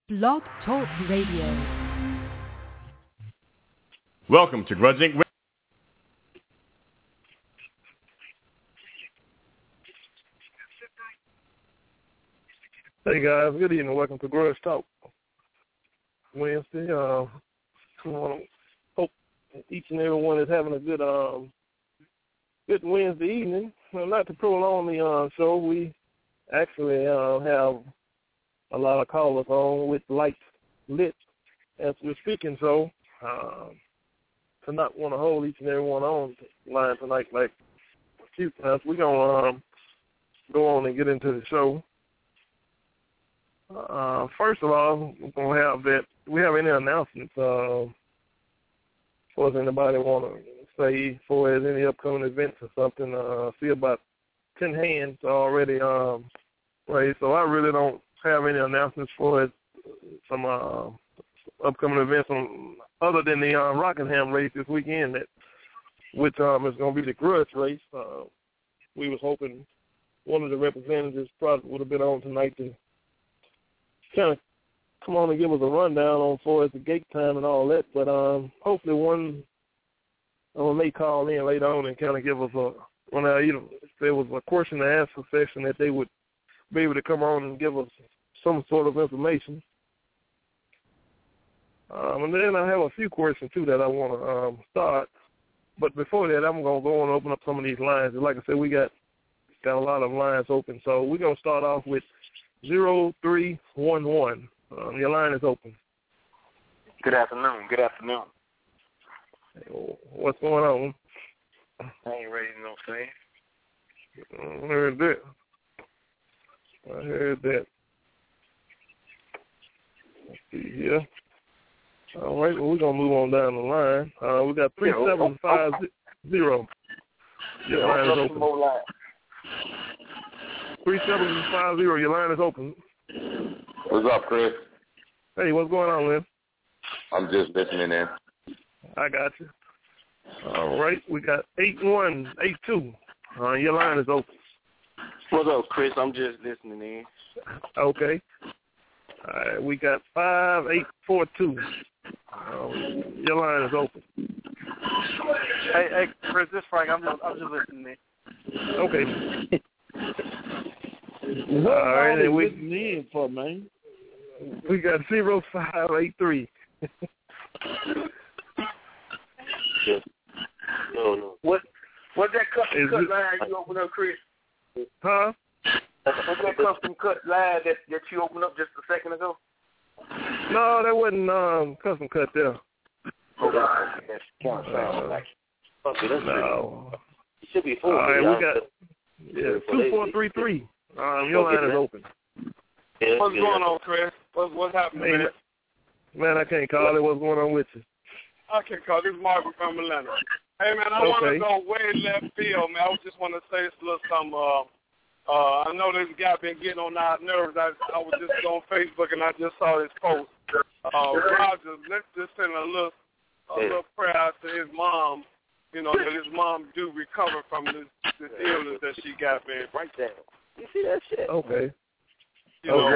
Blog Talk Radio. Welcome to Grudge Inc. Hey guys, good evening. Welcome to Grudge Talk Wednesday. Hope each and every one is having a good Wednesday evening. Well, not to prolong the show, we actually have a lot of callers on with lights lit as we're speaking. So to not want to hold each and every one on the line tonight like a few times, we're going to go on and get into the show. First of all, we're going to have that. We have any announcements for anybody want to say for any upcoming events or something. I see about 10 hands already raised, so I really don't have any announcements for some upcoming events other than the Rockingham race this weekend, which is going to be the Grudge race. We was hoping one of the representatives probably would have been on tonight to kind of come on and give us a rundown on for us the gate time and all that, but hopefully one may call in later on and kind of give us if there was a question to answer session that they would be able to come on and give us some sort of information. And then I have a few questions too that I want to start, but before that I'm going to go and open up some of these lines. And like I said, we got a lot of lines open, so we're going to start off with 0311. Your line is open. Good afternoon. Hey, what's going on? I ain't ready no say. I heard that. Let's see here. All right, well, we're going to move on down the line. We got 3750. Your line is open. 3750, your line is open. What's up, Chris? Hey, what's going on, Lynn? I'm just listening in. I got you. All right, we got 8182. Your line is open. What's up, Chris? I'm just listening in. Okay. All right, we got 5842. Your line is open. Hey, Chris, this is Frank. I'm just listening in. Okay. What are they listening in for, man? We got 0583. No. What that custom cut line you open up, Chris? Huh? What's that custom cut line that you opened up just a second ago? No, that wasn't custom cut there. No. It should be 4. All right, we got 2433. Your line is open. What's going on, Chris? What's happening, man? I can't call it. What's going on with you? I can't call. This is Marvin from Atlanta. Hey, man, I want to go way left field, man. I just want to say this little something. I know this guy been getting on our nerves. I was just on Facebook and I just saw his post. Roger, let's just send a little prayer out to his mom. You know, that his mom do recover from this illness that she got, man. Right there. You see that shit? Okay. You know,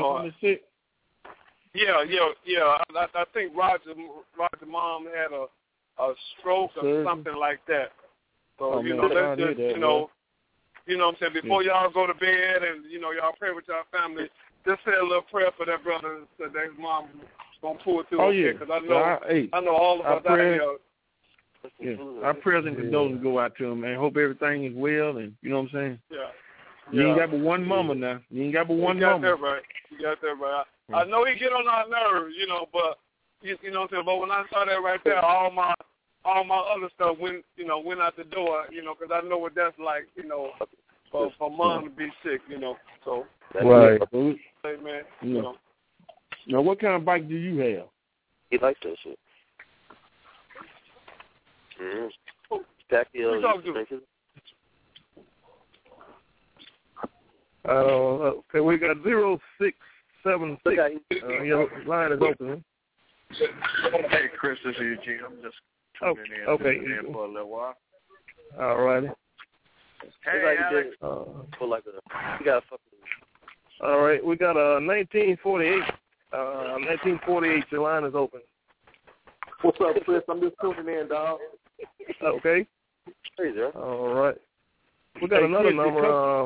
I think Roger's mom had a stroke or something like that. So let's just you know what I'm saying. Before y'all go to bed and y'all pray with y'all family, just say a little prayer for that brother so that his mom gonna pull through. Because I know all of us out here. Yeah, our prayers and condolences go out to him, man. Hope everything is well, and you know what I'm saying. Yeah. You ain't got but one mama now. You ain't got but one mama. You got that right. I know he get on our nerves, but you know what I'm saying. But when I saw that right there, all my other stuff went out the door, because I know what that's like, for mom to be sick, So right. Hey, man, Now, what kind of bike do you have? He likes that shit. Okay, we got 0676. Your line is open. Hey, Chris, this is Eugene. I'm just coming in for a little while. All righty. Hey, Alex. You got fucking. All right, we got 1948. 1948, your line is open. What's up, Chris? I'm just tuning in, dog. Okay. Hey, there. All right. We got another number.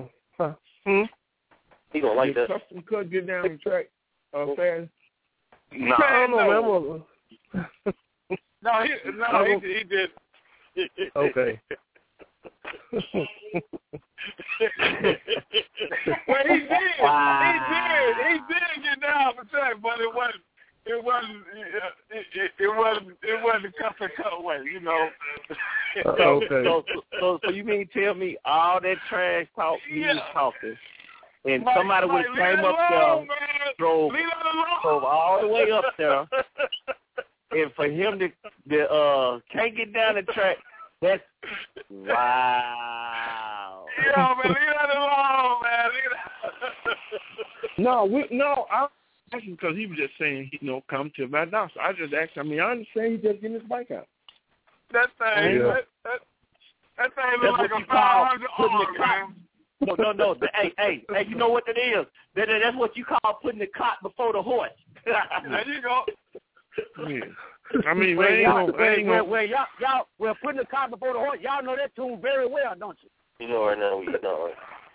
He gonna like that. Custom cut get down the track fast. No, I don't remember. He did. Okay. Well, he did get down the track, but it wasn't custom cutaway, you know. Okay. So you mean tell me all that trash talk he was talking, and somebody would have came up there, drove all the way up there, and for him to can't get down the track, that's wow. Yeah, man, leave that alone, man. I asked him because he was just saying, come to my house. I just asked him. I understand he just getting his bike out. That thing, that thing looks like a 500 arm, man. No. Hey, you know what that is? That's what you call putting the cart before the horse. There you go. Yeah. We're putting the cart before the horse. Y'all know that tune very well, don't you? You know right now, you know.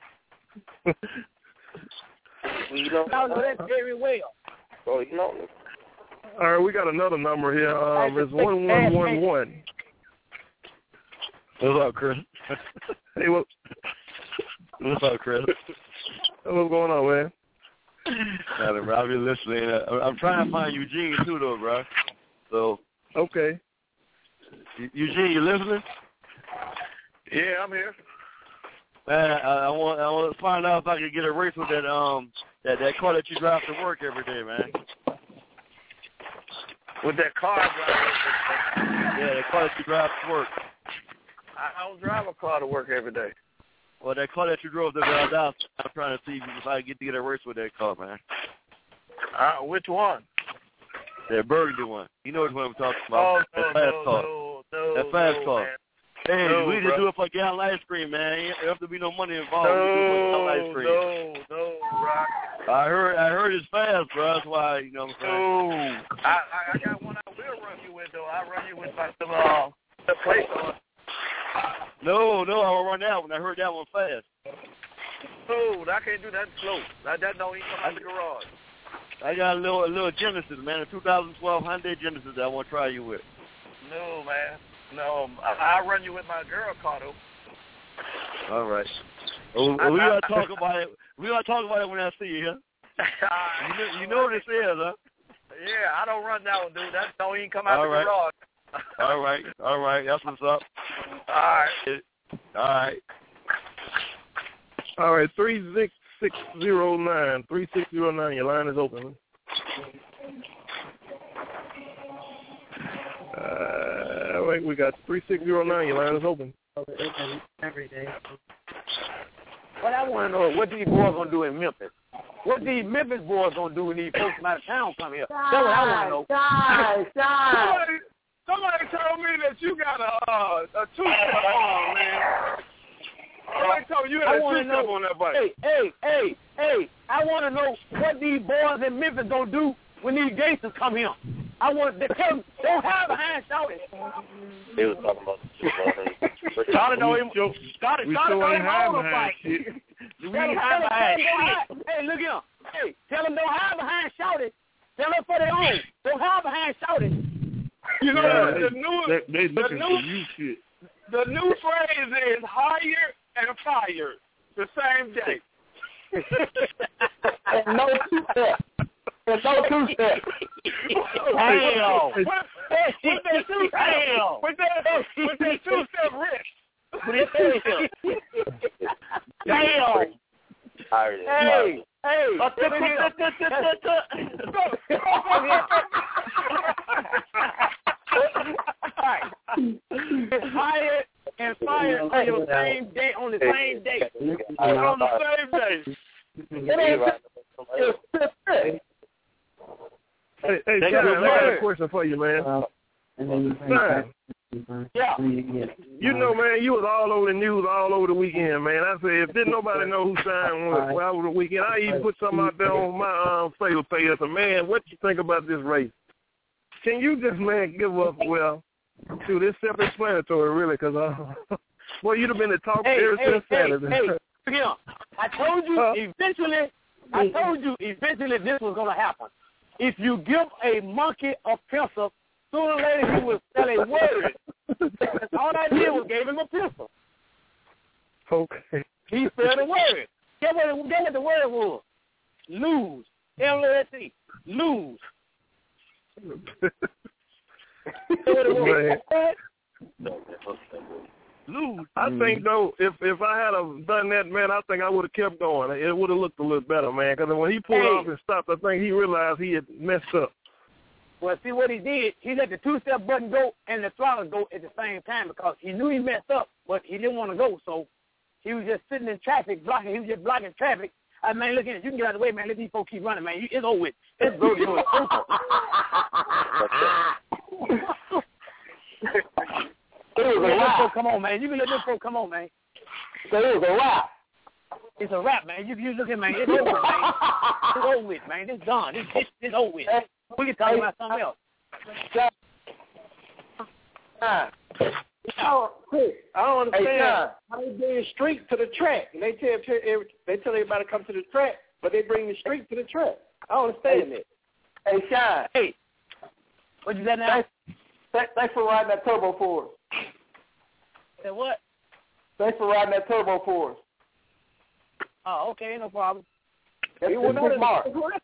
Y'all know that very well. Oh, you know. All right, we got another number here. It's 1111. What's up, Chris? Hey, what's up, Chris? What's going on, man? Bro, I've been listening. I'm trying to find Eugene too, though, bro. So. Okay. Eugene, you listening? Yeah, I'm here. Man, I want to find out if I can get a race with that car that you drive to work every day, man. With that car I drive. Yeah, that car that you drive to work. I don't drive a car to work every day. Well, that car that you drove to Valdosta, I'm trying to see if I can get a race with that car, man. Which one? That burgundy one. You know which one I'm talking about. That fast car. That fast car. Man. Hey, we just bro. do it for a gallon ice cream, man. There have to be no money involved. We do it for gallon ice cream. No, Rock. I heard it's fast, bro. That's why, you know what I'm saying? No. I got one I will run you with, though. I'll run you with the plate on. No, I won't run that one. I heard that one fast. No, I can't do that slow. That don't even come out the garage. I got a little Genesis, man. A 2012 Hyundai Genesis that I want to try you with. No, man. No, I'll run you with my girl car, though. All right. Well, we gotta talk about it. We gotta talk about it when I see you, huh? You know what it says, huh? Yeah, I don't run that one, dude. That don't even come out the garage. All right. That's what's up. All right, 360609. 3609, your line is open. Wait, we got 3609, your line is open. Every day. What I want to know is what these boys going to do in Memphis. What these Memphis boys going to do when these folks from out of town come here? That's what I want to know. Somebody told me that you got a two-step on, man. Somebody told me you had a two-step on that bike. Hey, I want to know what these boys in Memphis going to do when these gangsters come here. I want to tell them, don't have a hand shouting. They was talking about Scotty know him. Scotty know him on the bike. We have a hand. Hey, look here. Hey, tell them don't have a hand shouting. Tell them for their own. Don't have a hand shouting. You know, the new phrase is hire and fire the same day. And no two-step. There's no two-step. Hell. With that two-step wrist. Damn. Hey. It's hired and fired on the same day. On the same day. Hey, John, I got a question for you, man. Yeah. You know, man, you was all over the news all over the weekend, man. I said, if didn't nobody know who Shine was well, over the weekend, I even put something out there on my Facebook page. I said, man, what you think about this race? Can you just, man, give up? Well, dude, it's self-explanatory, really, because, well, you'd have been the talk ever since Saturday. Yeah. I told you eventually this was going to happen. If you give a monkey a pencil, sooner or later he will spell a word. That's all I did was gave him a pencil. Okay. He spelled a word. Guess what the word was? Lose. L-O-S-E. Lose. Lose. I think, though, if I had done that, man, I think I would have kept going. It would have looked a little better, man, because when he pulled off and stopped, I think he realized he had messed up. Well, see what he did, he let the two-step button go and the throttle go at the same time because he knew he messed up, but he didn't want to go, so he was just sitting in traffic, blocking. He was just blocking traffic. I mean, look at it. You can get out of the way, man. Let these folks keep running, man. It's over with. It's broken. Come on, man. You can let them folks come on, man. So it was a rap. It's a rap, man. You look at man. It's over, man. It's over with, man. It's done. It's over with. We can talk about something else. I don't understand how they bring street to the track. And they tell everybody to come to the track, but they bring the street to the track. I don't understand that. Hey, Shine. Hey. What you got now? Thanks for riding that turbo for us. Say what? Thanks for riding that turbo for us. Oh, okay, no problem. That's Mark.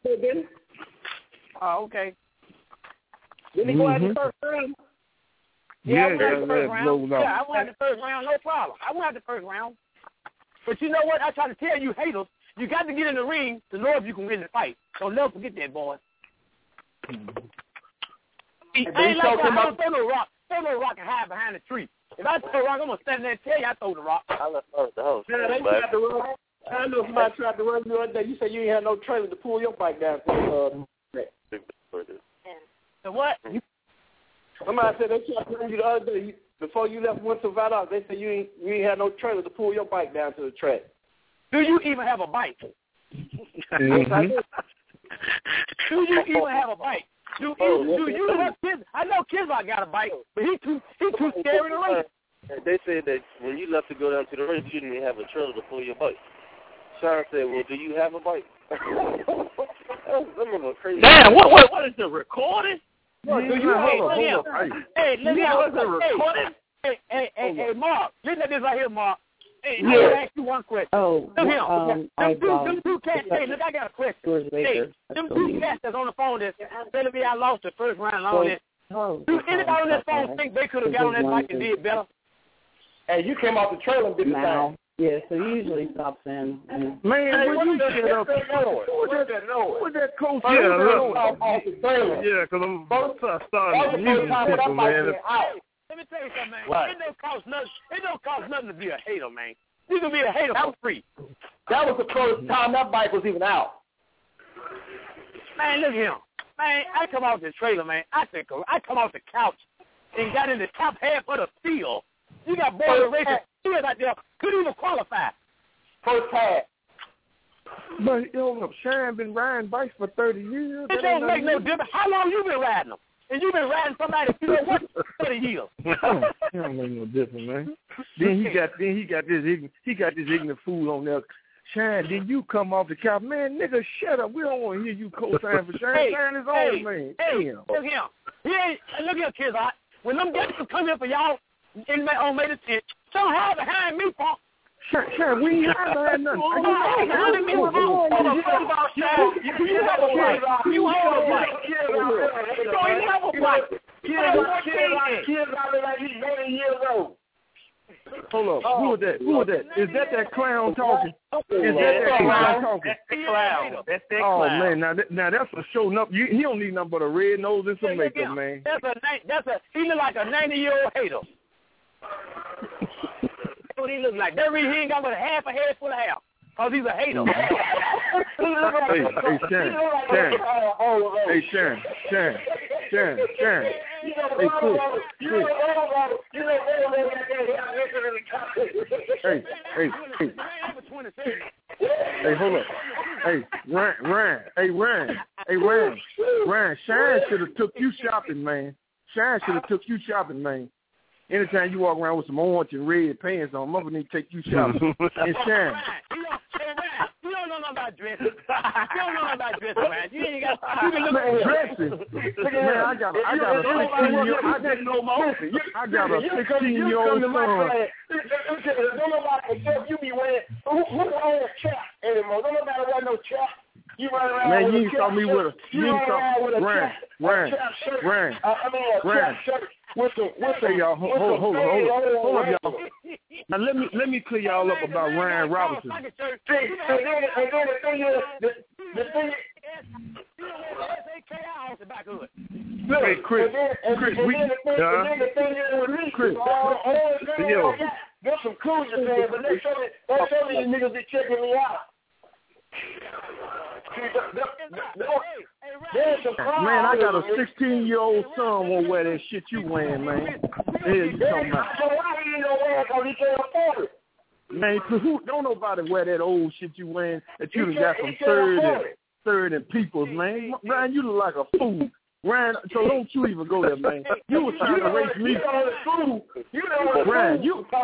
Oh, okay. Didn't he go out the first round? Yeah, I went out the first round. Yeah, I went out the first round, no problem. I went out the first round. But you know what? I try to tell you haters, you got to get in the ring to know if you can win the fight. Don't never forget that, boy. I ain't like that. I don't throw no rock. Throw no rock and hide behind the tree. If I throw a rock, I'm going to stand there and tell you I throw the rock. I left the house. Yeah, they tried to run. I know somebody tried to run you the other day. You said you ain't had no trailer to pull your bike down. So what? Somebody said they tried to run you the other day. Before you left Winston Viaduct, they said you ain't had no trailer to pull your bike down to the track. Do you even have a bike? Mm-hmm. Do you even have a bike? Do you have kids? I know Kizlock got a bike, but he too scary to race. They said that when you left to go down to the race, you didn't have a trailer to pull your bike. Sean said, "Well, do you have a bike?" Crazy. Damn! What is the recording? Hey, Mark, listen to this right here, Mark. Hey, I'm gonna ask you one question. Oh, them two cats. Hey, look, I got a question. Hey, them two cats that's on the phone that's telling me I lost the first round and all that. Do anybody on that phone think they could have got on that bike and did better? Hey, you came off the trailer and did the thing. Yeah, so he usually stops in. Man, when you shut up, what that coach? Yeah, because I'm starting to mute people, man. Let me tell you something, man. Right. It don't cost nothing to be a hater, man. You can be a hater for free. That was the first time that bike was even out. Man, look at him. Man, I come off the trailer, man. I come off the couch and got in the top half of the field. You got boys racing field out there, couldn't even qualify. First half. But, Shine been riding bikes for 30 years. It don't make no difference. How long you been riding them? And you been riding somebody, you know what, 30 years. It don't make no difference, man. Then he got this ignorant fool on there. Shine, then you come off the couch. Man, nigga, shut up. We don't want to hear you co-sign for Shine. Shine is old, man. Damn. Look here. Look here, kids. When them guys come here for y'all on May the 10th, don't hide behind me, Punk. Shine, we ain't hide behind nothing. You have a bike. You hold a bike. You don't have a bike. Kids out there like he's 20 years old. Hold up. Who is that? Is that clown talking? Is that clown talking? That's the clown. That's that clown. Oh, man. Now that's for showing up. He don't need nothing but a red nose and some makeup, man. He look like a 90-year-old hater. That's what he look like. That reason he ain't got but a head full of hair. Because he's a hater. Hey, Sharon. Hey, Chris. Hey, hold up. Hey, Ryan. Ryan, Shine should have took you shopping, man. Anytime you walk around with some orange and red pants on, mother need to take you shopping. And Shine. You don't know nothing about dressing. Man. You ain't got dressing. Man, I got a 16-year-old. I got a 16-year-old son. Don't nobody except you be wearing. Who wears chaps anymore? Don't nobody wear no chaps. You run around man, with you ain't saw me with a. You ain't saw Ryan. With y'all, hold up, y'all. Now let me clear y'all up about Ryan Robinson. Hey, Chris, there's some cool things, but let's show me the niggas that checking me out. Man, I got a 16-year-old son won't wear that shit you wearing, man. You talking about? So why he don't wear it? Because he can't afford it. Man, who don't nobody wear that old shit you wearing that you done got from Third and Peoples, man. Ryan, you look like a fool. Ryan, so don't you even go there, man. You was trying to race me. Ryan,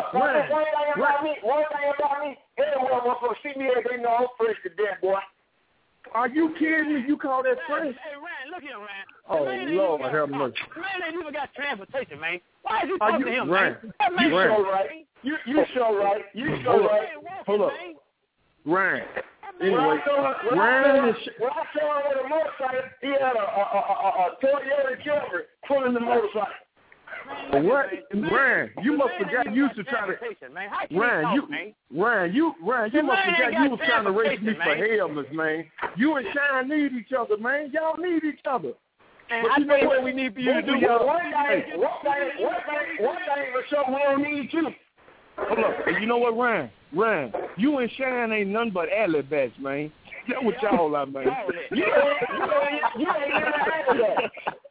One thing about me, everyone wants to see me and they know I'm fresh to death, boy. Are you kidding me? You call that fresh? Hey, Ryan, look here, Ryan. Oh, Lord, have mercy. Man ain't even got transportation, man. Why is you talking to him, Ryan, man? You so right. You so right. Hold up. Ryan. Anyway, when I saw him with a motorcycle, he had a Toyota Camry pulling the motorcycle. What? Ryan, you must have got used to trying to. Ryan, you must have got you was trying to race me for helmets, man. You and Shine need each other, man. Y'all need each other. But you know what we need for you to do, y'all? One thing for sure, we don't need you. Hold up. Hey, you know what, Ryan, you and Shine ain't nothing but alley bats, man. That's what y'all are, man. You ain't never had that.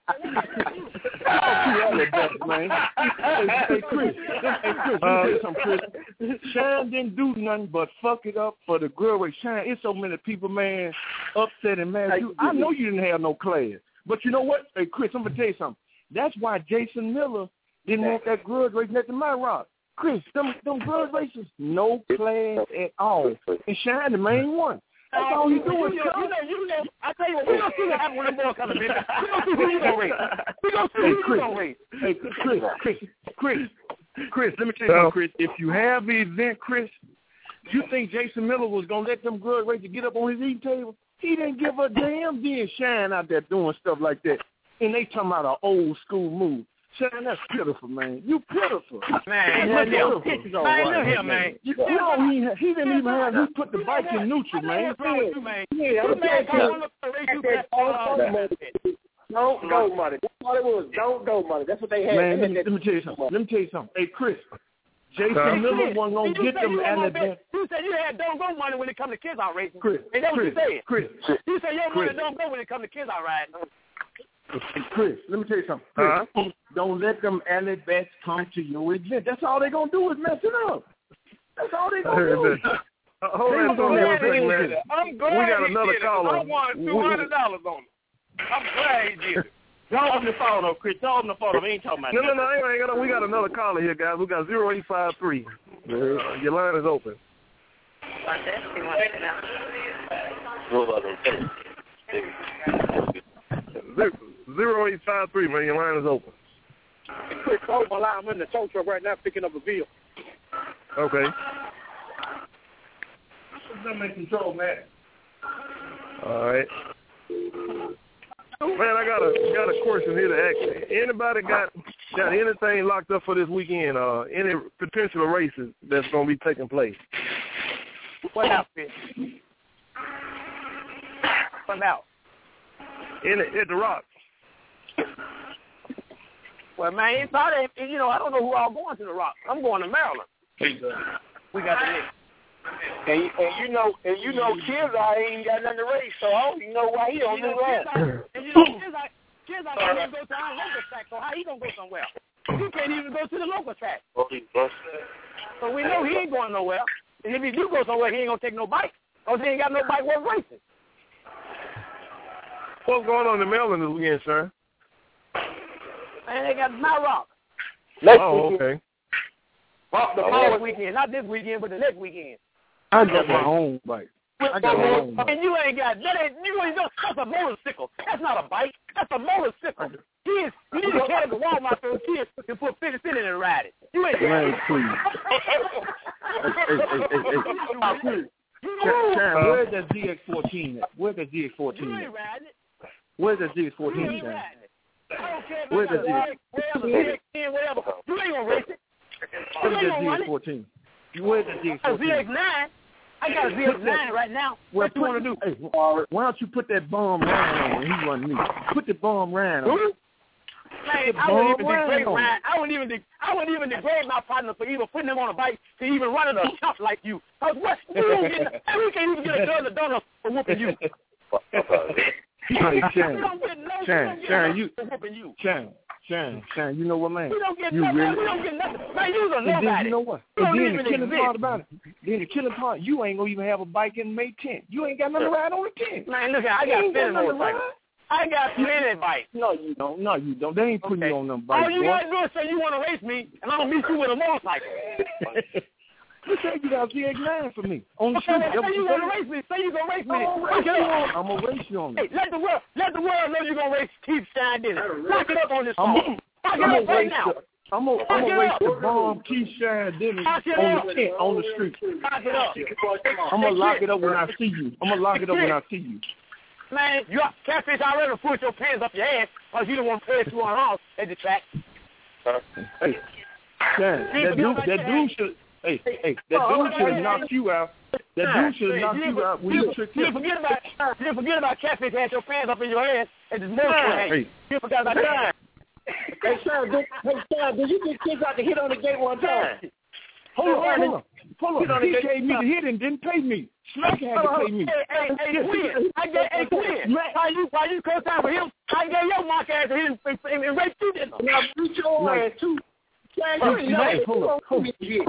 Man. Hey, Chris, let me tell you something, Chris. Shine didn't do nothing but fuck it up for the girl race. Shine, it's so many people, man, upset and mad. I know you didn't have no class. But you know what? Hey, Chris, I'm going to tell you something. That's why Jason Miller didn't want that grudge race next to my rock. Chris, them grudge races, no class at all. And Shine the main one. That's all he doing. You know. I tell you what, we're going to see what happens when the ball comes in. We're going to see who you going to race. We're going to see who you going to race. Hey, Chris, let me tell you something, Chris. If you have the event, Chris, you think Jason Miller was going to let them grudge racers get up on his eating table? He didn't give a damn. Then Shine out there doing stuff like that. And they talking about an old school move. Shine, that's pitiful, man. You pitiful. Man, look here, man. He didn't even have, he put the bike in neutral, man. Don't go money. That's what it was. Don't go money. That's what they had. Man, let me tell you something. Hey, Chris, Jason Miller wasn't going to get them at that. You said you had don't go money when it comes to kids out racing. Chris, ain't that what you said? Chris. You said your money don't go when it comes to kids out riding. Chris, let me tell you something. Chris, don't let them alley bats come to your event. That's all they're going to do is mess it up. That's all they're going to do. Hold on a second, man. I'm glad we got another caller. I won $200 on it. I'm glad he did it. Don't open the phone up, Chris. Don't open the phone up. We ain't talking about that. No, we got another caller here, guys. We got 0853. Your line is open. 0853, man. Your line is open. Chris, hold my line. I'm in the tow truck right now picking up a bill. Okay. I'm in control, man. All right. Man, I got a question here to ask you. Anybody got anything locked up for this weekend? Any potential races that's going to be taking place? What outfit? What out? At the Rock. Well, man, it's probably, I don't know who all going to the Rock. I'm going to Maryland. We got the list. And you know, Kids ain't got nothing to race, so I don't even know why he on this line. And Kids Isaac can't even go to our local track, so how he gonna go somewhere? He can't even go to the local track. So we know he ain't going nowhere. And if he do go somewhere, he ain't gonna take no bike, because he ain't got no bike worth racing. What's going on in Maryland this weekend, sir? And they got Mount Rock. Okay. The next weekend, not this weekend, but the next weekend. I got my own bike. And you ain't got that's a motorcycle. That's not a bike. That's a motorcycle. You need to carry the Walmart for kids and put 50 cents in and ride it. You ain't got it. Please. Where's that ZX14 at? Where's that ZX14 You ain't riding it. Where's that ZX14 You ain't riding it. I don't care Where's that ZX10, whatever. You ain't gonna race it. Where's that ZX14? Where's that ZX14? ZX9. I got a ZX9 right now. What you want to do? Hey, why don't you put that bomb Ryan on when he run me? Put the bomb Ryan on. Man, I wouldn't even degrade my partner for even putting him on a bike to even running a shop like you. Cause what? We can't even get a girl to donor for whooping you. Sharon, you know what, man? We don't get nothing. Man, you're a nobody. You know what? Then the killing part about it. Then the killing part, you ain't gonna even have a bike in May 10th. You ain't got nothing to ride on the 10th. Man, look, I got plenty motorcycles. I got plenty bikes. No, you don't. They ain't putting you on them bikes. All you gotta do is say you want to race me, and I'm gonna meet you with a motorcycle. You say you got ZX9 for me on the street. Say you want to race me. Say you gonna race me. I'm gonna race you on it. Hey, let the world know you're gonna race Keith Shine Dennis. Lock it up on this phone. Lock it up right now. I'm gonna race the bomb Keith Shine Dennis on the street. Lock it up. I'm gonna lock it up when I see you. Man, you Catfish already put your pants up your ass because you don't want to pay 200 off at the track. Hey, that dude should. Hey, that dude should have knocked you out. That dude should have knocked you out when you tricked him. You didn't forget about Catfish had your pants up in your ass and this motorcycle. You forgot about that. Hey, Sean, did you get kids out to hit on the gate one time? Hold on. He gave me the hit and didn't pay me. Smack had to pay me. Hey, Quinn. Why you come down for him? I gave your mock ass to him and raped you, didn't I? Now, beat your ass, too. Hold on. Look here.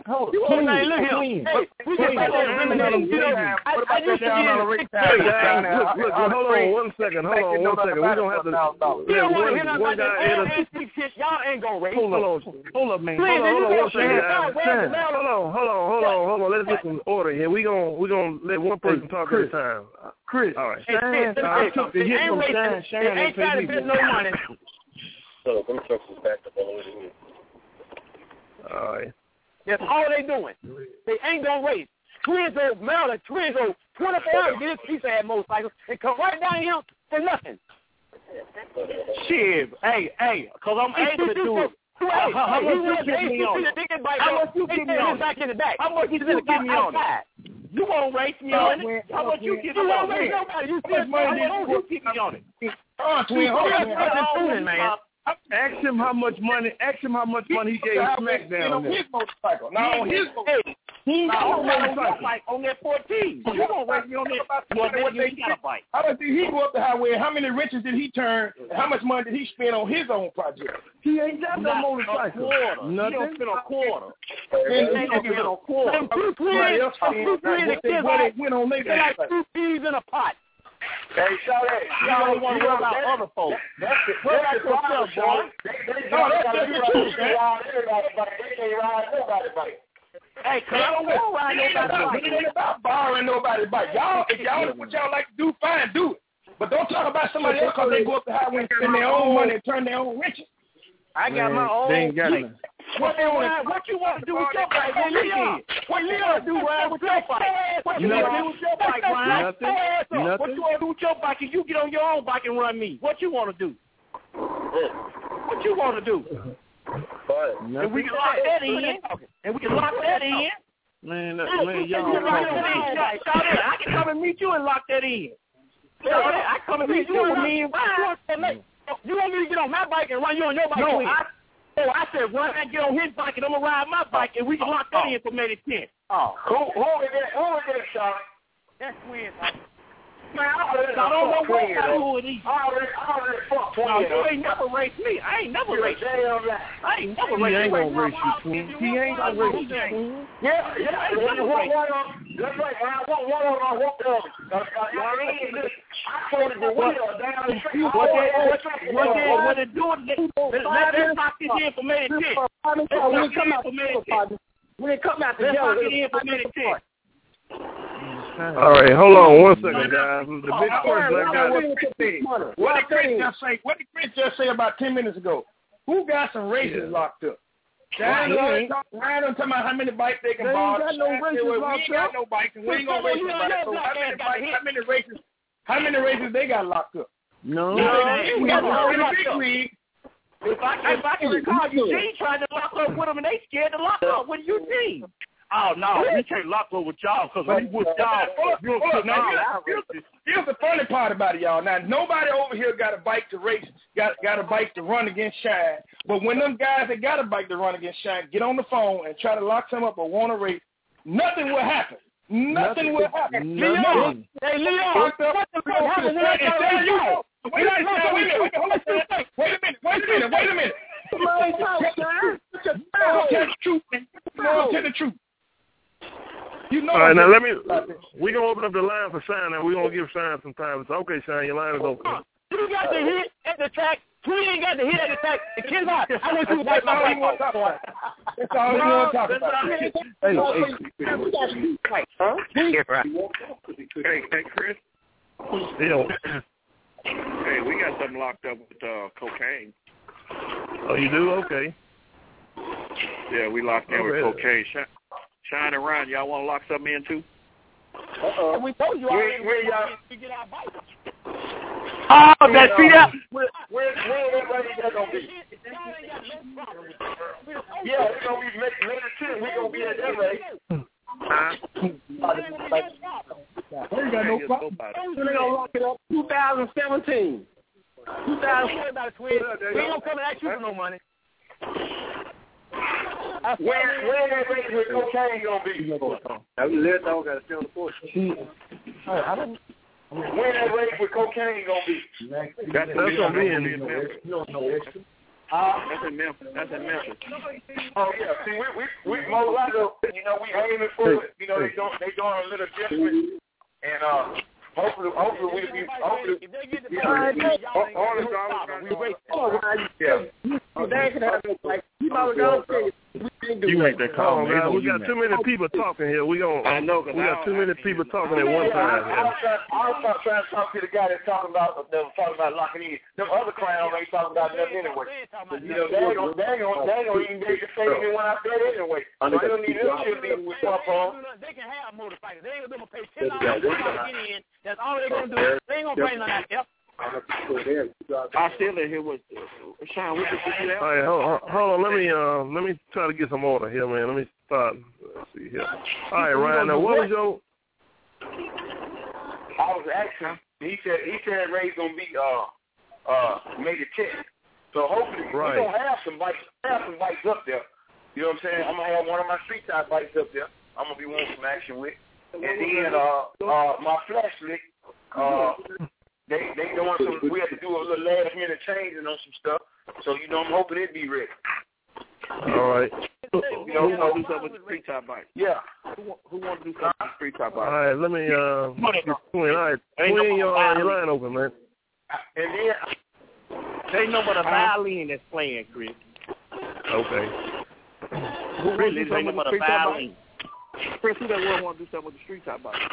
Hey, we just got that eliminating. I used to be in the race. Look, hold on 1 second. We're going to have to... You don't want to hear nothing about that shit. Y'all ain't going to race. Hold up, man. Hold on 1 second. Hold on. Let's get some order here. We're going to let one person talk at a time. Chris. All right. I took the hit from Shane. Ain't trying to get no money. So, them trucks is back up all the way. All right. That's all they doing. They ain't gonna race. Twins old Maryland, 24 hours get this piece of that motorcycle and come right down here for nothing. Shit, hey, because I'm able to do it. How much you give me on it? How much you give me on it? How much you give me on it? You won't race me on it. How much you give me on it? How much you give me on it? Man. Ask him how much money he gave SmackDown on his motorcycle. Now on his motorcycle. He's on that 14. You don't race me on that bike. How much did he go up the highway? How many wrenches did he turn? How much money did he spend on his own project? He ain't got no motorcycle. Nothing. He don't spend a quarter. He don't spend a quarter. Somebody else went on their like 2 peas in a pot. Hey, shout out. Y'all don't want to worry about other folks. That's it. Worry about yourself, boy. Hey, cause I don't want to ride nobody's bike. It ain't about borrowing nobody's bike. If what y'all like to do, fine, do it. But don't talk about somebody else because they go up the highway and spend their own money and turn their own riches. I got my own. They ain't got it. What you want to do with your bike? What Leo do with your bike? What you want to do with your bike, Ryan? Nothing. What you want to do with your bike and you get on your own bike and run me? What you want to do? What you want to do? And we can lock that in. Man, y'all. I can come and meet you and lock that in. I come and meet you with me and Ryan. You want me to get on my bike and run you on your bike? No, I said run and get on his bike and I'm gonna ride my bike and we can lock that in for May 10th. Who is that, Sean? That's weird. Man, I don't know what who it is. I already fucked Twin. No, you ain't never raced me. I ain't never raced you. I ain't never raced you. He ain't gonna race you, Twin. He ain't gonna race you, Twin. Yeah. That's right. When I want one of them, I want the other. I told him to wheel down the street. What they do, let's knock this in for minute 10. When it come out together, let's knock it in for minute 10. All right, hold on 1 second, guys. The big question I got. What did Chris just say about 10 minutes ago? Who got some races locked up? Ryan don't talk about how many bikes they can buy. We ain't got no bikes, and we ain't gonna race nobody. So how many races they got locked up? No. We got in the big league. If I can recall, Eugene tried to lock up with them, and they scared to lock up with Eugene. Oh, no, we can't lock up with y'all because we with y'all. Here's the funny part about it, y'all. Now, nobody over here got a bike to race, got a bike to run against Shine. But when them guys that got a bike to run against Shine get on the phone and try to lock some up or want to race, nothing will happen. Nothing will happen. Leon, hey, Leon, what the fuck happened? Wait a minute. Tell the truth. You know. All right, now we're going to open up the line for Shine, and we're going to give Shine some time. So, okay, Shine, your line is open. You got to hit at the track. Twin ain't got to hit at the track. The kid's out. I want you to wipe my bike off. That's all we want to talk about. Hey, Chris. Still. Hey, we got something locked up with cocaine. Oh, you do? Okay. Yeah, we locked in with cocaine. Shine and Ryan, y'all want to lock something in too? We told you already to get our bikes. Oh, see that? Where that gonna be? Yeah, it's gonna be later too. We're gonna be at that rate. We ain't got no problem. We're gonna lock it up 2017. 2017 about a twin. We ain't gonna come and ask you for no money. Where that race with cocaine gonna be? Now we let dog got to stay on the porch. Where that race with cocaine gonna be? That's gonna be in Memphis. That's in Memphis. Oh yeah. See, we most likely, we aiming for it. They doing a little adjustment, and hopefully we'll be You make that call, man. We got too many people talking here. We got too many people talking at one time. I was trying to talk to the guy that's talking about locking in. Them other clowns ain't talking about nothing anyway. They ain't gonna even be able to say anything when I said anyway. So I don't need them shit with Pop on. They can have motorcycles. They ain't gonna pay $10 to get in. That's all they're gonna do. They ain't gonna bring none of that. I still in here with Sean. What did you do? All right, hold on. Let me try to get some order here, man. Let me start. Let's see here. All right, Ryan. Now, what was your? I was asking. He said Ray's gonna be made a check. So hopefully we're gonna have some bikes up there. You know what I'm saying? I'm gonna have one of my street type bikes up there. I'm gonna be wanting some action with. And then my flashlight. They doing some. We had to do a little last minute changing on some stuff. So I'm hoping it be ready. All right. Who want to do something with the street top bike? Yeah. Who want to do something with the street top bike? All right. Let me. Twin. All right. Twin, your line open, man. And then they know but a violin that's playing, Chris. Okay. Who really they know but a violin? Chris, who that one want to do something with the street top bike?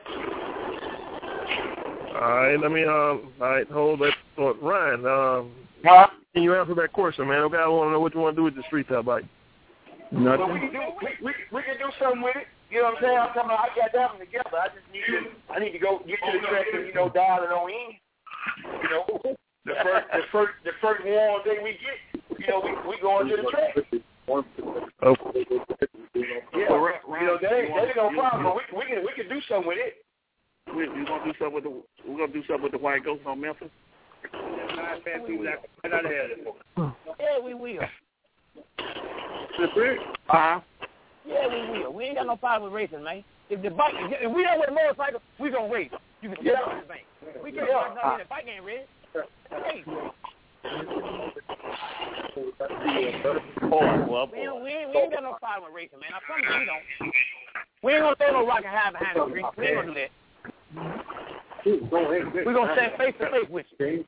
All right, let me, all right, hold that thought. Ryan, can you answer that question, man? Okay, I want to know what you want to do with the street top bike. Nothing. Well, we can do something with it. You know what I'm saying? I'm talking about, I got that one together. I need to go get to the track and, dial it on in. The first warm day we get, we going to the track. Okay. Yeah, that ain't no problem. We can do something with it. We're gonna do something with the White Ghost on Memphis. Yeah, we will. Yeah, we will. We ain't got no problem with racing, man. If we don't with a motorcycle, we gonna race. You can still go to the bank. We can't start nothing if I ain't ready. Hey. We ain't got no problem with racing, man. I promise you we don't. We ain't gonna throw no rock and hide behind the street. We ain't gonna do that. We're gonna stand face to face with you.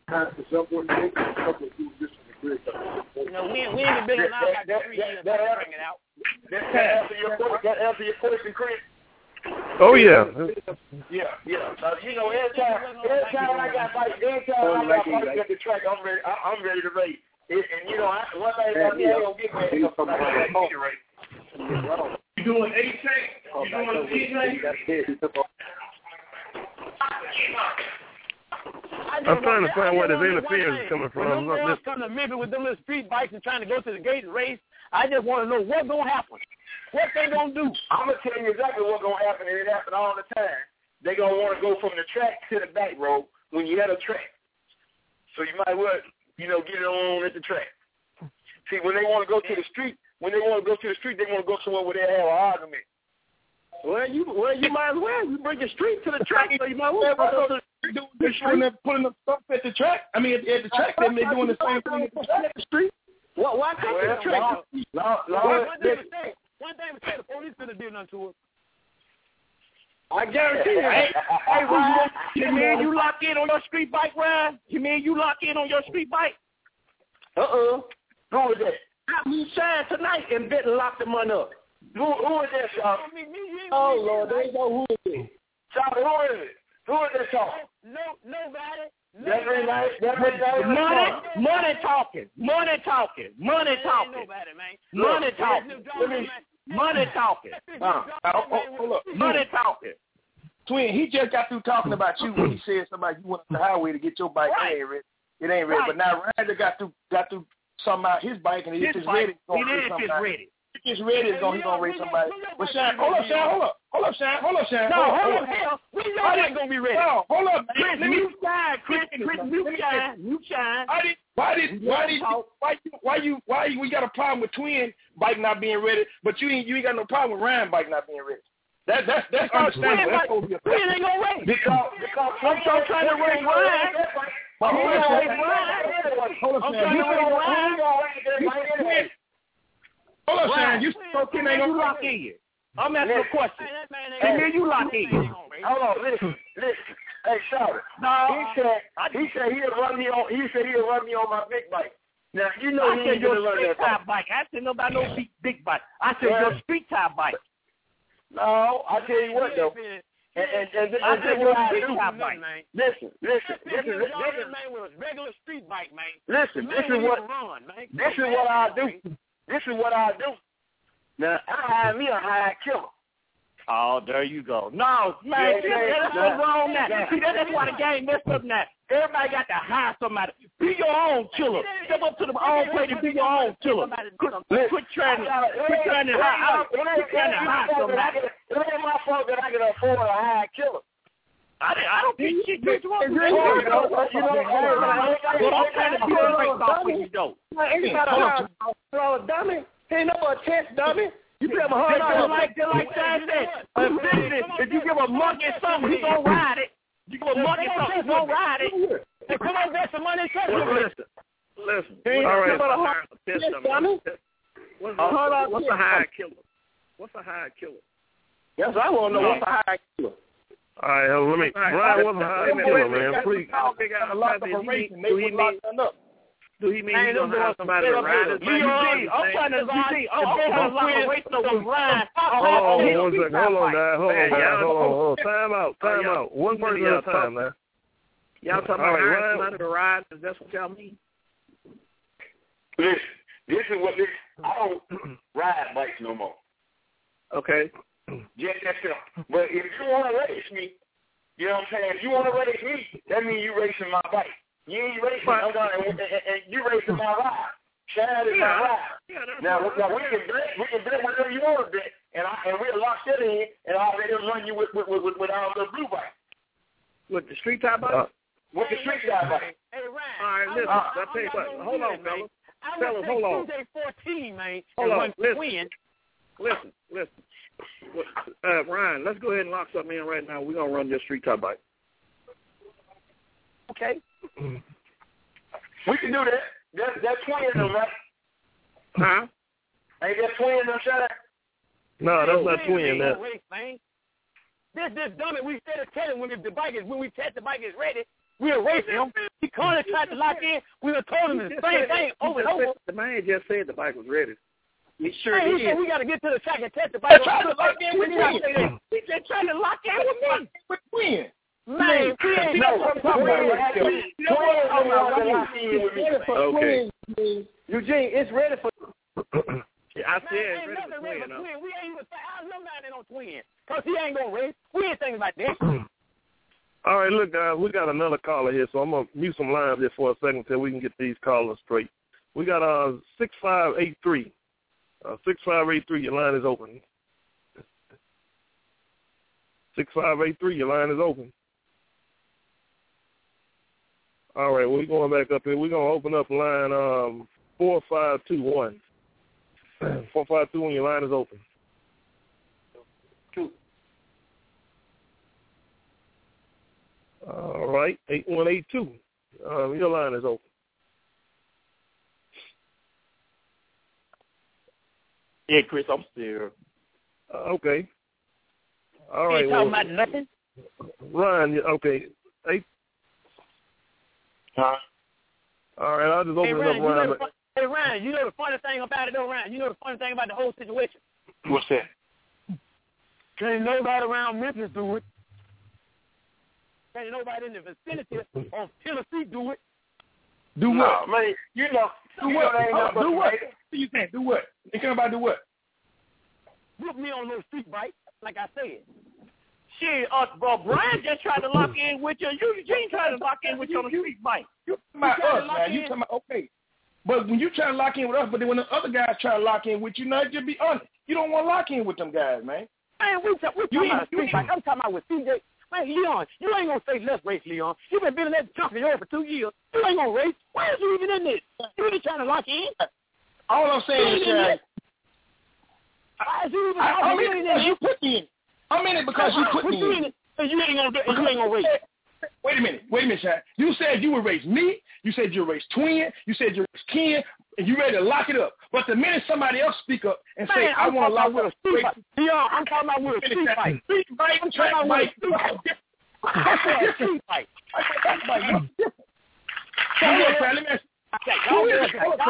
You know, we ain't been building out like 3 years. Bring it out. That answer your question, Chris. Oh yeah. Yeah. You know, anytime I got fights at the track, I'm ready to race. And you know, one thing about me, I don't get mad because I'm ready to race. You doing 8 You doing 8 I'm trying to find where this interference is coming from. When them come to Memphis with them little street bikes and trying to go to the gate and race, I just want to know what's going to happen. What they going to do? I'm going to tell you exactly what's going to happen, and it happens all the time. They're going to want to go from the track to the back road when you're at a track. So you might well, get it on at the track. See, when they want to go to the street, they want to go somewhere where they have an argument. Well, you might as well. You bring the street to the track, so you might as well go to the street. Putting up stuff at the track. I mean, at the track, they're doing the same thing at the street. Why come to the track? One thing we say, the police could have done nothing to us. I guarantee you. Hey, you mean you lock in on your street bike, Ryan? You mean you lock in on your street bike? Who is that? I mean, Shine tonight and Benton locked the money up. Who is that, Charlie? Oh, Lord, they know who it is. Charlie, who is it? Who is that, Charlie? Nobody. Money talking. Money talking. Twin, he just got through talking about you when he said somebody you went on the highway to get your bike. Right. It ain't ready. But now Ryan got through something about his bike, and it's ready. He's ready. He's gonna race somebody. But Shine, hold up, Shine. No, hold up, hell. We know they're gonna be ready. No, hold up, Chris, new shine. Why we got a problem with Twin bike not being ready, but you ain't got no problem with Ryan bike not being ready. That's understandable. Twin ain't gonna race. Because I'm trying to race Ryan. Hold up, Shine. You ain't gonna lock in. I'm asking a question. And you lock in. Hold on, listen. Hey, Charlie. No. He said he'll run me on my big bike. Now you know he ain't gonna run that bike. I said nobody no big bike. I said your street tire bike. No, I tell you what though. And I said your street tire bike. Listen. This is regular street bike, man. Listen. This is what I do. This is what I do. Now, I hire me a hired killer. Oh, there you go. No, man, that's what's wrong now. See, that's why the game messed up now. Everybody got to hire somebody. Be your own killer. Step up to the own plate and be your own killer. Quit trying to hire somebody. It ain't my fault that I can afford a hired killer. I don't think shit gets wrong. I'm trying to be a race off when you don't. Ain't about a dummy. Ain't no a test dummy. You give him like Shine said. If you give a monkey something, he's gonna ride it. You give a monkey something, he's gonna ride it. Hey, come on, get some money. Listen. All right. What's a hired killer? Yes, I want to know what's a hired killer. All right, let me. Brian wasn't a hired killer, man. Please. Do he mean he's going to have somebody to ride his bike? I'm trying to lock a race with Ryan. Hold on 1 second. Hold on. Time out. One person at a time, man. Y'all talking about hiring somebody to ride? Is that what y'all mean? Listen, I don't ride bikes no more. Okay. Just that simple. But if you want to race me, you know what I'm saying? If you want to race me, that means you racing my bike. You ain't racing, and you racing my ride. Shine is my ride. Now we can bet whatever you want to bet, and we'll lock that in, and I'll let him run you with our little blue bike. With the street tie bike? With the street tie bike. Hey, Ryan. All right, listen. I'll tell you what. Hold on, fellas. Fellas, hold on. 14, man. Hold on. Listen. Ryan, let's go ahead and lock something in right now. We're going to run your street tie bike. Okay. We can do that. That's twin them, right? Huh? Ain't that twin them, Shaq? No, that's not twin. That. This dummy, we said to tell him when we test the bike is ready, we'll race him. He called and tried to lock in. We would told him the same thing over and over. The man just said the bike was ready. He sure he did. said we got to get to the track and test the bike. He tried to lock in with me. He just trying to lock in with me. With twin. Man, we ain't know what I'm talking about. Okay. Eugene, it's ready for. I said it's ready for twin. We ain't even say I know nothing on twin because he ain't gonna race. We ain't thinking about that. All right, look, guys, we got another caller here, so I'm gonna mute some lines here for a second until we can get these callers straight. We got 6583. 6583, your line is open. 6583, your line is open. All right, we're going back up here. We're going to open up line 4521. 4521, your line is open. All right, 8182, your line is open. Yeah, Chris, I'm still here. Okay. All right. You ain't talking about nothing? Ryan, okay. Hey. Huh? All right, I'll just open it up, Ryan. Hey, Ryan, you know the funny thing about it, though, Ryan? You know the funny thing about the whole situation? What's that? Can't nobody around Memphis do it. Can't nobody in the vicinity of Tennessee do it. Do what? No, man, you know. Do what? Do what? You saying do what? They can't about do what? Put me on a little street bike, like I said. Shit, bro, Brian just tried to lock in with you. Eugene tried to lock in with you on the street bike. You talking about us, man. You talking about, okay. But when you try to lock in with us, but then when the other guys try to lock in with you, now just be honest. You don't want to lock in with them guys, man. Man, we talking about a street bike. I'm talking about with CJ. Man, Leon, you ain't going to say let's race, Leon. You've been building that junk in your for 2 years. You ain't going to race. Why is you even in this? You ain't trying to lock in. All I'm saying is, Chad, I'm in it because you put me in. I'm in it because you put me in. And you ain't gonna race. Wait a minute, Chad. You said you would race me. You said you would race Twin. You said you would race Ken, and you ready to lock it up. But the minute somebody else speak up and say, I want to lock up, I'm talking about with a street fight. Street fight, track fight. I said street fight. That's like different. Let me ask you. Wait a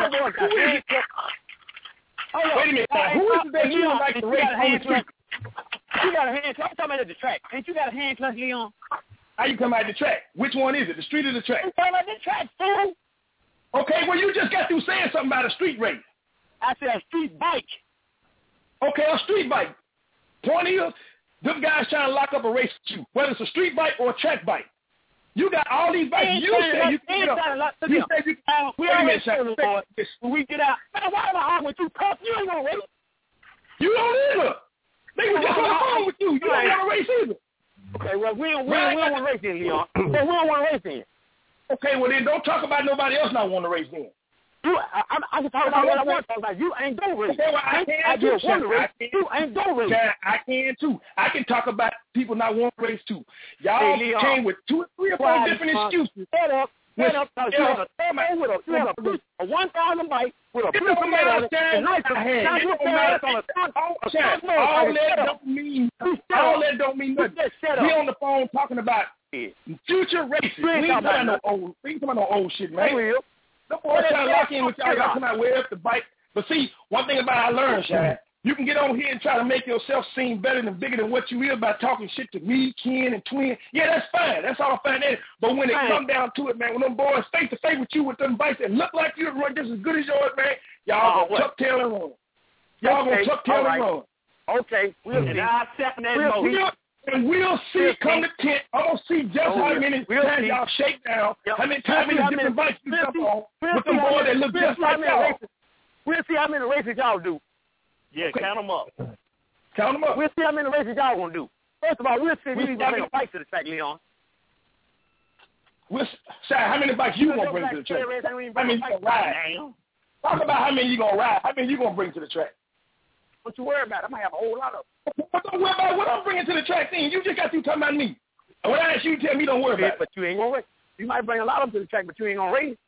minute, who is it that you would like to race on the street? You got a hand clutch. I'm talking about at the track. Ain't you got a hand clutch, Leon? How you come out the track? Which one is it, the street or the track? I'm talking about the track, fool. Okay, well, you just got through saying something about a street race. I said a street bike. Okay, a street bike. Point is, them guys trying to lock up a race with you, whether it's a street bike or a track bike. You got all these bikes. You say you can get up. You say you can. Wait a minute, Shaq. When we get out, man, why am I arguing with you, Puff? You ain't gonna race. You don't either. They were just on the phone with you. You don't want to race either. Okay, well, we don't want to race then, Leon. We don't want to race then. Okay, well, then don't talk about nobody else not wanting to race then. I can talk about what I want to talk about. You ain't gonna race. Okay, well, I can too. You ain't gonna race. I can too. I can talk about people not wanting to race too. Y'all came with 2 or 3 or 4 different excuses. Shut up, because you have a 1,000 bike with a piece of metal on it, and all that don't mean nothing. We on the phone talking about future races. We ain't talking about no old shit, man. The boys trying to lock in with y'all. Y'all come out way up the bike. But see, one thing about I learned, Shaq, you can get on here and try to make yourself seem better than bigger than what you is by talking shit to me, Ken, and Twin. Yeah, that's fine. That's all fine. But when it come down to it, man, when them boys face to face with you with them bikes that look like you run just as good as yours, man, y'all gonna tuck tail and run. Y'all gonna tuck tail and run. Okay, we'll see. And we'll see come the 10th. I'm going to see just how many times y'all shake down, how many different bikes you jump on with them boys that look just like y'all. We'll see how many races y'all do. Yeah, count them up. Count them up. We'll see how many races y'all going to do. First of all, we'll see if you bring a bike to the track, Leon. How many bikes you going to bring to the track? How many you going to ride? Talk about how many you going to ride. How many you going to bring to the track? What you worry about? I might have a whole lot of them. But don't worry about what I'm bringing to the track thing. You just got to talking about me. And when I ask you, tell me don't worry about it. But you ain't going to race. You might bring a lot of them to the track, but you ain't gonna race.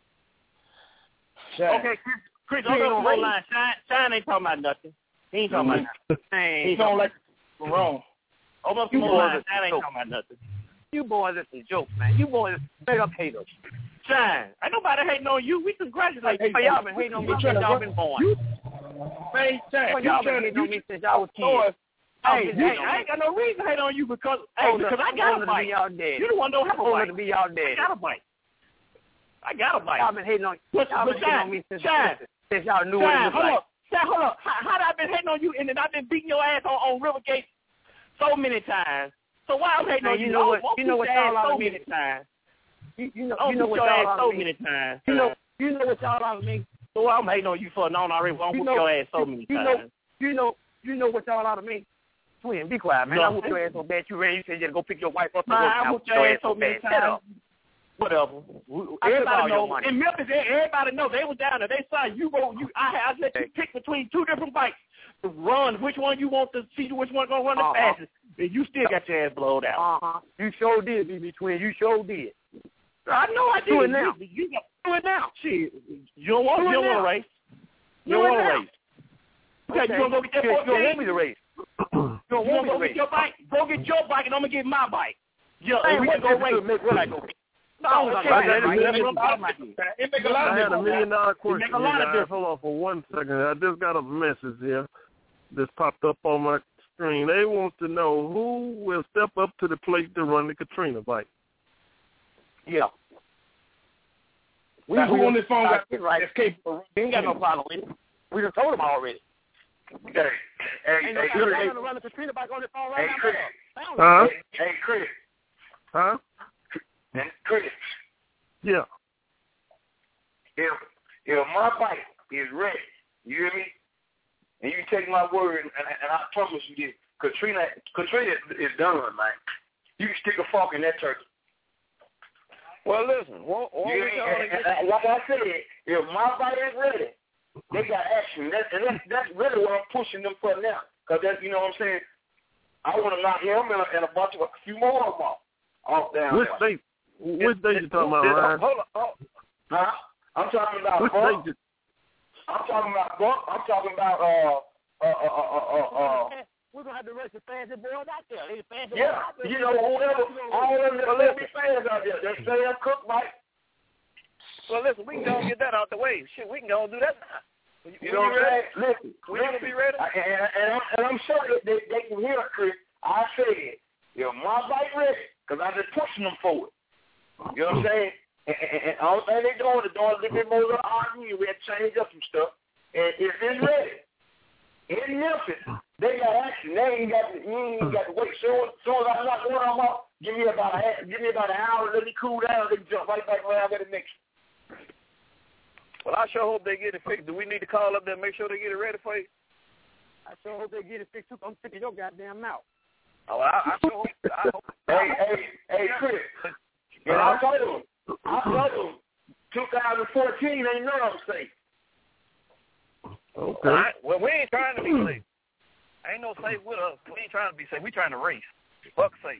Okay, Chris, on the line. Shine ain't talking about nothing. He ain't talking about nothing. He's on like wrong. Open up the line. Shine ain't talking about nothing. You boys, it's a joke, man. You boys straight up haters. Shine. Ain't nobody hating on you. We congratulate you. Y'all been hating on me since y'all been born. Man, y'all been hating on me since y'all was kids. Hey, I ain't got no reason to hate on you because I got a bike. You the one don't have a bike. To be y'all dead. I got a bike. Y'all been hating on me since y'all knew what it was like. Hold up. How I been hating on you and then I've been beating your ass on Rivergate so many times. So why I'm hating on you? You know what y'all out of me. You know what y'all out of me. So many times. You know what y'all out of me. So why I'm hating on you for knowing already won't whoop your ass so many times. You know what y'all out of me. Twin, be quiet, man. I whoop your ass so bad you ran. You said you had to go pick your wife up. I whoop your ass so many times. Whatever. Everybody know. In Memphis, everybody know. They was down there. They saw you go. I let you pick between two different bikes to run. Which one you want to see? Which one gonna run the fastest? And you still got your ass blowed out. You sure did, BB Twin. You sure did. I know I did. Do it now. You do it now. Shit. You don't want to race. You don't want to race. Okay. You gonna go get that 14? You don't want me to race. You don't want me to race. Your bike. Go get your bike, and I'm gonna get my bike. Yeah, we can go race. Where I go? It make a lot of difference. I had $1 million question. Hold on for 1 second. I just got a message here. This popped up on my screen. They want to know who will step up to the plate to run the Katrina bike. Yeah. Who on this phone got right? Capable. We ain't got no problem with it. We done told them already. Hey, to run the Katrina bike on the phone right now. Huh? Hey, Chris. Huh? Chris. Yeah. If my bike is ready, you hear me? And you take my word, and I promise you this, Katrina is done, man. You can stick a fork in that turkey. Well, listen. Like I said, if my bike is ready, they got action. That's really what I'm pushing them for now. Because that's, you know what I'm saying? I want to knock him and a few more of them off down there. Which state you talking about, Ryan? Hold on. Huh? I'm talking about Bump. I'm talking about Bump. I'm talking about we're gonna have to rush the fastest boys out there. You know, whoever, all of them that be fans out there. They say I'm cooked, Mike. Well, listen, we can go and get that out the way. Shit, we can go and do that now. You know what I'm saying? Listen, we gonna be ready. And I'm sure that they can hear it, Chris. I said, my bike ready, because I just pushing them forward. You know what I'm saying? And all the thing they doing is doing a little bit more arguing. We had to change up some stuff. And if it's ready, in Memphis, they got action. You ain't got to wait. Soon as I knock one of them off, give me about an hour, let me cool down, they can jump right back around there the next. Well, I sure hope they get it fixed. Do we need to call up there and make sure they get it ready for you? I sure hope they get it fixed too. I'm sick of your goddamn mouth. Oh, I sure hope. Hey, Chris. And I told him, 2014 ain't none of them safe. Okay. All right. Well, we ain't trying to be safe. Ain't no safe with us. We ain't trying to be safe. We trying to race. Fuck safe.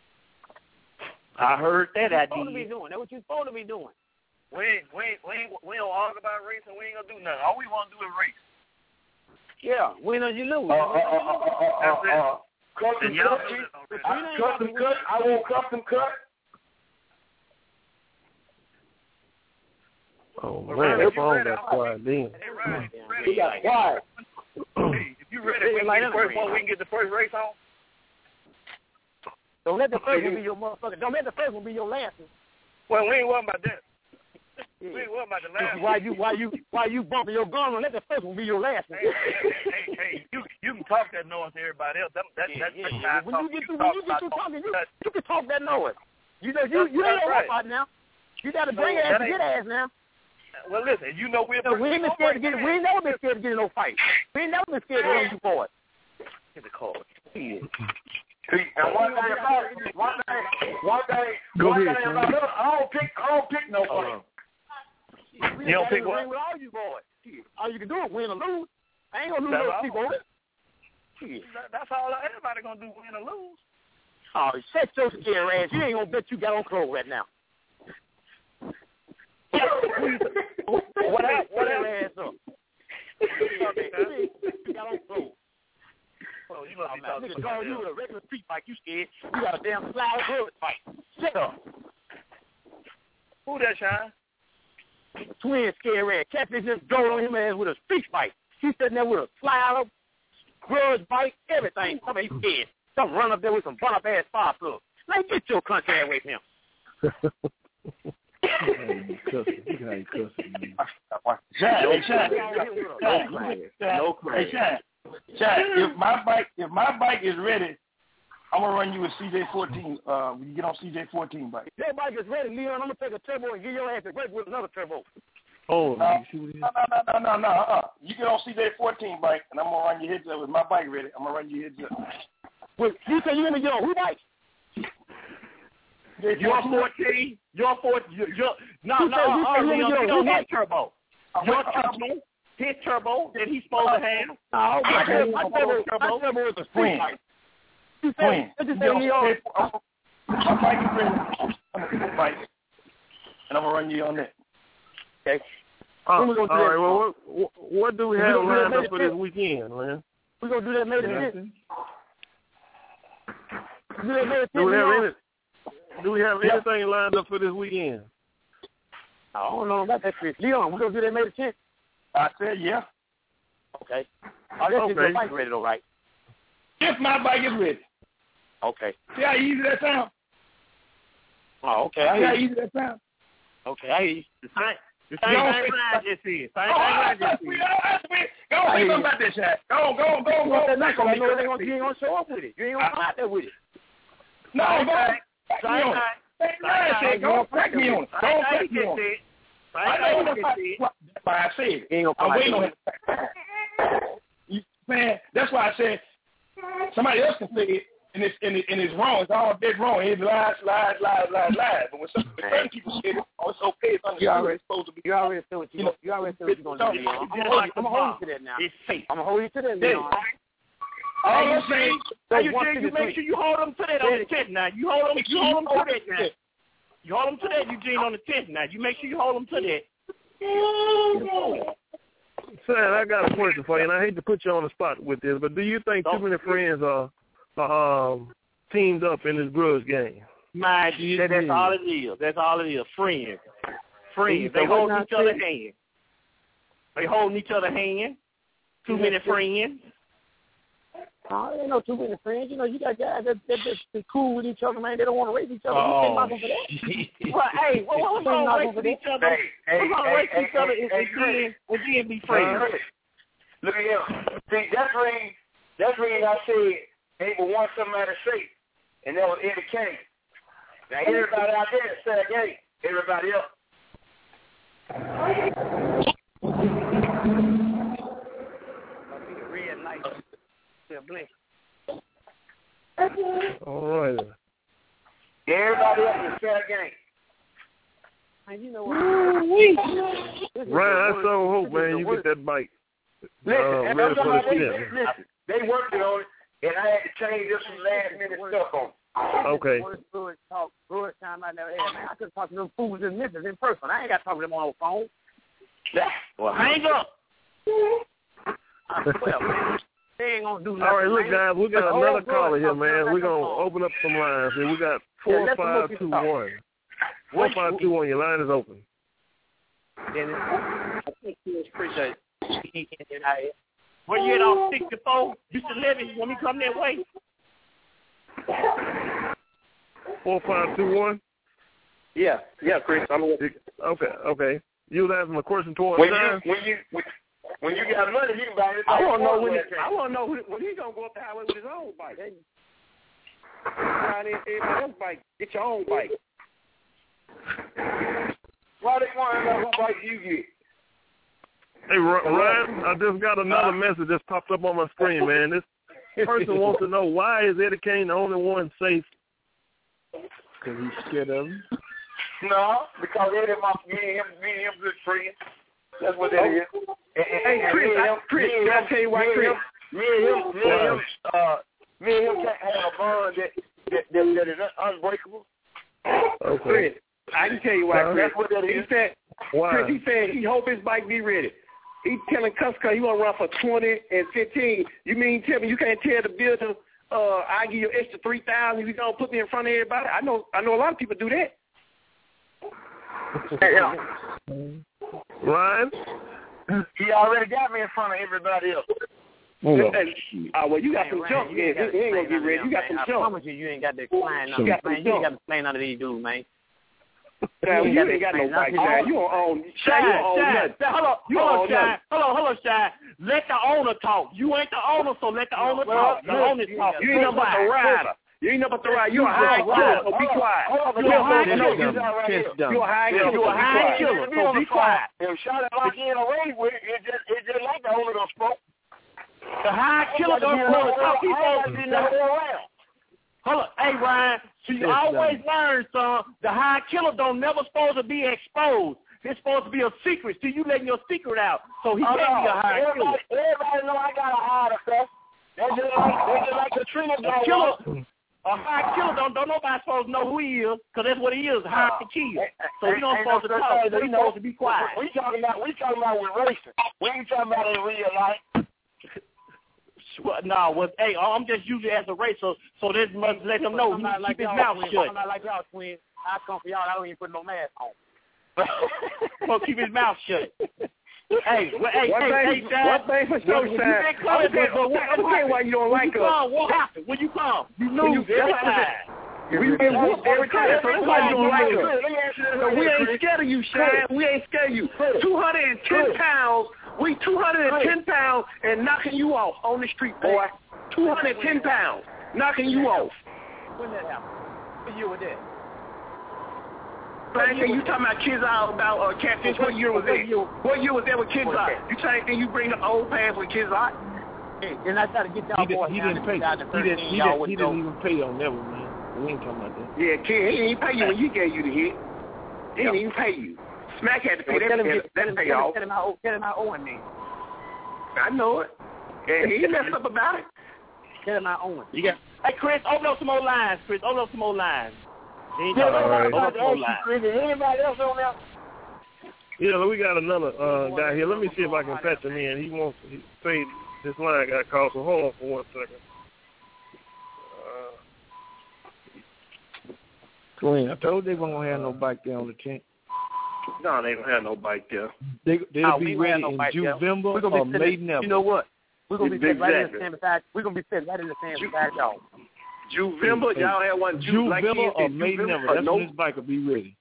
I heard that idea. That's what you're supposed to be doing. That's what you're supposed to be doing. We don't argue about racing. We ain't gonna do nothing. All we want to do is race. Yeah, win or you lose. That's it. Custom cut. I want custom cut. Oh man, that phone got quiet then. We got quiet. Hey, if you ready, we can get the first one. We can get the first race on. Don't let the first one be your motherfucker. Don't let the first one be your last one. Well, we ain't worried about that. We ain't worried about the last one. Why you bumping your gun? Don't let the first one be your last one. Hey, you can talk that noise to everybody else. When you get through talking, you can talk that noise. You know you ain't no robot now. You got to bring ass to get ass now. Well, listen, you know we ain't never been scared to get in no fight. We ain't never been scared to run you for it. Get the call. And one thing about us, I don't pick no fight. You don't pick what? With all you boys. All you can do is win or lose. I ain't gonna lose those people. That's all everybody gonna do, win or lose. Oh, shut your scare ass. You ain't gonna bet you got on clothes right now. What ass up? You got on clothes. Oh, you must be talking to you with a regular street bike. You scared? You got a damn slide bullet bike. Shut up. Who that, Shine? Twin scared red. Catfish just drove on him ass with a street bike. He's sitting there with a fly-out, grudge bike, everything. Come on, he's scared. Some run up there with some bun-up ass fire plug. Man, get your country ass away from him. Shine, if my bike is ready, I'm gonna run you with CJ14. When you get on CJ14 bike. That bike is ready, Leon. I'm gonna take a turbo and give your ass a break with another turbo. Oh, no. You get on CJ14 bike, and I'm gonna run your heads up with my bike ready. I'm gonna run your heads up. Wait, you say you gonna get on who bike? You're 14. You're 14. No, his turbo. Your turbo. His turbo that he's supposed to have. No, my turbo is a street bike. Twin. My bike is ready. I'm gonna bike, and I'm gonna run you on that. Okay. All right. Well, what do we have lined up for this weekend, man? We're gonna do that May the 10th. Do we have anything lined up for this weekend? I don't know about that, Chris. Leon, we're gonna do that May the 10th. I said yeah. Okay. I guess your bike ready though, right? If my bike is ready. Okay. See how easy that sounds? Oh, okay. See how easy that sounds? Okay, I hear you. The same thing I just said. Go on, say something about this, Shaq. Go on. You ain't gonna show up with it. You ain't gonna come out there with it. No, go on. Don't crack me on it. Don't crack me on it. I know what I said. I'm waiting on it. Man, that's why I said somebody else can say it. And it's wrong. It's all dead wrong. It's lies. But when certain people say it, it's okay. It's supposed to be. You already said what you're going to do. I'm going to hold you to that now. It's safe. I'm going to hold you to that now. All I'm saying, you make sure you hold them to that on the 10th now. You hold them to that now. You hold them to that, Eugene, on the 10th now. You make sure you hold them to that. Son, I got a question for you, and I hate to put you on the spot with this, but do you think too many friends are teamed up in this grudge game? That's all it is. That's all it is. Friends. They hold each other's hand. They holding each other's hand. Too many friends. Oh, there ain't no too many friends. You know, you got guys that be cool with each other, man. They don't want to race each other. Oh. You can't knock them for that. Well, hey, what's wrong with racing each other? What's wrong with racing each other and then be friends? Look at him. See, that's the reason I said ain't but one somebody say, and that was Eddie Kane. Now, everybody out there said, hey, everybody else. Red light. Blink. All right. Everybody else is fair game. And you know what? Ryan, I so hope, man, you get that bike. Listen, they worked on it, and I had to change just some last minute stuff on it. Okay. Good time I never had. Man, I could talk to them fools in Memphis in person. I ain't got to talk to them on the phone. Well, hang up. Well, man. They ain't gonna do nothing. All right, look, guys, we got another caller here, man. We're going to open up some lines here. We got 4521. 4521, your line is open. Dennis, I think you appreciate it. Where you at on 64? You should live it. You want me to come that way? 4521? Yeah, Chris. I'm Okay. You was asking a question towards when you got money, you can buy it. I want to know when he's going to go up the highway with his own bike. Everybody else's bike. Get your own bike. Why they want to know what bike you get? Hey, Ryan, I just got another message that popped up on my screen, man. This person wants to know, why is Eddie Kane the only one safe? Because he's scared of him. No, because Eddie, me and him good friends. That's what that is. Hey, Chris, can I tell you why, Chris? Me and him can't have a bond that is unbreakable. Okay. Chris, I can tell you why, Chris. That's what that is. Why? Chris, he said he hope his bike be ready. He telling Cusco he want to run for 20 and 15. You mean tell me you can't tell the builder, I give you extra 3,000 if you don't put me in front of everybody? I know a lot of people do that. Yeah. Ryan? He already got me in front of everybody else. Well, you got some junk. He ain't gonna get ready. You got some junk. I promise you ain't got to explain nothing. You ain't got to explain none of these dudes, man. You ain't got no bike, man. You don't own. Hold on, Shy. Let the owner talk. You ain't the owner, so let the owner talk. The owner talk. You ain't nothing but the rider. You ain't nothing but the rider. You're a high killer, so be quiet. You're a high killer. You're a high killer, so be quiet. If shot it like in a race with it, just like the owner done spoke. The high killer don't talk. He's supposed to be around. Hold on, hey Ryan. So you always learn, son. The high killer don't never supposed to be exposed. It's supposed to be a secret. See, you letting your secret out, so he can't be a high killer. Everybody know I got a high stuff. They just like Katrina. A high killer don't nobody supposed to know who he is, because that's what he is, high to kill. So we don't supposed to talk. So we supposed to be quiet. We talking about with racing. We ain't talking about in real life. Hey, I'm just using it as a race, so this must let him know. He keep his mouth shut. I'm not like y'all, twin. I come for y'all. I don't even put no mask on. Well, keep his mouth shut. Hey, one thing for sure, Shine. Okay, why you don't like us? What happened? When you come, you lose every time. We've been whooped every time, so that's why you don't like us. So we ain't scared of you, Shine. We ain't scared of you. 210 pounds. We 210 pounds and knocking you off on the street, boy. 210 pounds, knocking you off. When that happened? What year was that? Same thing you talking about Kids Eye about Catfish. What year was that? What year was that with Kids Eye? You same thing you bring the old past with Kids Eye? Hey, and I try to get y'all boys He didn't pay. He didn't even pay on that one, man. We ain't talking about that. Yeah, kid, he didn't pay you when he gave you the hit. He didn't even pay you. Smack had to pay that pay off. Tell him how owing me. I know it. And he messed up about it. Tell him how owing. You got. Hey, Chris, open up some more lines, Chris. Open up some more lines. Anybody else on there? Yeah, we got another guy here. Let me see if I can patch him in. He say this line got called, so hold on for 1 second. Twin, I told they won't have no bike there on the tent. No, they don't have no bike there. They'll be ready in November or May never. You know what? We're gonna be sitting right in the sand beside. We're gonna be sitting right in the sand beside y'all. Juvember, y'all have one. Juvember or May never. That's when this bike will be ready.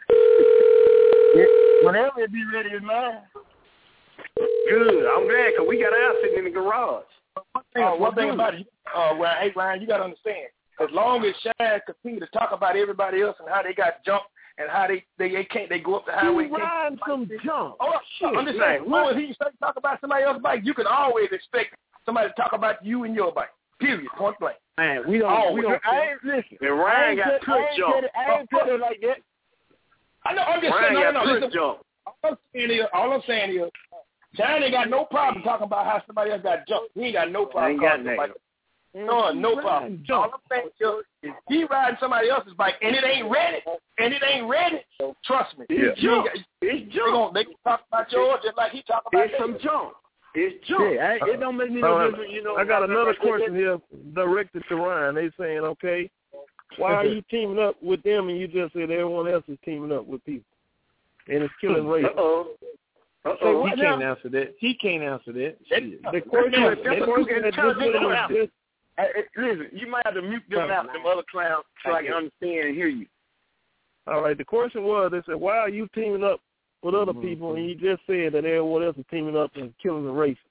Whenever it be ready, it's mine. Good. I'm glad because we got ours sitting in the garage. One thing about it, hey Ryan, you got to understand. As long as Shad continue to talk about everybody else and how they got jumped and how they go up the highway. You riding some junk. I'm just saying. As long as he talk about somebody else's bike, you can always expect somebody to talk about you and your bike. Period. Point blank. Man, we don't. I ain't listen. And Ryan got good jump. I ain't put it like that. I know. I'm just saying. No. All I'm saying is, John ain't got no problem talking about how somebody else got jumped. He ain't got no problem talking about it. No problem. All I'm saying is, he riding somebody else's bike and it ain't ready. Trust me. It's junk. It's junk. They can talk about yours just like he talk about it's some junk. It's junk. Yeah, it don't make me no difference, you know. I got another question here directed to Ryan. They saying, okay, why are you teaming up with them and you just said everyone else is teaming up with people? And it's killing race. He can't answer that. The question is listen, you might have to mute them out, them other clowns, so I can understand and hear you. All right, the question was, they said, why are you teaming up with other people, and you just said that everyone else is teaming up and killing the race?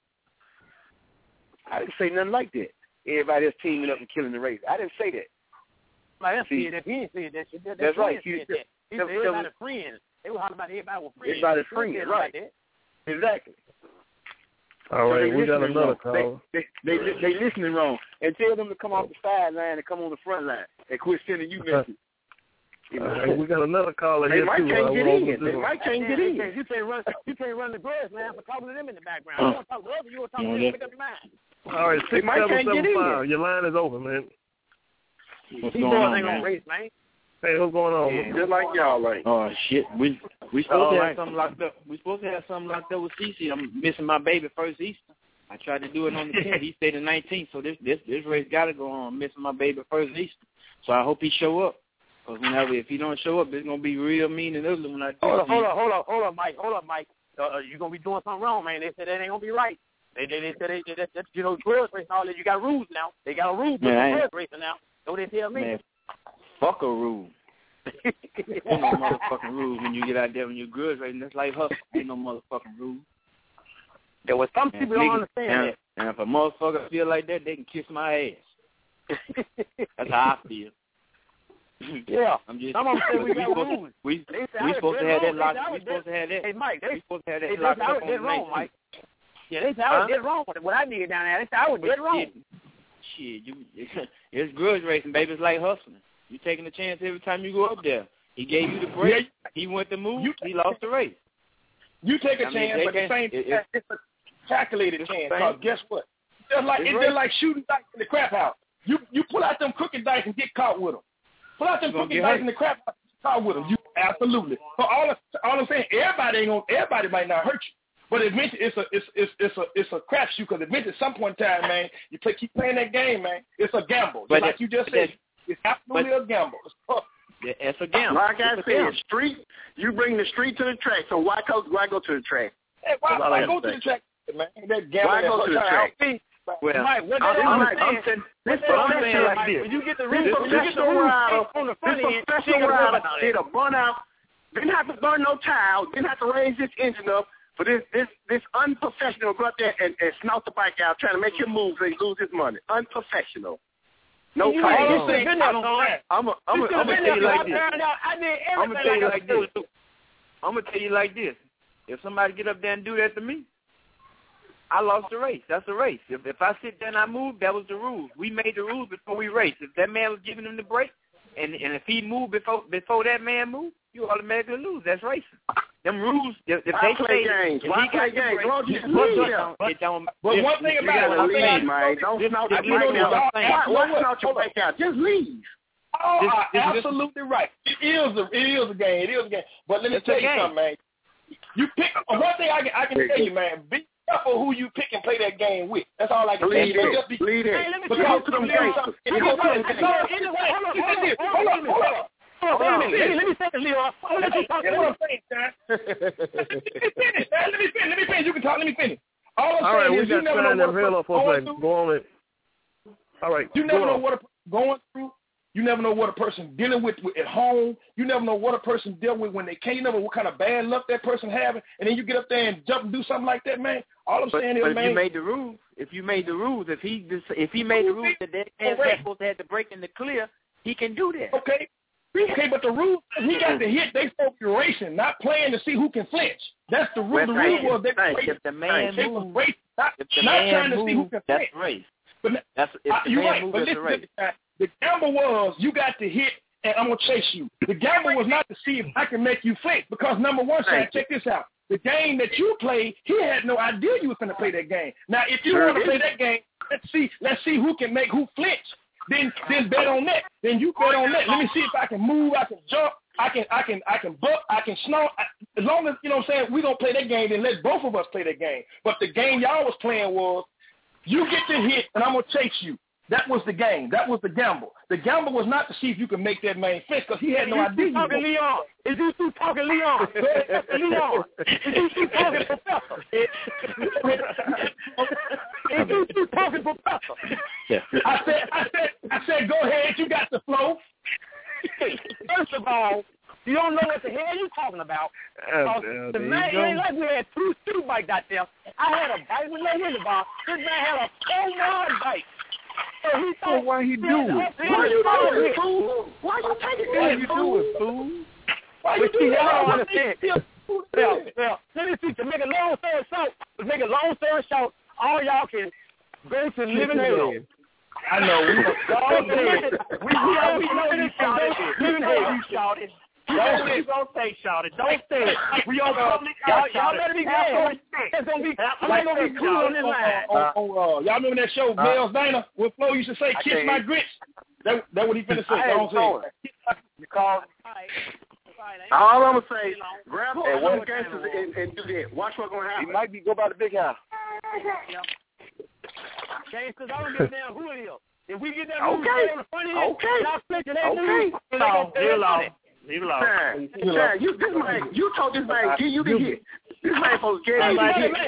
I didn't say nothing like that. Everybody else teaming up and killing the race. I didn't say that. He ain't said that shit. That's right. He said everybody friends. They were talking about everybody was friends. Everybody friends, right. Exactly. All right, we got another call. They listening wrong. And tell them to come off the sideline and come on the front line and quit sending you messages. We got another caller here, too. They might can't get in. You can't run the grass, man, for talking to them in the background. You want to talk to others, you want to talk to them, pick up your mind. All right, 6775. Your line is open, man. These boys ain't going to race, man. Hey, what's going on? Yeah, just like y'all like. Oh shit, we supposed to have something locked up. We supposed to have something locked up with CC. I'm missing my baby first Easter. I tried to do it on the 10th. He stayed the 19th, so this race got to go on. I'm missing my baby first Easter, so I hope he show up. Because if he don't show up, it's gonna be real mean and ugly when I do. Hold up, Mike. You're gonna be doing something wrong, man. They said that ain't gonna be right. They said that grudge racing all that. You got rules now. They got a rule for grudge racing now. Don't they tell me? Man, fuck a rule. Ain't no motherfucking rules when you get out there when you're grudge racing. That's like hustle. Ain't no motherfucking rules. There was some people don't understand that. And if a motherfucker feel like that, they can kiss my ass. That's how I feel. Yeah. I'm just. Some of them say we got rules. We supposed to have that locked. We supposed to have that. Hey, Mike, we supposed to have that locked up on the wrong, Mike. Yeah, they said I was dead wrong with what I did down there. They said I was dead wrong. Shit, it's grudge racing, baby. It's like hustling. You taking a chance every time you go up there. He gave you the break. Yeah. He went to move. He lost the race. You take a chance, but at the same time, it's a calculated chance. Because guess what? It's just like shooting dice in the crap house. You pull out them crooked dice and get caught with them. Pull out them crooked dice in the crap house and get caught with them. You absolutely. So all I'm saying, everybody might not hurt you. But eventually, it's a crapshoot because eventually, at some point in time, man, you keep playing that game, man. It's a gamble, just like you just said. It's absolutely a gamble. It's a gamble. Like I said, street. You bring the street to the track. So why go to the track? Hey, why go to the track, man? That gamble. Why go to the track? Well, Mike, I'm saying like this. When you get the rule on the front end, rider did a burn out. Didn't have to burn no tile. Didn't have to raise this engine up. For this unprofessional go out there and snout the bike out trying to make him move so he lose his money. Unprofessional. No I'm gonna tell you like this. I'm gonna tell you like this. If somebody get up there and do that to me, I lost the race. That's the race. If I sit there and I move, that was the rules. We made the rules before we raced. If that man was giving him the break, and if he moved before that man moved, you automatically lose. That's racing. Them rules, if they play games, why play games? But one thing about it, man, don't snout your bike out. Just leave. Oh, absolutely right. It is a game. It is a game. But let me tell you something, man. You pick one thing I can tell you, man. Be careful who you pick and play that game with. That's all I can tell you. Lead it. Go to them gangsters. Hold on. Let me say this, Leo. Let me finish. You can talk. Let me finish. All I'm saying is you never know what a person's going through. All right. You never know what a person's going through. You never know what a person's dealing with at home. You never know what a person dealing with when they can't. You never know what kind of bad luck that person having. And then you get up there and jump and do something like that, man. All I'm saying is, man. If you made the rules, if he made the rules that they're supposed to have the break in the clear, he can do that. Okay, but the rule, he got to hit. They supposed to be racing, not playing to see who can flinch. That's the rule. The rule was they were racing. If the man moves, not trying to see who can that's flinch. Race. But you're right. But listen, the gamble was you got to hit, and I'm gonna chase you. The gamble was not to see if I can make you flinch, because number one, Shaq, check this out. The game that you played, he had no idea you was going to play that game. Now, if you want to play that game, let's see who can make who flinch. Then bet on that. Then you bet on that. Let me see if I can move, I can jump, I can buck, I can snort. As long as, you know what I'm saying, we don't play that game, then let both of us play that game. But the game y'all was playing was, you get the hit, and I'm going to chase you. That was the game. That was the gamble. The gamble was not to see if you could make that man flinch, because he had no idea. Is you two talking, Leon? Leon, is you two talking, Professor? Is you two talking, Professor? Yeah. I said, go ahead. You got the flow. First of all, you don't know what the hell you're talking about. The man, it ain't like we had two bikes out there. I had a bike with no handlebar. This man had a 4-yard bike. So why he do it? Why you doing it, fool? Why you taking it? Why you doing it, fool? Why you doing it? Well, let me see. To make a long story short, all y'all can go to Living Hell. I know. We know you shouted. Living Hell, you shouted. Don't say shouted. Don't say it. We on public. Y'all better be glad. It's gonna be. I'm gonna be cool on this line. Y'all remember that show, Mel's Diner, where Flo used to say, "Kiss my grits." That's what he finna say. call. All I'm gonna say, grab one gangsters and do that. Watch what's gonna happen. He might be go by the big house. Gangsters, I don't give a damn who it is. If we get that okay, on the front end, y'all split it. Leave it alone. You told this man give you the hit. This man supposed to give you the hit.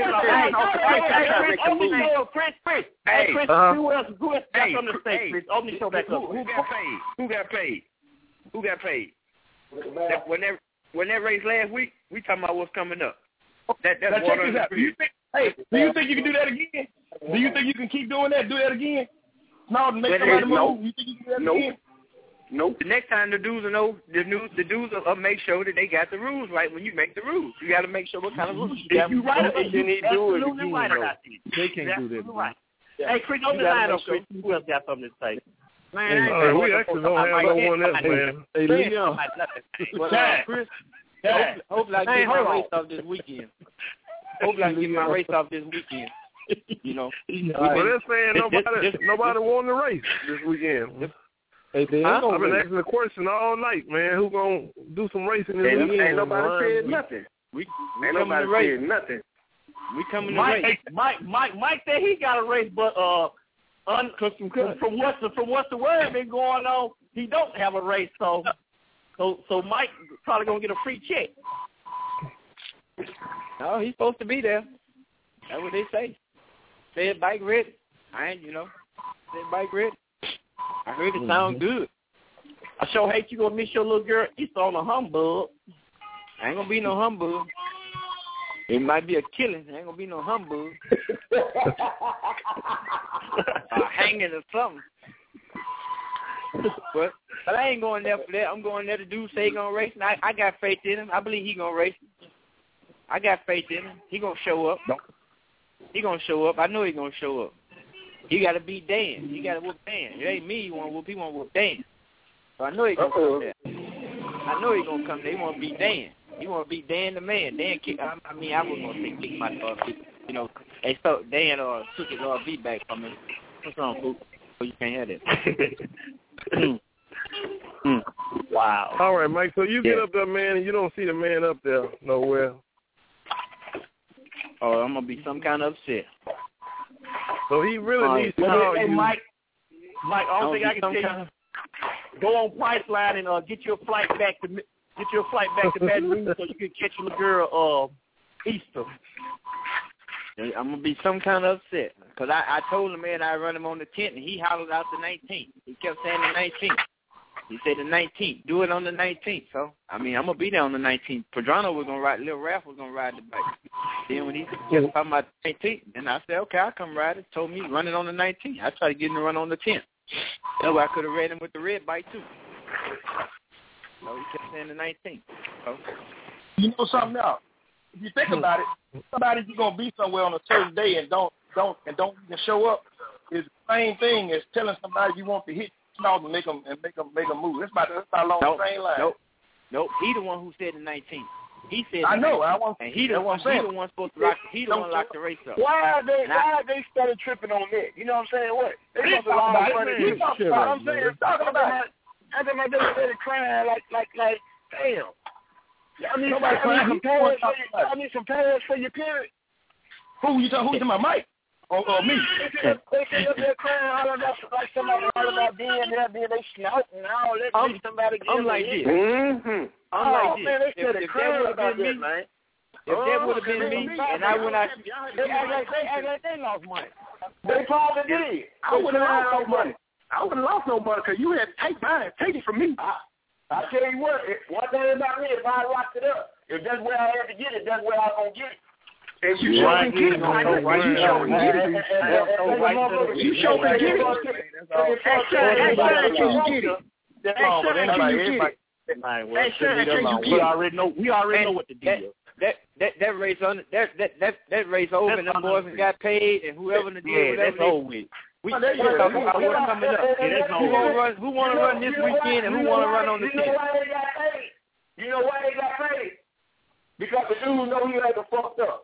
Chris, who else got something to say? Chris, open the show back up. Who got paid? When that race last week, we talking about what's coming up. That's what I'm saying. Do you think you can do that again? Do you think you can keep doing that? Do that again? No, make somebody move. You think you can do that again? Nope. The next time the dudes will know, the dudes will make sure that they got the rules right when you make the rules. You got to make sure what kind of rules you got. If you write it, then he do it again. Right. They can't do that. Right. Hey, Chris, don't deny it, Chris. Who else got something to say? Man, we actually don't have no one else, man. Hey, Leon. Chris, hopefully I get my race off this weekend. Hopefully I can get my race off this weekend. You know. But they're saying nobody won the race this weekend. Hey, I've been asking the question all night, man. Who gonna do some racing this weekend? Ain't nobody said nothing. Ain't nobody said nothing. We coming to race. Mike said he got a race, but from what's the word been going on, he don't have a race. So Mike probably gonna get a free check. No, he's supposed to be there. That's what they say. Said bike ready. Said bike ready. I heard it sound good. I sure hate you gonna miss your little girl Easter on a humbug. Ain't gonna be no humbug. It might be a killing. Ain't gonna be no humbug. Hanging or something. But I ain't going there for that. I'm going there to do say he gonna race. And I got faith in him. I believe he gonna race. I got faith in him. He gonna show up. He gonna show up. I know he gonna show up. He got to beat Dan. He got to whoop Dan. It ain't me. He want to whoop Dan. So I know he gonna come there. I know he gonna come there. He want to beat Dan. He want to beat Dan the man. Dan kick. I was gonna say kick my Hey, so Dan took his RV back from me. What's wrong, Poop? Oh, you can't have that. Wow. All right, Mike. So you get up there, man, and you don't see the man up there nowhere. Oh, I'm gonna be some kind of upset. So he really needs to call you. Mike, I don't think I can tell you. Go on Priceline and get your flight back to Baton Rouge so you can catch your girl Easter. I'm gonna be some kind of upset because I told the man I run him on the 10th and he hollered out the 19th. He kept saying the 19th. He said the 19th. Do it on the 19th. So I'm gonna be there on the 19th. Pedrano was gonna ride. Lil Ralph was gonna ride the bike. Then when he kept talking about the 19th, then I said, okay, I'll come ride it. Told me run it on the 19th. I tried to get him to run on the 10th. That way I could have ran him with the red bike too. So he kept saying the 19th. So. You know something else? If you think about it, somebody you're gonna be somewhere on a certain day and don't even show up is the same thing as telling somebody you want to hit snout and make them move. That's about along the same line. Nope. He the one who said the 19th. He said. I know. And he the one supposed to rock. He the one lock the race up. Why are they started tripping on that? You know what I'm saying? What? They must have lost money. I'm saying talking about. I think my daddy started crying like damn. I need some pads for your period. Who you talking about, Mike? Or me? They sit up there crying all about like somebody all about being there, being they snouting and all that. Somebody I'm like this. I'm like this. Man, they started crying about that, man. If that would have been me, and I went out, they act like they lost money. They probably did. I wouldn't have lost no money. I wouldn't have lost no money because you had to take it from me. I tell you what, one thing about me, if I locked it up, if that's where I had to get it, that's where I'm going to get it. And you sure can get it. You sure can get it. You sure can get it. We already know what the deal is. That race over, and them boys got paid, and whoever the deal that's over with. We talking about what's coming up. Who want to run this weekend, and who want to run on the 10th? You know why they got paid? Because the dude know he had to fucked up.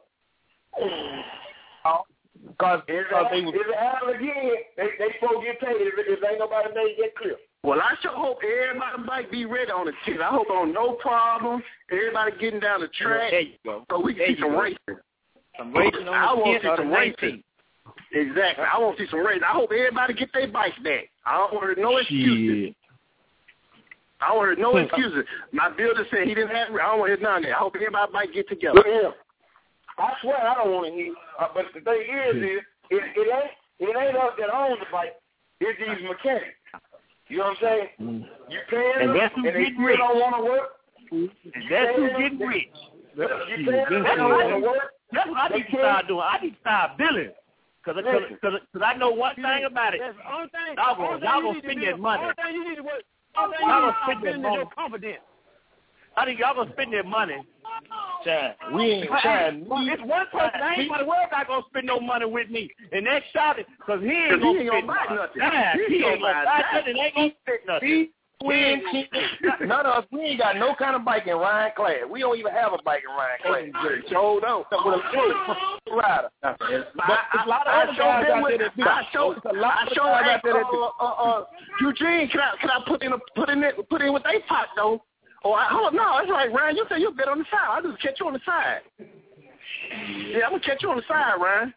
Because if it happens again, they supposed to get paid if ain't nobody made that clear. Well, I sure hope everybody might be ready on the 10th. I hope on no problem. Everybody getting down the track so we can see some racing. Some racing on the 10th or the 19th. Exactly. I want to see some racing. I hope everybody get their bikes back. I don't want to hear no excuses. I don't want to hear no excuses. My builder said he didn't have it. I don't want to hear none of that. I hope everybody might get together. Look here. I swear I don't want to hear. But the thing is it ain't us that owns the bike. It's these mechanics. You know what I'm saying? You paying them, and they still don't want to work. And that's who's getting rich. You paying them, they don't want to work. That's what I need to start doing. I need to start billing. Because I know one thing about it. Y'all going to spend that money. Only thing you need to work. Y'all going to spend that money. Confidence. I think y'all going to spend that money. We ain't trying. It's one person I ain't gonna worry about gonna spend no money with me, and that's Shotty, because he ain't gonna buy nothing. He ain't gonna buy nothing. Ain't gonna spend nothing. None of us, we ain't got no kind of bike in Ryan Class. We don't even have a bike in Ryan Class. Hold on. Rider. But a lot of other guys out there that do. I show Eugene, can I put in with they pot though? Oh, no, that's right, Ryan. You said you'll bet on the side. I'll just catch you on the side. Yeah, I'm going to catch you on the side, Ryan.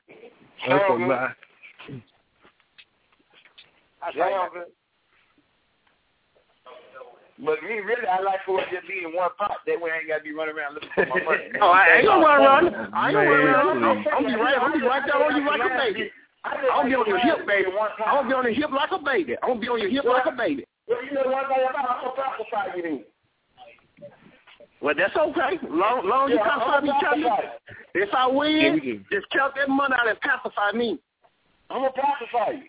But me, really, I like for it to be in one pot. That way I ain't got to be running around looking for my money. Oh, I ain't going to run around. I ain't going to run around. I'm going to be right there on you like a baby. I'm going to be on your hip, baby. I'm going to be on your hip like a baby. I'm going to be on your hip like a baby. Well, you know one thing about I'm going to classify you then. Well, that's okay. Long you pacify me, if I win, just count that money out and pacify me. I'm going to pacify you.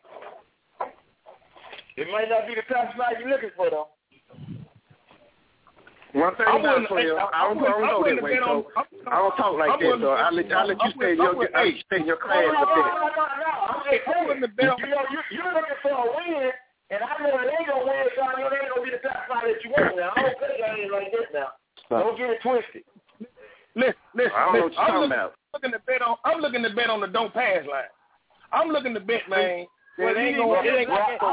It might not be the pacify you're looking for, though. One thing about it, I don't go that way, so I don't talk like that, so I'll let you stay in your class with that. You're looking for a win, and I know it ain't going to win, so I know it ain't going to be the pacify that you want now. I don't play games like this now. Don't get it twisted. Listen. I don't know what you're talking about. I'm looking to bet on the don't pass line. I'm looking to bet, man. That ain't going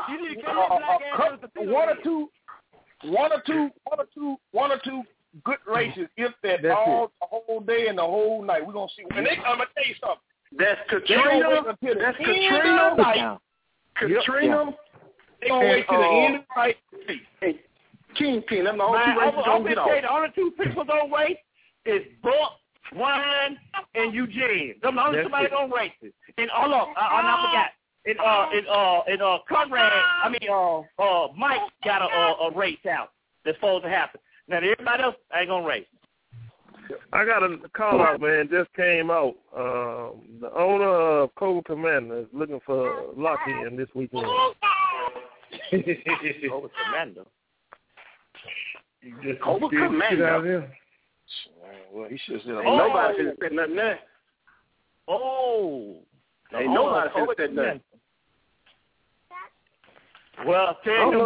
one or two good races, if that all the whole day and the whole night. We're gonna see. And I'm gonna tell you something. That's Katrina. That's Katrina. Katrina. They gonna wait till the end of the night. Hey, Kingpin. That's the only two races gonna get off. The only two people gonna race is Buck, Wine, and Eugene. Them the only somebody gonna race it. And hold up, I forgot. Conrad. Mike got a race out that's supposed to happen. Now everybody else ain't gonna race. I got a call out, man. Just came out. The owner of Cobra Commander is looking for lock-in this weekend. Cobra Commander. Cobra Commander. Well, he should have said nobody should have said nothing there. Oh. Ain't nobody should have said nothing. Well,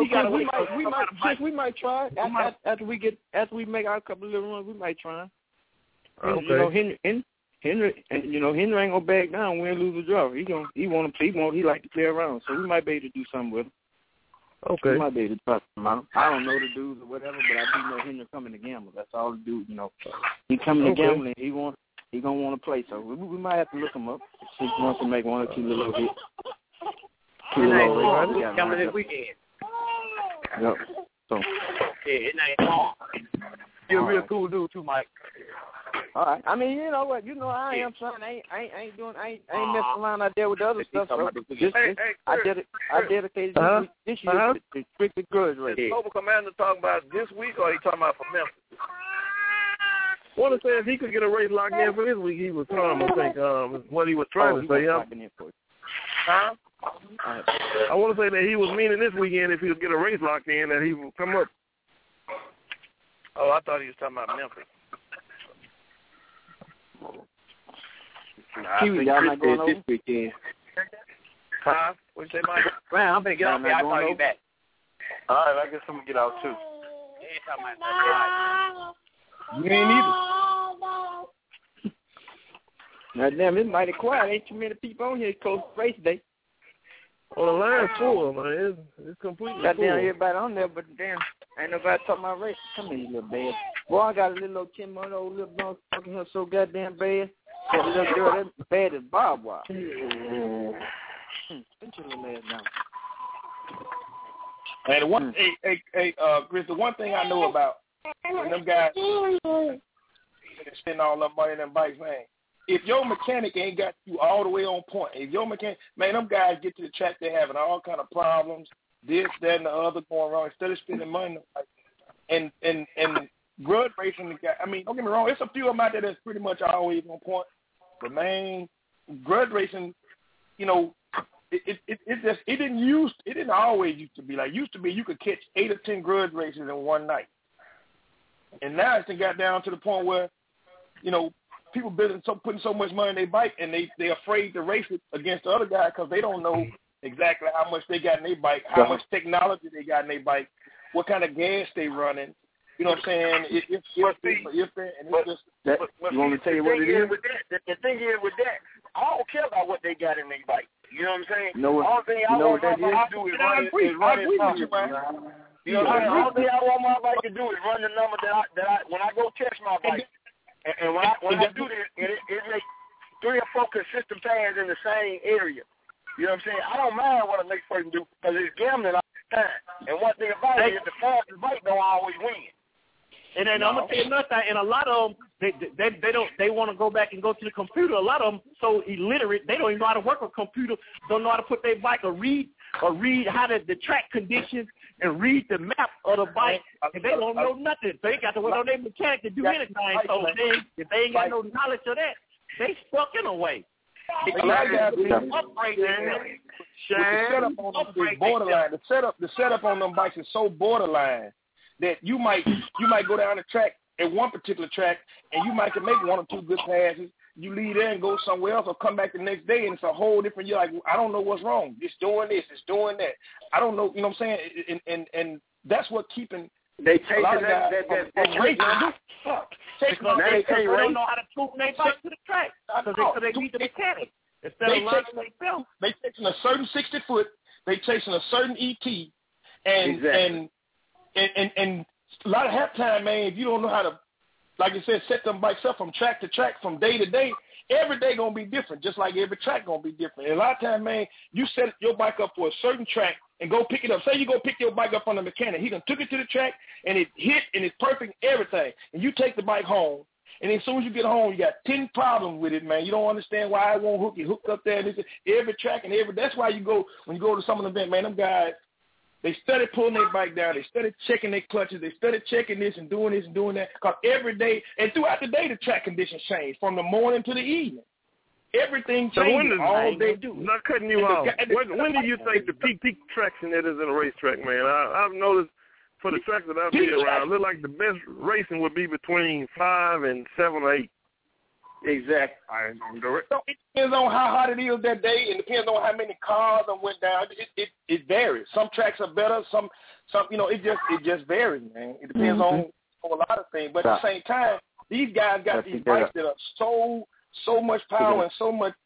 we might try after we make our couple of little runs. We might try. Okay. Henry ain't gonna back down, win, lose, or draw. He like to play around, so we might be able to do something with him. Okay. We might be able to trust him out. I don't know the dudes or whatever, but I do know Henry coming to gamble. That's all the dude, He coming to gamble and he gonna want to play. So we might have to look him up. See if he wants to make one or two little hits. Coming this weekend. Yep. So. Yeah, it ain't long. You're a real cool dude too, Mike. All right. I mean, you know what? I am son. I ain't messing around out there with the other stuff. So I dedicated this year to strictly grudge race. Cobra Commander talking about this week, or he talking about for Memphis? One of said if he could get a race locked in for this week, he was trying. I think what he was trying to say. Huh? I want to say that he was meaning this weekend if he would get a race locked in that he would come up. Oh, I thought he was talking about Memphis. I think Chris this weekend. Huh? What'd you say, Mike? Man, I'm going to get off here. I'll call you back. All right, I guess I'm going to get out, too. You ain't talking about that. You ain't either. Now, damn, it's mighty quiet. Ain't too many people on here close to race day. Oh, the line's full, man. It's completely got full. Got everybody on there, but damn, ain't nobody talking about race. Come here, you little bad. Boy, I got a little old 10-month-old little bone fucking her so goddamn bad. That little girl, that bad as barbed wire. Put your little ass down. And the one, Chris, the one thing I know about when them guys spend all that money in them bikes, man, if your mechanic ain't got you all the way on point, if your mechanic, man, them guys get to the track, they're having all kind of problems, this, that, and the other going wrong. Instead of spending money, and grudge racing, the guy, I mean, don't get me wrong, there's a few of them out there that's pretty much always on point, but man, grudge racing, you know, it didn't always used to be like. Used to be you could catch 8 or 10 grudge races in one night, and now it's got down to the point where, you know, people putting so much money in their bike, and they're afraid to race it against the other guy because they don't know exactly how much they got in their bike, how much technology they got in their bike, what kind of gas they running. You know what I'm saying? You want me to tell you what it is? The thing is with that, I don't care about what they got in their bike. You know what I'm saying? All thing I want my bike to do is run it. You know what I'm saying? All thing I want my bike to do is run the number that I when I go test my bike. And when I do this, it makes 3 or 4 consistent passes in the same area. You know what I'm saying? I don't mind what the next person do because it's gambling all the time. And one thing about it is the fastest bike don't always win. And then I'm gonna tell you another thing. And a lot of them, they want to go back and go to the computer. A lot of them so illiterate they don't even know how to work a computer. Don't know how to put their bike or read how the track conditions and read the map of the bike. And they don't know nothing. They got to wait on their mechanic to do anything. So if they ain't got no knowledge of that, they stuck in a way. The setup on them bikes is so borderline that you might go down the track at one particular track and you might can make 1 or 2 good passes. You leave there and go somewhere else or come back the next day and it's a whole different. You're like, I don't know what's wrong. It's doing this. It's doing that. I don't know. You know what I'm saying? And that's what keeping. They take that racing. Because they don't know how to tune their bike to the track. So they need the mechanic. Instead of learning themselves. They chasing a certain 60-foot. They chasing a certain ET. And a lot of halftime, man, if you don't know how to, like you said, set them bikes up from track to track, from day to day, every day going to be different, just like every track going to be different. And a lot of time, man, you set your bike up for a certain track and go pick it up. Say you go pick your bike up from the mechanic. He done took it to the track, and it hit, and it's perfect, everything. And you take the bike home, and as soon as you get home, you got 10 problems with it, man. You don't understand why it won't hook. You hooked up there, and every track and that's why you go, when you go to some of the events, man, them guys, they started pulling their bike down. They started checking their clutches. They started checking this and doing that. Because every day, and throughout the day, the track conditions change from the morning to the evening. Everything changes all day. Not cutting you off. When do you think the peak traction that is in a racetrack, man? I've noticed for the tracks that I've been around, it look like the best racing would be between 5 and 7 or 8. Exactly. So it depends on how hot it is that day, and depends on how many cars went down. It varies. Some tracks are better. Some it just varies, man. It depends on a lot of things. But at the same time, these guys got these bikes that are so much power and so much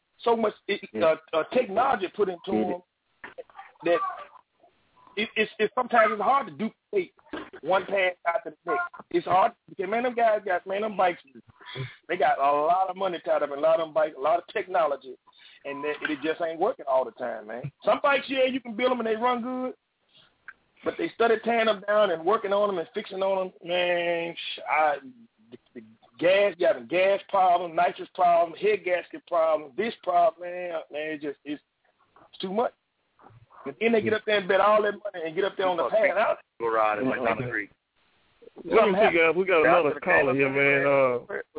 technology put into them that it's sometimes it's hard to duplicate one pass after the next. It's hard because them guys got them bikes. They got a lot of money tied up in a lot of them bikes, a lot of technology, and it just ain't working all the time, man. Some bikes, you can build them and they run good, but they started tearing them down and working on them and fixing on them, man. The gas, you having gas problem, nitrous problem, head gasket problem, this problem, man, it's too much. And then they get up there and bet all that money and get up there on the path. Go ride it like down the street. Let me see, guys. We got another caller here, man.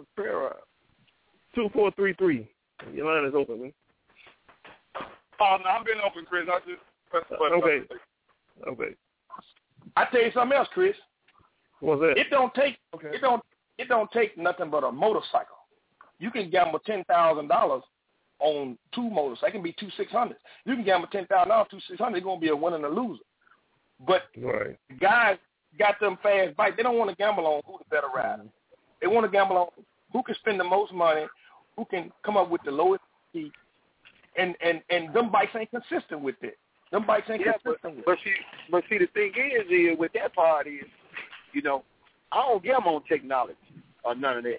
2433. Your line is open, man. Oh, no, I've been open, Chris. I just pressed the button. Okay. I tell you something else, Chris. What's that? It don't take nothing but a motorcycle. You can gamble $10,000 on 2 motorcycles. It can be 2 600s. You can gamble $10,000, 2 600. It's gonna be a winner and a loser. But guys got them fast bikes. They don't want to gamble on who the better rider. They want to gamble on who can spend the most money, who can come up with the lowest speed, and them bikes ain't consistent with it. Them bikes ain't consistent. But see, the thing is with that part is, I don't get them on technology or none of that.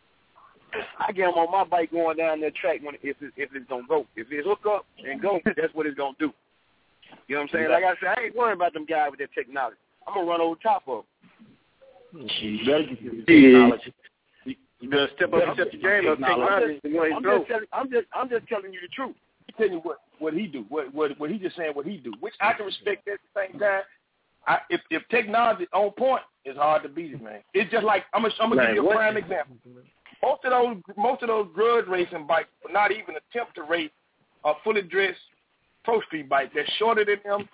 I get them on my bike going down that track if it's gonna go. If it hook up and go, that's what it's gonna do. You know what I'm saying? Like I said, I ain't worrying about them guys with that technology. I'm gonna run over top of them. You better get your technology. You better step up and step your game up. I'm just telling you the truth. I'm telling you what he do. What he just saying what he do, which I can respect at the same time. If technology on point, it's hard to beat it, man. It's just like I'm gonna give you a prime example. Most of those grudge racing bikes will not even attempt to race a fully dressed pro street bike that's shorter than them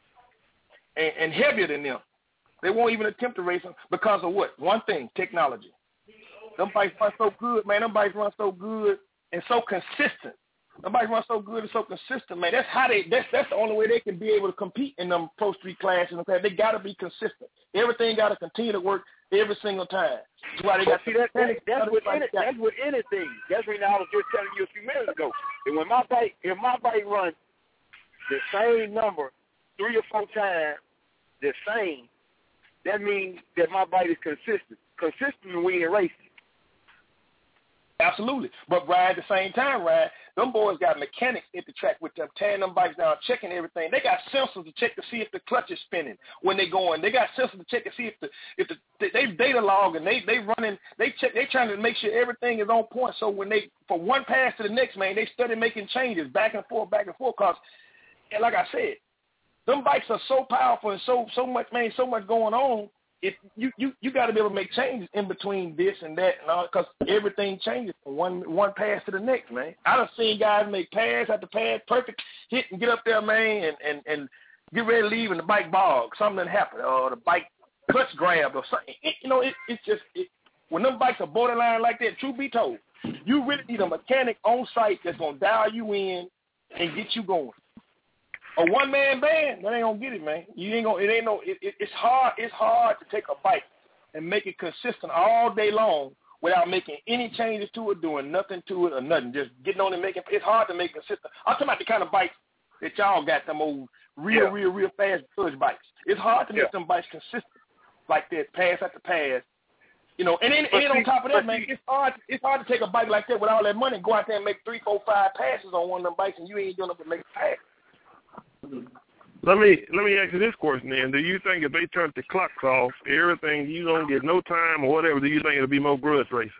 and heavier than them. They won't even attempt to race them because of what? One thing, technology. Them bikes run so good, man. Them bikes run so good and so consistent. Them bikes run so good and so consistent, man. That's the only way they can be able to compete in them pro street classes. They got to be consistent. Everything got to continue to work every single time. That's why they got. See, that's with anything. That's what I was just telling you a few minutes ago. And when if my bike runs the same number 3 or 4 times, the same, that means that my bike is consistent. Consistent when you're racing. Absolutely. But, Ryan, at the same time, Ryan, them boys got mechanics at the track with them, tearing them bikes down, checking everything. They got sensors to check to see if the clutch is spinning when they going. They got sensors to check to see if they data log and they running. They trying to make sure everything is on point. So when from one pass to the next, man, they study making changes back and forth. Cause, and like I said, them bikes are so powerful and so much, man, so much going on. If you got to be able to make changes in between this and that and all, because everything changes from one pass to the next, man. I done seen guys make pass after pass, perfect hit and get up there, man, and get ready to leave and the bike bog. Something happened, or the bike clutch grabbed or something. It's just when them bikes are borderline like that, truth be told, you really need a mechanic on site that's gonna dial you in and get you going. A one-man band, that ain't gonna get it, man. It's hard to take a bike and make it consistent all day long without making any changes to it, doing nothing to it or nothing. Just getting on and making. It's hard to make consistent. I'm talking about the kind of bikes that y'all got, them old real fast grudge bikes. It's hard to make them bikes consistent like that, pass after pass. And then on top of that, man, it's hard to take a bike like that with all that money and go out there and make 3, 4, 5 passes on one of them bikes, and you ain't doing nothing but make a pass. Let me ask you this question then. Do you think if they turn the clocks off, everything, you don't get no time or whatever, do you think it'll be more grudge racing?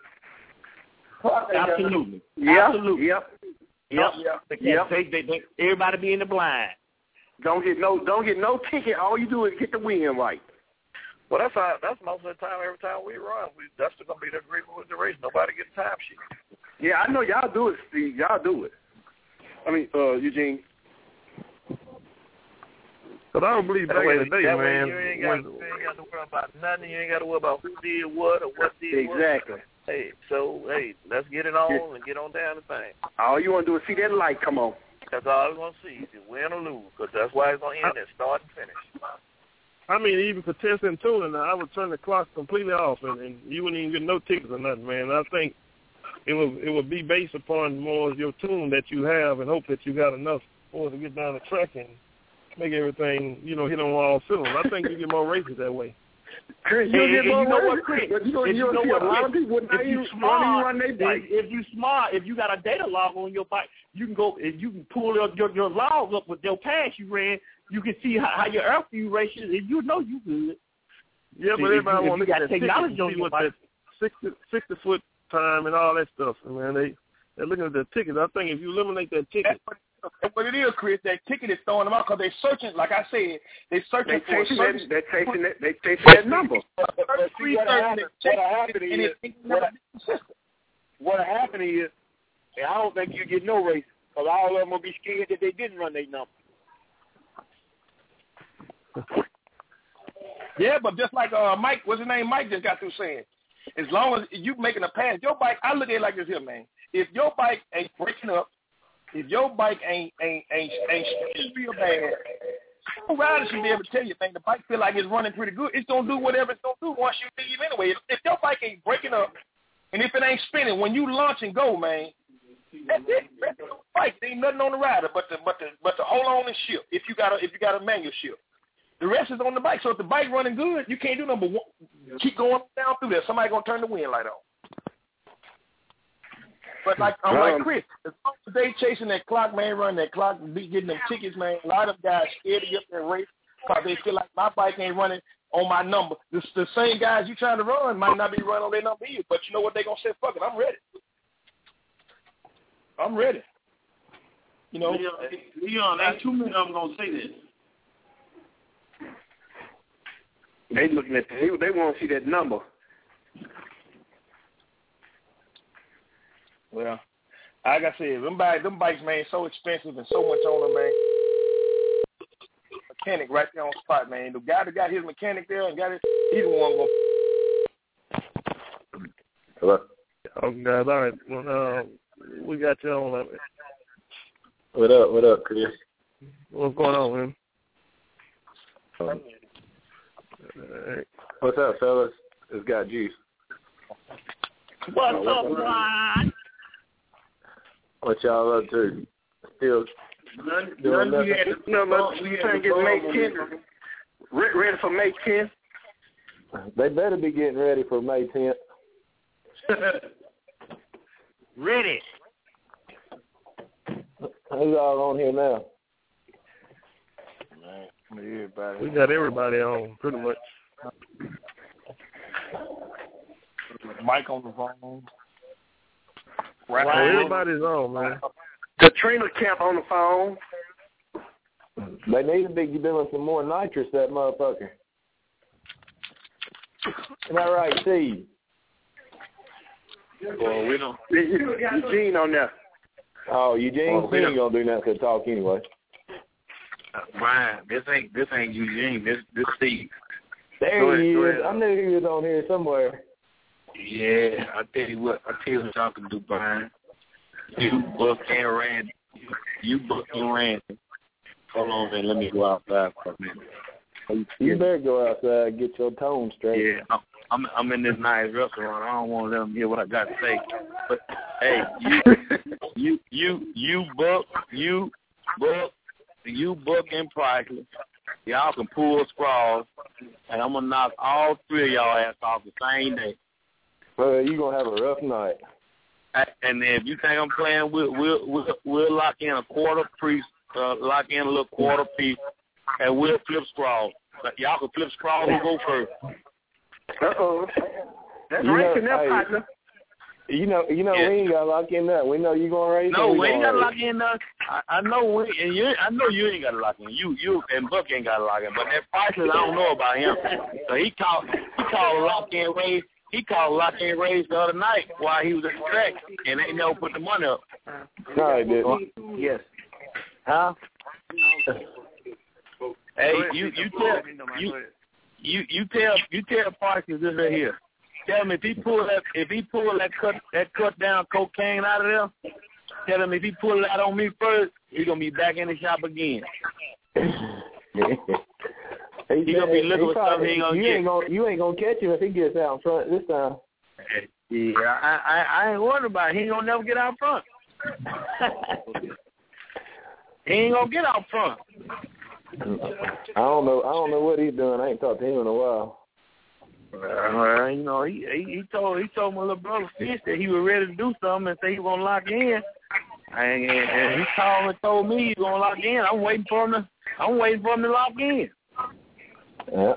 Absolutely. Yeah. Absolutely. Yep. They everybody be in the blind. Don't get no ticket. All you do is get the win right. Well, that's most of the time. Every time we run, that's going to be the agreement with the race. Nobody gets time sheet. Yeah, I know y'all do it, Steve. Y'all do it. I mean, Eugene. But I don't believe back in the day, man. You ain't got to worry about nothing. You ain't got to worry about who did what or what did what. Exactly. Hey, let's get it on and get on down the thing. All you want to do is see that light come on. That's all we're going to see. Is win or lose, because that's why it's going to end at start and finish. I mean, even for test and tuning, I would turn the clock completely off, and you wouldn't even get no tickets or nothing, man. I think it would be based upon more of your tune that you have and hope that you got enough for it to get down the track and make everything, hit on all cylinders. I think you get more races that way. Chris, you get more races. A lot of people wouldn't even run their bike. If you smart, if you got a data log on your bike, you can go and you can pull your log up with your pass you ran. You can see how your airfield ratio is, and you know you good. Yeah, but everybody wants to got technology on your bike. 60-foot time and all that stuff. Man, they're looking at the tickets. I think if you eliminate that ticket. What it is, Chris, that ticket is throwing them out because they're searching, like I said, they're searching for they're chasing that number. What'll happen is, and I don't think you get no race because all of them will be scared that they didn't run their number. Yeah, but just like Mike, what's his name? Mike just got through saying, as long as you making a pass, your bike, I look at it like this here, man. If your bike ain't breaking up, if your bike ain't real bad, no rider should be able to tell you thing. The bike feel like it's running pretty good. It's gonna do whatever it's gonna do once you leave anyway. If your bike ain't breaking up, and if it ain't spinning, when you launch and go, man, that's it. bike. There ain't nothing on the rider but to hold on and shift. If you got a manual shift, the rest is on the bike. So if the bike running good, you can't do number one. Keep going down through there. Somebody gonna turn the wind light on. But like Chris, as long as they chasing that clock, man, running that clock, and be getting them tickets, man. A lot of guys scared to get up that race because they feel like my bike ain't running on my number. The same guys you trying to run might not be running on their number either. But you know what? They gonna say, fuck it, I'm ready. I'm ready. You know, Leon, ain't too many of them gonna say this. They looking at they want to see that number. Well, like I said, them bikes, man, so expensive and so much on them, man. Mechanic right there on spot, man. The guy that got his mechanic there and got it, he's the one going. Hello. Oh, guys, all right. Well, we got you on. What up, Chris? What's going on, man? Right. What's up, fellas? It's got juice. What's up, Ron? What y'all up to? Still none we had we trying to get May 10th. Ready for May 10th? They better be getting ready for May 10th. Ready. Who's all on here now? Everybody. We got everybody on, pretty much. Mike on the phone. Right. Everybody's on, man. Katrina Camp on the phone. They need to be doing some more nitrous, that motherfucker. Am I right, Steve? Well, we don't. Eugene on there. Oh, Eugene? He ain't gonna do nothing to talk anyway. Brian, this ain't Eugene. This Steve. There he is. I knew he was on here somewhere. Yeah, I tell you what y'all can do, Brian. You book and Randy. You book and Randy. Hold on, man. Let me go outside for a minute. You better go outside and get your tone straight. Yeah, I'm in this nice restaurant. I don't want to let them hear what I got to say. But hey, you book and Priceless. Y'all can pull straws, and I'm gonna knock all three of y'all ass off the same day. Well, you gonna have a rough night. And then if you think I'm playing, we'll lock in a quarter piece, lock in a little quarter piece, and we'll flip straws. Y'all can flip straws and go first. That's racing that, partner. You know, we ain't got to lock in that. We know you gonna race. No, we ain't got to lock in that. I know I know you ain't got to lock in. You and Buck ain't got to lock in. But that Priceless, I don't know about him. So he called a lock in race. He called a lock in race the other night while he was at the track, and they never put the money up. No, he didn't. Yes. Huh? Hey, you tell Priceless this right here. Tell him if he pull that cut down cocaine out of there, tell him if he pull it out on me first, he gonna be back in the shop again. He gonna be looking for something he ain't gonna get. You ain't gonna catch him if he gets out in front this time. Yeah, I ain't worried about it. He ain't gonna never get out front. He ain't gonna get out front. I don't know what he's doing. I ain't talked to him in a while. You know, he told my little brother Fish that he was ready to do something and say he was gonna lock in. And he called and told me he's gonna lock in. I'm waiting for him to lock in. Yeah.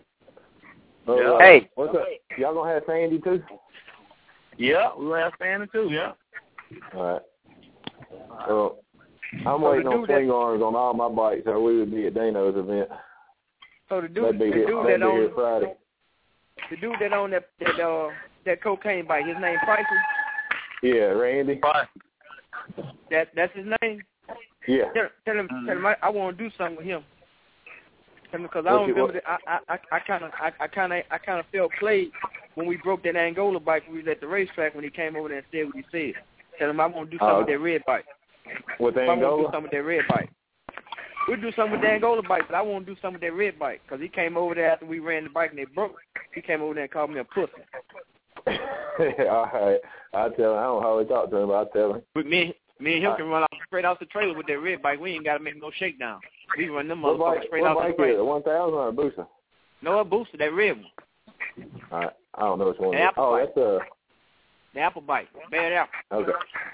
Hey, what's up? Y'all gonna have Sandy too? Yeah, we're gonna have Sandy too. Yeah. All right. Well, I'm waiting on swing arms on all my bikes, so we would be at Dano's event. So the dude here Friday. The dude that owned that cocaine bike, his name Priceless? Yeah, Randy. That's his name? Yeah. Tell him I want to do something with him. Because I don't remember that I kind of felt played when we broke that Angola bike when we was at the racetrack when he came over there and said what he said. Tell him I want to do something with that red bike. With Angola? I want to do something with that red bike. We'll do something with the Angola bike, but I want to do something with that red bike because he came over there after we ran the bike and it broke. He came over there and called me a pussy. All right. I'll tell him. I don't hardly talk to him, but I'll tell him. With me Me and him can run off straight off the trailer with that red bike. We ain't got to make no shakedown. We run them motherfuckers straight off the trailer. What bike is it, 1000 or a booster? No, a booster, that red one. All right. I don't know which one. That's the apple bike. Bad apple. Okay.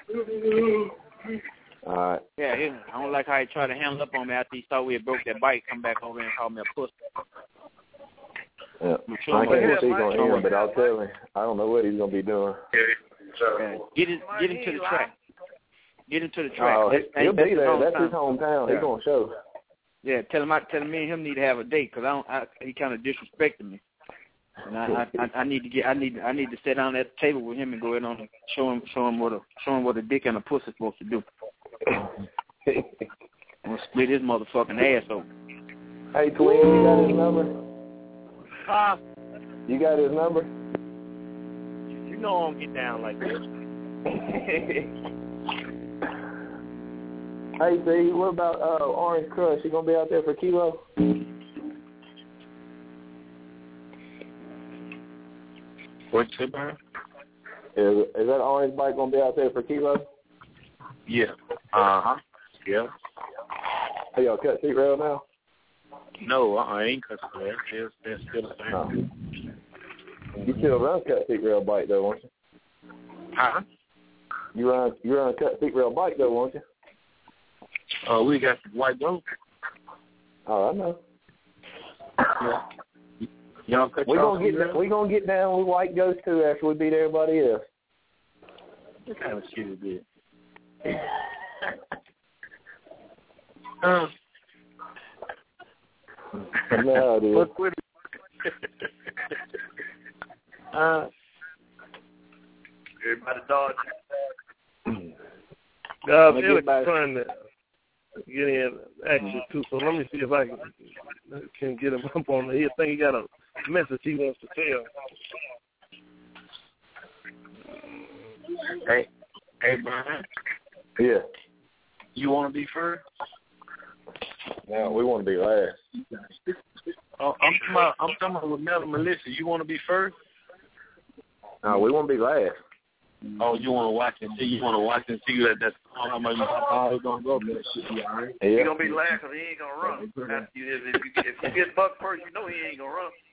All right. Yeah, I don't like how he tried to handle up on me after he saw we had broke that bike, come back over and call me a pussy. Yeah. I can't see he's going to hear him, but I'll tell him. I don't know what he's going to be doing. Yeah. Get him to the track. Get him to the track. Oh, he'll be there. That's his hometown. He's going to show. Yeah, tell him me and him need to have a date because he kind of disrespected me. And I need to sit down at the table with him and go in on and show him what a dick and a pussy supposed to do. I'm gonna split his motherfucking ass open. Hey, Twin, you got his number? Huh? You got his number? You know I don't get down like this. Hey, Z, what about Orange Crush? You gonna be out there for Kilo? What's it, man? Is that orange bike gonna be out there for Kilo? Yeah. Uh-huh. Yeah. Hey, y'all cut seat rail now? No, I ain't cut seat rail. They're still the same. Oh. You still run cut seat rail bike though, won't you? Huh? You run a cut seat rail bike though, won't you? Oh, we got some white goat. Oh, I know. Yeah. Y'all cut we gonna get down with white ghost too after we beat everybody else. What kind of shit is this? No, dude. Fuck with it. Everybody dodge. Alex trying to get in action too, so let me see if I can get him up on the here. I think he got a message he wants to tell. Hey, Brian. Yeah. You want to be first? No, we want to be last. Oh, I'm talking about with Mel and Melissa. You want to be first? No, we want to be last. Oh, you want to watch and see? You want to watch and see that's how much it's going to go? Yeah. He's going to be last because he ain't going to run. If you get Buck first, you know he ain't going to run.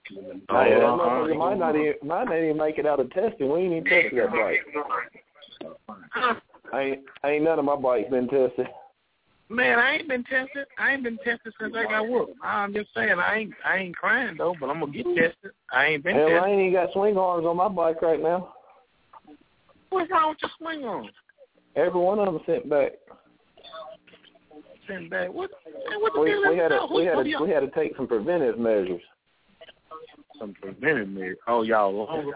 Might not even make it out of testing. We ain't even tested that bike. Ain't none of my bikes been tested. Man, I ain't been tested. I ain't been tested since I got whooped. I'm just saying I ain't crying though, but I'm gonna get tested. I ain't been tested. I ain't even got swing arms on my bike right now. What's wrong with your swing arms? Every one of them sent back. Sent back? What we had to take some preventive measures. Some preventive measures? Oh, y'all longer?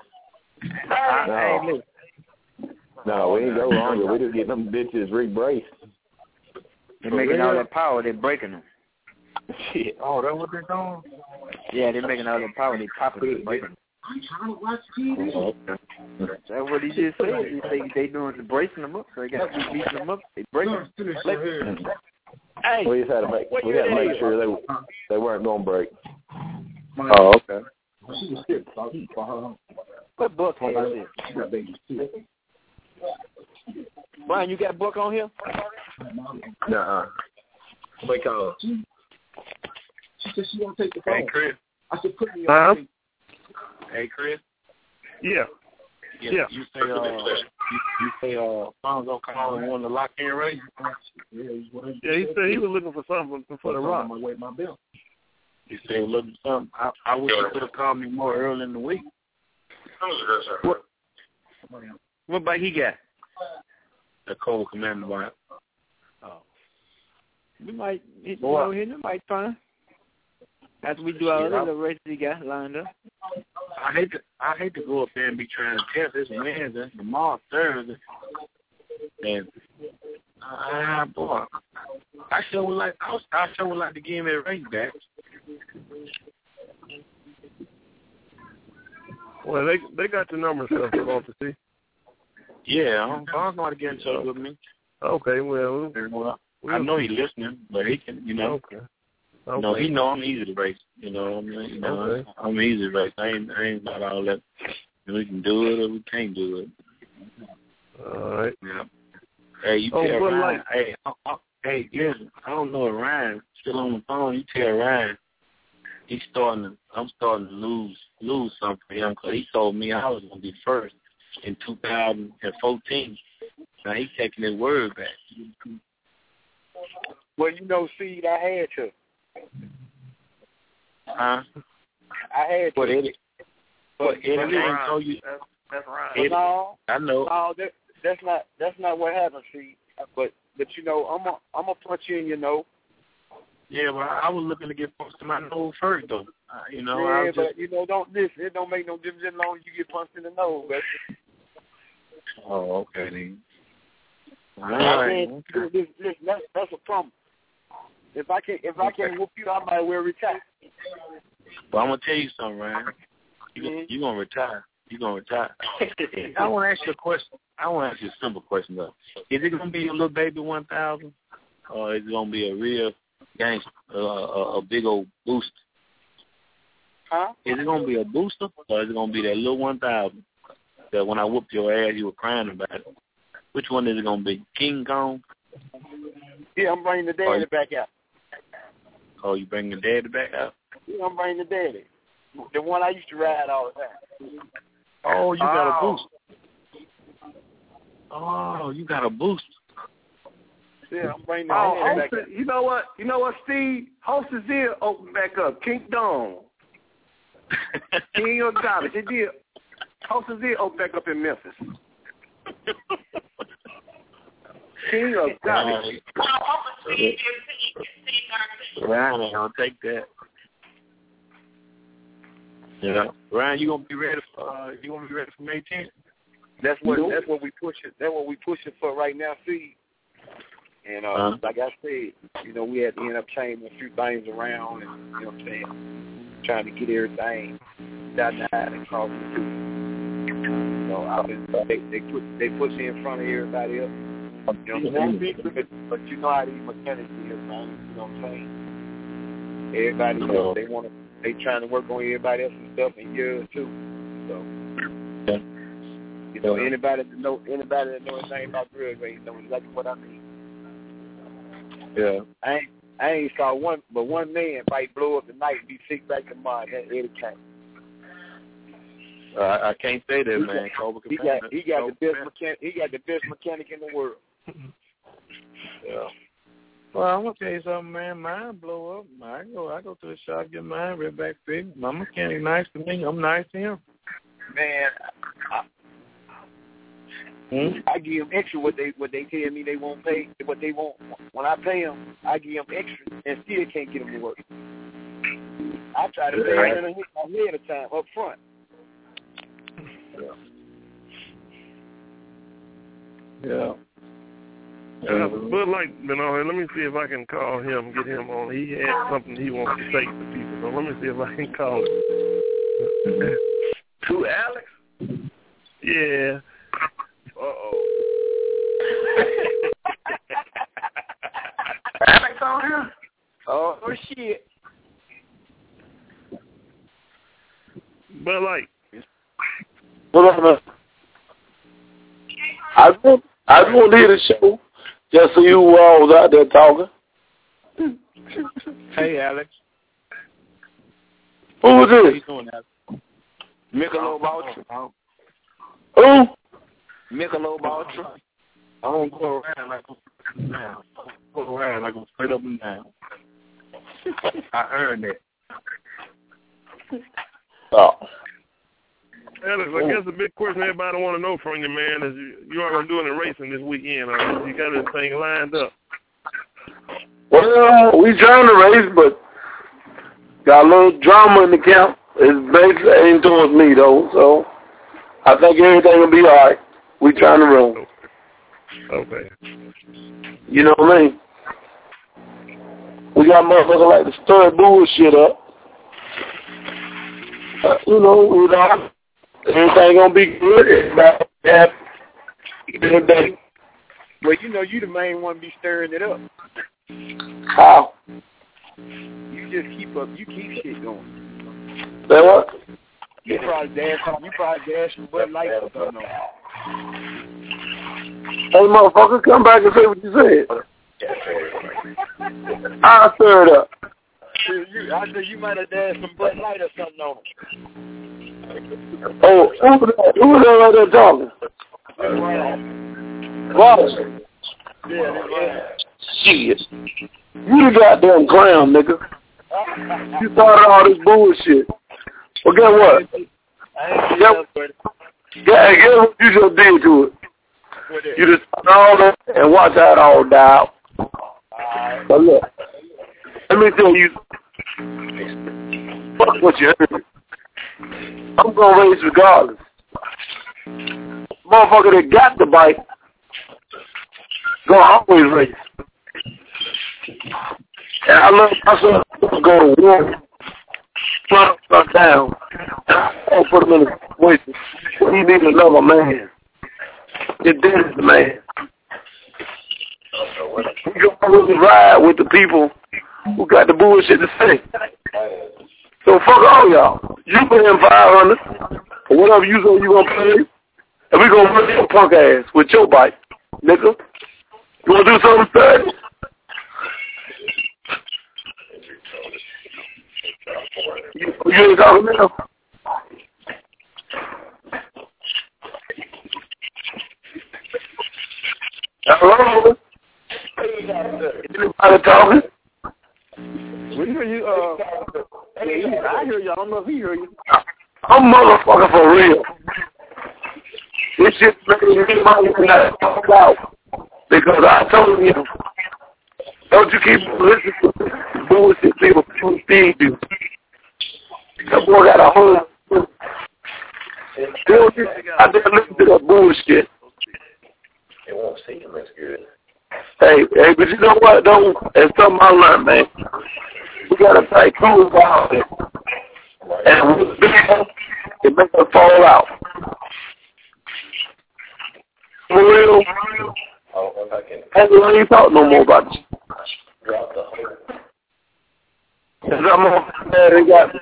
No, we ain't go longer. We just get them bitches re-braced. They're making all that power. They're breaking them. Shit. Oh, that's what they're doing? Yeah, they're making all that power. They're popping it, breaking them. I'm trying to watch TV. Oh, okay. That's what he just said. They doing the bracing them up. So they got to keep beating them up. They breaking them. Hey, we just had to make sure they weren't going to break. Oh, okay. What book is this? Brian, you got a book on here? Nuh-uh. What they call it? She said she won't take the phone. Hey, Chris. I said put me on. Hey, Chris. Yeah. You say Fonz gonna call and want to lock in race? Yeah, he said he was looking for something for the rock. He said he was looking for something. I wish he could have called me more early in the week. What bike he got? The Cole Commander bike. Oh. We might go here and might find. After we do all the other races he got lined up. I hate to go up there and be trying to test this Wednesday, tomorrow Thursday, and boy, I sure would like to give me a race back. Well, they got the number and stuff off to see. Yeah, I'm going to get in touch with me. Okay, well, I know he's listening, but he can, Okay. You know, he know I'm easy to race. You know what I mean? Okay. I'm easy to race. I ain't about all that. We can do it or we can't do it. All right. Yeah. Hey, you tell Ryan. Hey, listen, I don't know if Ryan still on the phone. You tell Ryan. I'm starting to lose something for him because he told me I was going to be first in 2014. Now he's taking his word back. Well, you know, Seed, I had to. Huh? I had to. But Eddie ain't told you. That's right. Eddie, no, I know. No, that's not what happened, Seed. But you know, I'm gonna punch you in your nose. Yeah, well, I was looking to get punched in my nose first, though. You know, yeah, but you know, don't listen. It don't make no difference as long as you get punched in the nose, baby. Oh, okay then. All right. Listen, that's a problem. If I can't whoop you, I might well retire. Well, I'm gonna tell you something, Ryan. You gonna retire. You're gonna retire. I want to ask you a question. I want to ask you a simple question though. Is it gonna be a little baby 1,000, or is it gonna be a real gangster, a big old booster? Huh? Is it gonna be a booster, or is it gonna be that little 1,000 that when I whooped your ass you were crying about it? Which one is it gonna be? King Kong? Yeah, I'm bringing the daddy back out. Oh, you bringing the daddy back out? Yeah, I'm bringing the daddy. The one I used to ride all the time. Oh, you got a boost. Oh, you got a boost. Yeah, I'm bringing the daddy back out. You know what, Steve? Hostess did open back up. King Dong. King of Dollars. It did. Hostess did open back up in Memphis. King of Dollars. Ryan ain't gonna take that. Yeah, Ryan, you gonna be ready for May 10th? That's what we pushing. That's what we pushing for right now, see. And like I said, you know, we had to end up changing a few things around, and you know what I'm saying, trying to get everything dotted and crossed the T. So they put me in front of everybody else. You know what I'm saying? But you know how these mechanics is, man. You know what I'm saying? Everybody, they trying to work on everybody else's stuff in years too. So, you know, anybody that know anything about drugs, they know exactly what I mean. Yeah. I ain't saw one man might blow up tonight and be sick back tomorrow. That's Eddie King. I can't say that, man. He got the best mechanic in the world. Yeah. Well, I'm gonna tell you something, man. Mine blow up. I go to the shop, get mine right back fixed. My mechanic nice to me. I'm nice to him. Man, I give them extra what they tell me they won't pay. What they want when I pay them, I give them extra and still can't get them to work. I try to pay them and hit my head a time up front. Yeah. Bud Light been on here. Let me see if I can call him, get him on. He had something he wants to say to people. So let me see if I can call him. To Alex? Yeah. Alex on here? Oh shit. Bud Light. What up, man? I just want to hear the show, just so you all was out there talking. Hey, Alex. Who was this? How you doing, Alex? Michelob Ultra. Who? Michelob Ultra. I don't go around like I'm now. I go around like I'm straight up and down. I earned it. Oh. Alex, I guess the big question everybody want to know from you, man, is you are going to do any racing this weekend. You got this thing lined up. Well, we trying to race, but got a little drama in the camp. It's basically aimed towards me, though, so I think everything will be all right. We trying to run. Okay. You know what I mean? We got motherfuckers like to stir bullshit up. Everything gonna be good. Everybody happy. Well, you know, you the main one be stirring it up. How? You just keep shit going. Say what? You probably dash some Bud Light or something. Hey, motherfucker, come back and say what you said. I'll stir it up. I know you might have done some Bud Light or something on it. Oh, who was that right there talking? Wallace. Yeah. Shit. You the goddamn clown, nigga. You started all this bullshit. Well, guess what? Guess what you just did to it? You just started all that and watch how it all die out. But look, let me tell you, fuck what you heard. I'm going to race regardless. Motherfucker that got the bike, gonna always race. And I love myself to go to war, put him down, and put him in a situation where he needs another man. It is the man. You gonna really ride with the people who got the bullshit to say. So fuck all y'all. You pay him $500 or whatever you say you gonna pay, and we gonna run your punk ass with your bike, nigga. You wanna do something third? You ain't talking now? Hello? Anybody talking? We hear you, I hear you. I don't know if he hear you. I'm motherfucker for real. This shit making me not talk out because I told you, don't you keep listening to bullshit people feed you. That boy got a whole. I didn't listen to that bullshit. It won't see him. That's good. Hey, but you know what, though? It's something I learned, man. We got to take cool about it. And it makes us fall out. For real. I ain't talk no more about it. Drop the whole. Cause I'm on they got.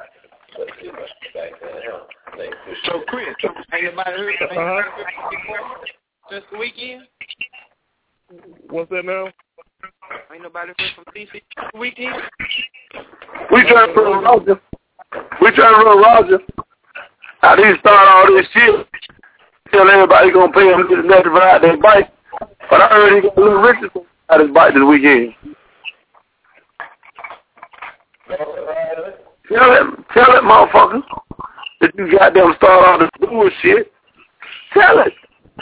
So, Chris, ain't nobody heard since the weekend? What's that now? Ain't nobody heard from DC this weekend? We trying to run Roger. How do you start all this shit? Tell everybody gonna pay him to get nothing for out their bike. But I heard he got a little Richardson out his bike this weekend. Tell it, motherfucker, that you goddamn start all this bullshit. Tell it.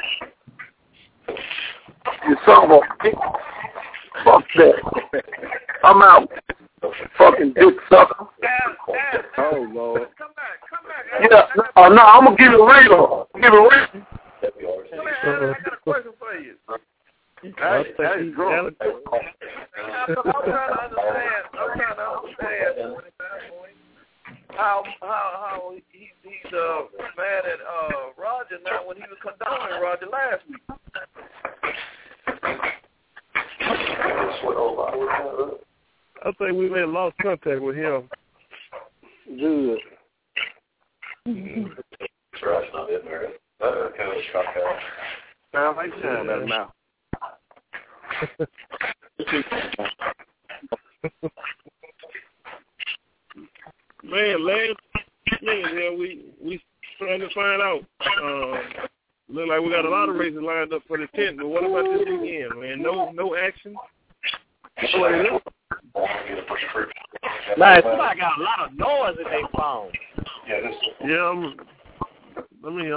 You son of a bitch. Fuck that. I'm out. Fucking dick sucker. Oh, Lord. Yeah, no, I'm going to give it real. I got a question for you. That is drunk. I'm trying to understand how he's mad at Roger now when he was condoning Roger last week. I think we may have lost contact with him. Good. Trash not in there. Kind of shock out. Sound like time out of mouth. Man, last minute we trying to find out. Look like we got a lot of races lined up for the 10th, but what about this weekend, man? No action. Man, somebody got a lot of noise in their phone. Yeah, let me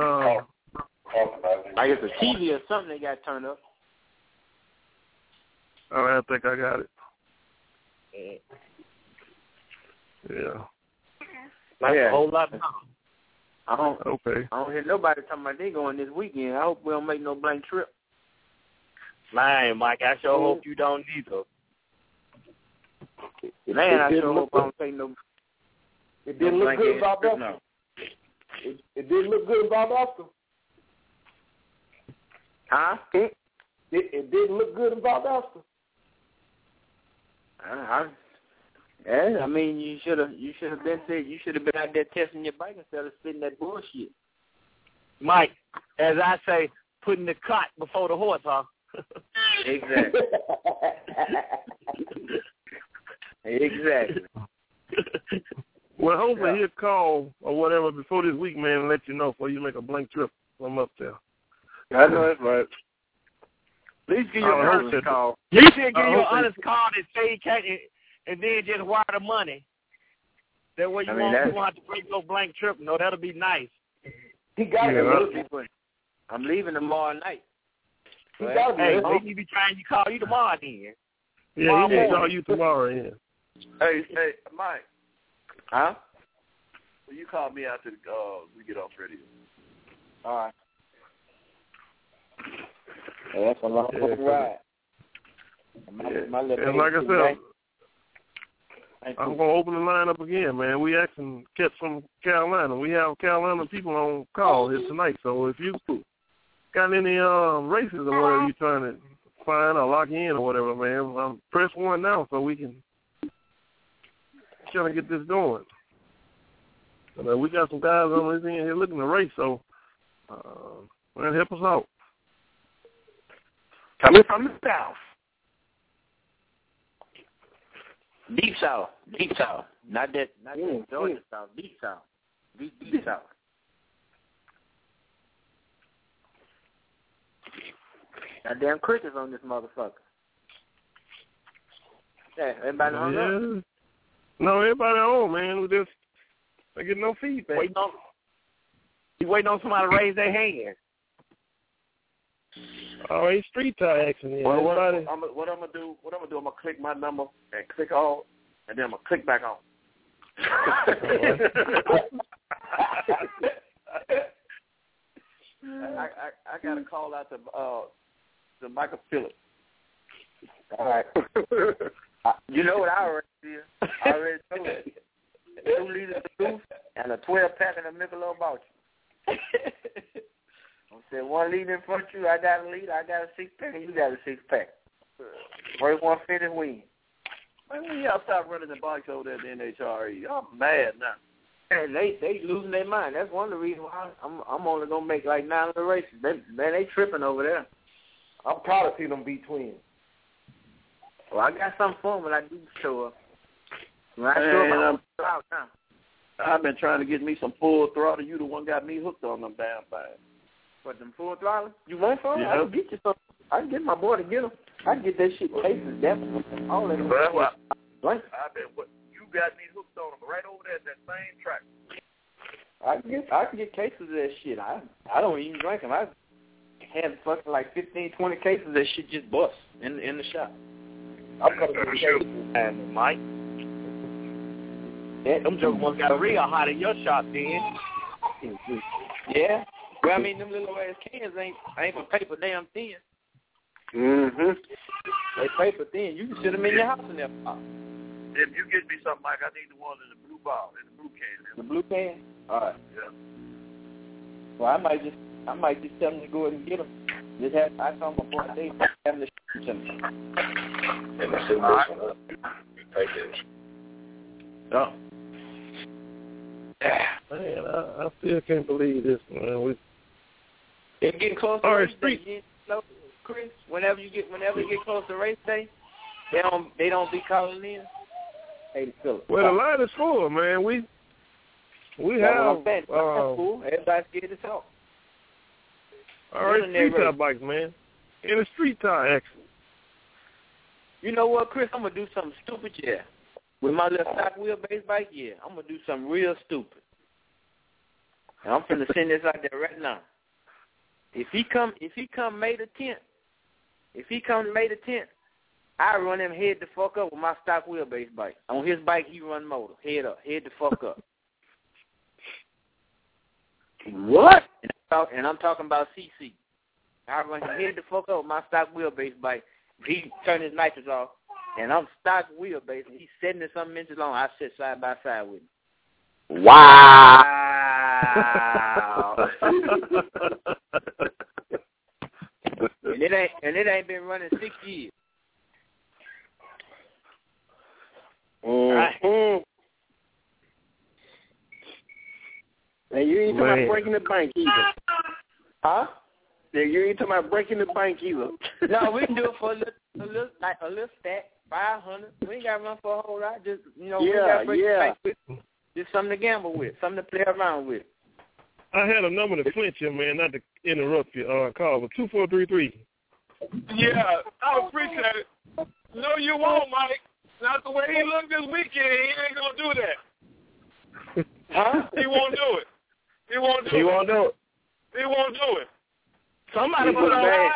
I guess the TV or something they got turned up. All right, I think I got it. Yeah. Like a whole lot of I don't hear nobody talking about they going this weekend. I hope we don't make no blank trip. Man, Mike, I sure hope you don't either. Man, I sure hope I don't take no. It didn't look good about that. No. It didn't look good about Oscar. Huh? It didn't look good about Oscar. I mean, you should have been out there testing your bike instead of spitting that bullshit. Mike, as I say, putting the cart before the horse, huh? Exactly. Exactly. Well, hopefully he'll call or whatever before this week, man, and let you know before you make a blank trip from up there. I know that's right. At least give you an honest call. You should give you an honest call and say he can't, and then just wire the money. That way you won't have to break no blank trip. No, that'll be nice. He got it. I'm leaving tomorrow night. Hey, he be trying to call you tomorrow then. Yeah, he need to call you tomorrow, yeah. Hey, Mike. Huh? Will you call me after we get off radio? All right. Hey, that's a long ride. And like I said, I'm going to open the line up again, man. We actually catch from Carolina. We have Carolina people on call here tonight. So if you got any races or whatever you're trying to find or lock in or whatever, man, press 1 now so we can try to get this going. We got some guys on this end here looking to race, so man, help us out. Coming from the south. Deep south. Not that Georgia south. Deep south. Deep south. Goddamn crickets on this motherfucker. Yeah, everybody hung up? No, everybody home, man. We just I get no feedback. You waiting on somebody to raise their hand. Oh, it's street tie action. Well, what I'm gonna do, I'm gonna click my number and click all, and then I'm gonna click back on. I got a call out to Michael Phillips. All right. You know what I already did? I already told you. 2 liters of juice and a 12-pack of the Michelob Ultra. I said 1 liter in front of you, I got a liter, I got a 6-pack, and you got a 6-pack. First one finish win. Man, when y'all stop running the bikes over there at the NHRE, I'm mad now. And they losing their mind. That's one of the reasons why I'm only gonna make like 9 of the races. They tripping over there. I'm proud to see them beat twins. Well, I got something for them when I do show up. When I show up, I'm out now. I've been trying to get me some full throttle. You the one got me hooked on them damn things. What, them full throttle? You want some? Yeah. I can get you some. I can get my boy to get them. I can get that shit cases, definitely. All that. Well, I bet you got me hooked on them right over there at that same track. I can get cases of that shit. I don't even drink them. I have fucking like 15, 20 cases of that shit just bust in the shop. I'm coming to the show. And Mike, them jokers must got real hot in your shop, then. Yeah. Well, I mean, them little ass cans ain't for paper damn thin. Mm-hmm. They paper thin. You can sit them in your house in there. If you get me something, Mike, I need the one in the blue bottle, in the blue can. The blue can? All right. Yeah. Well, I might just tell them to go ahead and get them. I saw my boy Dave having the shit to me. And I said, all right. Take this. Oh. Man, I still can't believe this, man. It's getting close to race day, Chris. Whenever you get close to race day, they don't be calling in. Hey, Philip. Well, the line is full, man. We have. That's cool. Everybody's scared to talk. All right, street tie bikes, man. In a street tie action. You know what, Chris? I'm gonna do something stupid, yeah. With my little stock wheelbase bike, yeah, I'm gonna do something real stupid. And I'm finna send this out there right now. If he come May the 10th, I run him head the fuck up with my stock wheelbase bike. On his bike, he run motor, head the fuck up. What? And I'm talking about CC. I run him head the fuck up with my stock wheelbase bike. He turn his nitrous off. And I'm stock wheelbase, and he's 70-something inches long. I sit side by side with him. Wow. and it ain't been running 6 years. Mm-hmm. And you ain't talking about breaking the bank either. Huh? Yeah, you ain't talking about breaking the bank either. No, we can do it for a little stack, 500. We ain't got to run for a whole lot. Just we got to break the bank with. Just something to gamble with, something to play around with. I had a number to Flint you, man, not to interrupt you. Call for 2433. Yeah, I appreciate it. No, you won't, Mike. Not the way he looked this weekend. He ain't gonna do that. Huh? He won't do it. He won't do it. Somebody put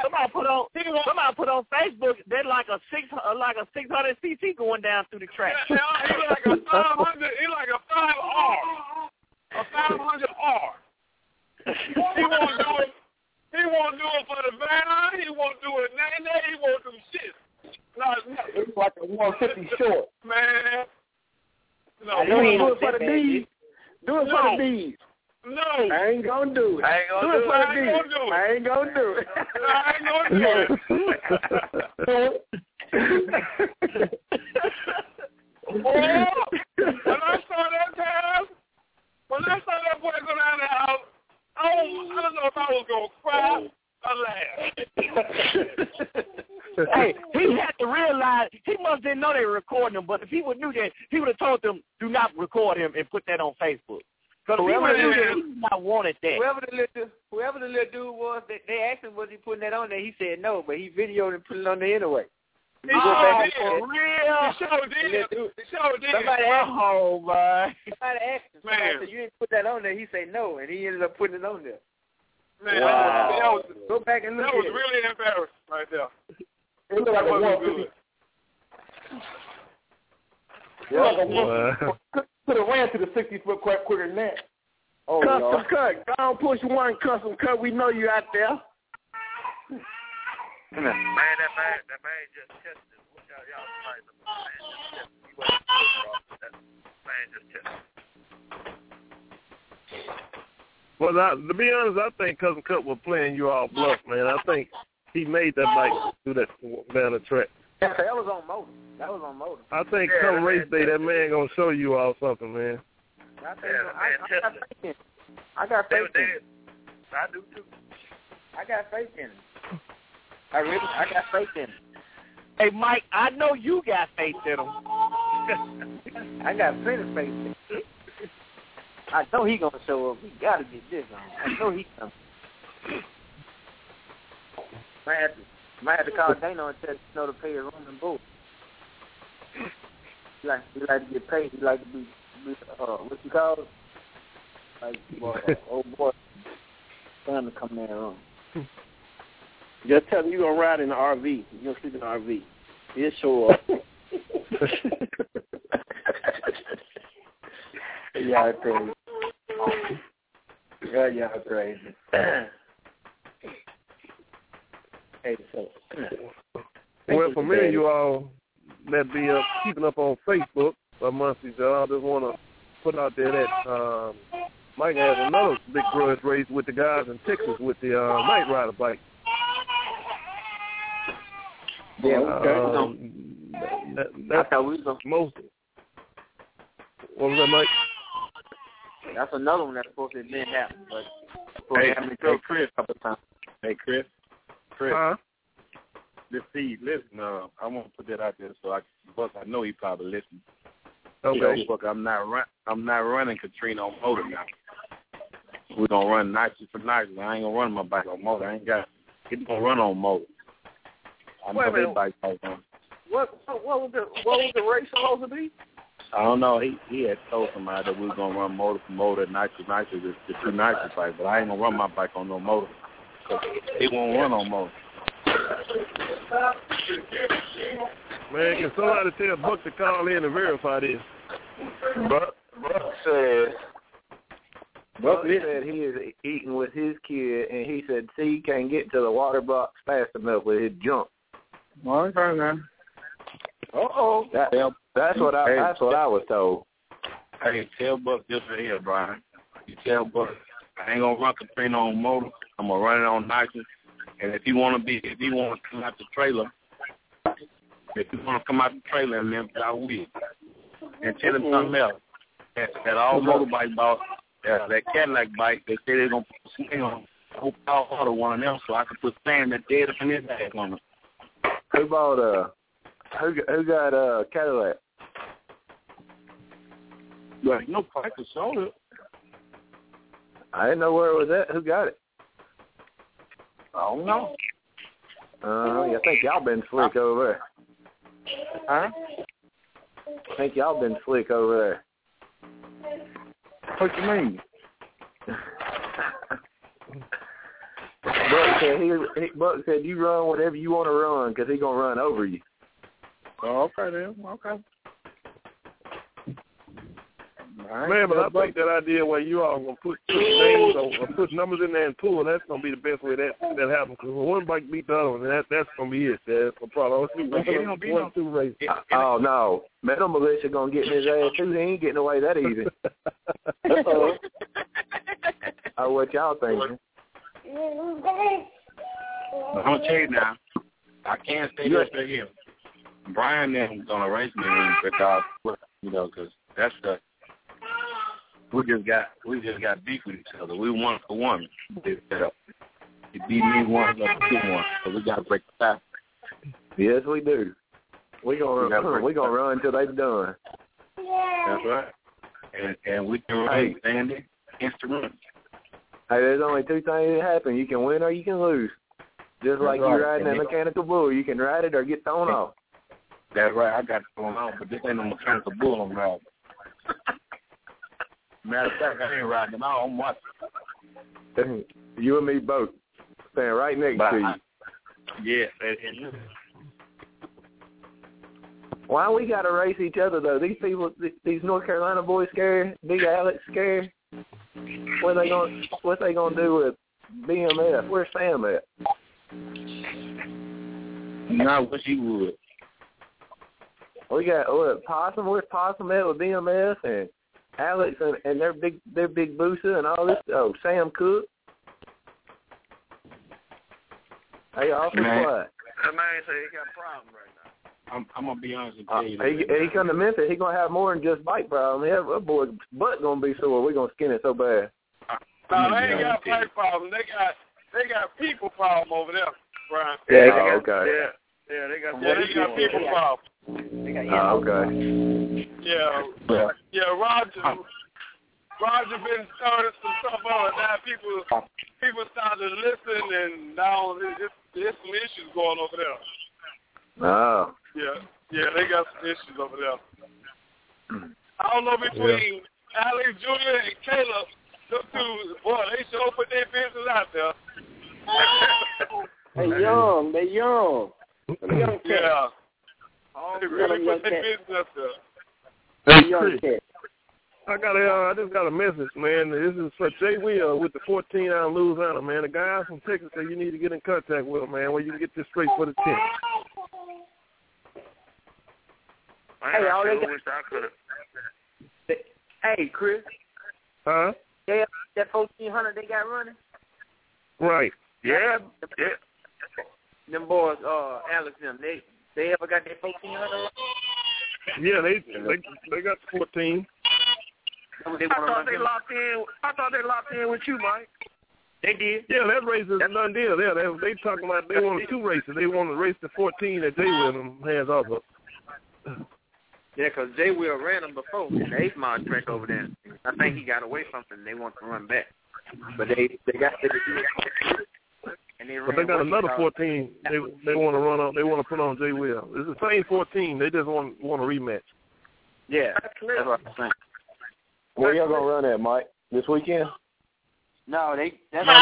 on Facebook that like a 600 cc going down through the track. Yeah, he like a 500. He like a 5R. A 500R. He won't do it. He won't do it for the van. He won't do it nay. He won't do shit. It's like a 150 short. Man. No. Do it for the D's. Do it for the D's. No. I ain't gonna do it. I ain't gonna do it. When I saw that boy go down the house, I don't know if I was going to cry or laugh. Hey, he had to realize, he must didn't know they were recording him, but if he would knew that, he would have told them, do not record him and put that on Facebook. Because he would have knew that he not wanted that. Whoever the little dude was, they asked him, was he putting that on there? He said no, but he videoed and put it on there anyway. He sure did. Somebody asked him. Oh, man. Somebody asked him. Somebody said, you didn't put that on there. He said no, and he ended up putting it on there. Man, wow. Go back and look at it. That was really embarrassing right there. It looked like a 150. Could have ran to the 60-foot quicker than that. Oh, custom cut. Don't push one custom cut. We know you out there. Man, that man just tested. Look out, y'all fight the man just tested. Well, to be honest, I think Cousin Cut was playing you all bluff, man. I think he made that bike do that down the track. Yeah, that was on motor. I think come race day, that man gonna show you all something, man. I got faith in him. I do too. I got faith in him. I got faith in him. Hey, Mike, I know you got faith in him. I got plenty of faith in him. I know he gonna show up. We gotta get this on. I know he coming. Might have to call Dano and tell him to pay his room and board. He like to get paid. He like to be what you call it? Like old boy trying to come there wrong. Just tell him you're gonna ride in the RV. You're gonna sleep in the RV. He'll show up. Y'all crazy. Y'all crazy. Hey, so. Well, for many of you all that be keeping up on Facebook amongst each other, I just want to put out there that Mike has another big grudge race with the guys in Texas with the Night Rider bike. Yeah, okay. That's most. What was that, Mike? That's another one that's supposed to didn't happen, but hey, Chris, a couple times. Hey, Chris. Huh? Listen, I want to put that out there so Buck, I know he probably listens. Okay. Buck, I'm not running Katrina on motor now. We're gonna run nitrous for nitrous. I ain't gonna run my bike on motor. It's gonna run on motor. I know his bike on. What was the race supposed to be? I don't know. He had told somebody that we were gonna run motor for motor, nitrous, the two nitrous bikes, but I ain't gonna run my bike on no motor. It won't run on motor. Man, can somebody tell Buck to call in and verify this? Buck said he is eating with his kid, and he said, he can't get to the water box fast enough with his jump. Okay, man. Uh-oh. That's what I was told. Hey, tell Buck this right here, Brian. You tell Buck, I ain't gonna run Katrina on motor. I'm gonna run it on nitrous. And if you want to come out the trailer, and then I will. And tell him something else. That all motorbike bought, that Cadillac bike, they say they're gonna put a swing on. hope I'll order one of them so I can put Sam that dead up in his bag on him. Who bought who got Cadillac? Like, no price to sold it. I didn't know where it was at. Who got it? I don't know. I think y'all been slick over there. Huh? I think y'all been slick over there. What you mean? Buck said you run whatever you want to run because he's going to run over you. Oh, okay then. Okay. Man, but I think that idea where you all going to put names or put numbers in there and pull, that's going to be the best way that happens. Because when one bike beat the other one, that's going to be it. That's a problem. Two races. Oh, no. Metal Militia going to get in his ass, too. He ain't getting away that easy. Oh, what y'all thinking? I'm going to tell you now. I can't say this to him. Brian isn't going to race me because, because that's the... We just got beef with each other. We 1-for-1. They set up. He beat me 1-2-1. So we got to break the tie. Yes, we do. We gonna run until they're done. That's right. And we can run Sandy against the run. Hey, there's only two things that happen. You can win or you can lose. Just like you're riding a mechanical bull. You can ride it or get thrown off. That's right. I got thrown off, but this ain't no mechanical bull I'm riding. Matter of fact, I ain't riding them out. I'm watching. You and me both. Standing right next to you. Yeah. Why we got to race each other, though? These people, these North Carolina boys scared? Big Alex scared? What they gonna do with BMF? Where's Sam at? I wish he would. We got Possum. Where's Possum at with BMF and Alex and their big Boosa and all this? Oh, Sam Cook. Hey, awful quiet. That man say he got a problem right now. I'm gonna be honest with you. He come to Memphis. He gonna have more than just bike problem. That boy's butt gonna be sore. We gonna skin it so bad. No, they ain't got bike problem. They got people problem over there, Brian. Yeah. Okay. Yeah, they got people problem. Okay. Yeah. Roger been started some stuff on. Now people started to listen, and now there's some issues going over there. Oh. Yeah, they got some issues over there. I don't know between Alex Jr. and Caleb, those two, boy, they sure put their business out there. They young. They young cats. Yeah. They really put their business out there. Hey, young cats. I just got a message, man. This is for Jay Will with the 14 out of Louisiana, man. The guy from Texas said you need to get in contact with him, man, where you can get this straight for the 10th. Hey, all they wish I could have. Hey, Chris. Huh? That 1400 they got running. Right. Yeah. Them boys, Alex, them they ever got that 1400? Yeah, they got 14. I thought they locked in with you, Mike. They did. Yeah, that race is a done deal. Yeah, they talking about they wanted 2 races. They want to race the 14 that Jay Will has off of. Yeah, because Jay Will ran them before in the 8 mile track over there. I think he got away from something. They want to run back, but they got to do it. But they got another 14. They want to run on. They want to put on Jay Will. It's the same 14. They just want a rematch. Yeah, that's what I'm saying. Where y'all gonna run at, Mike? This weekend? No, they talking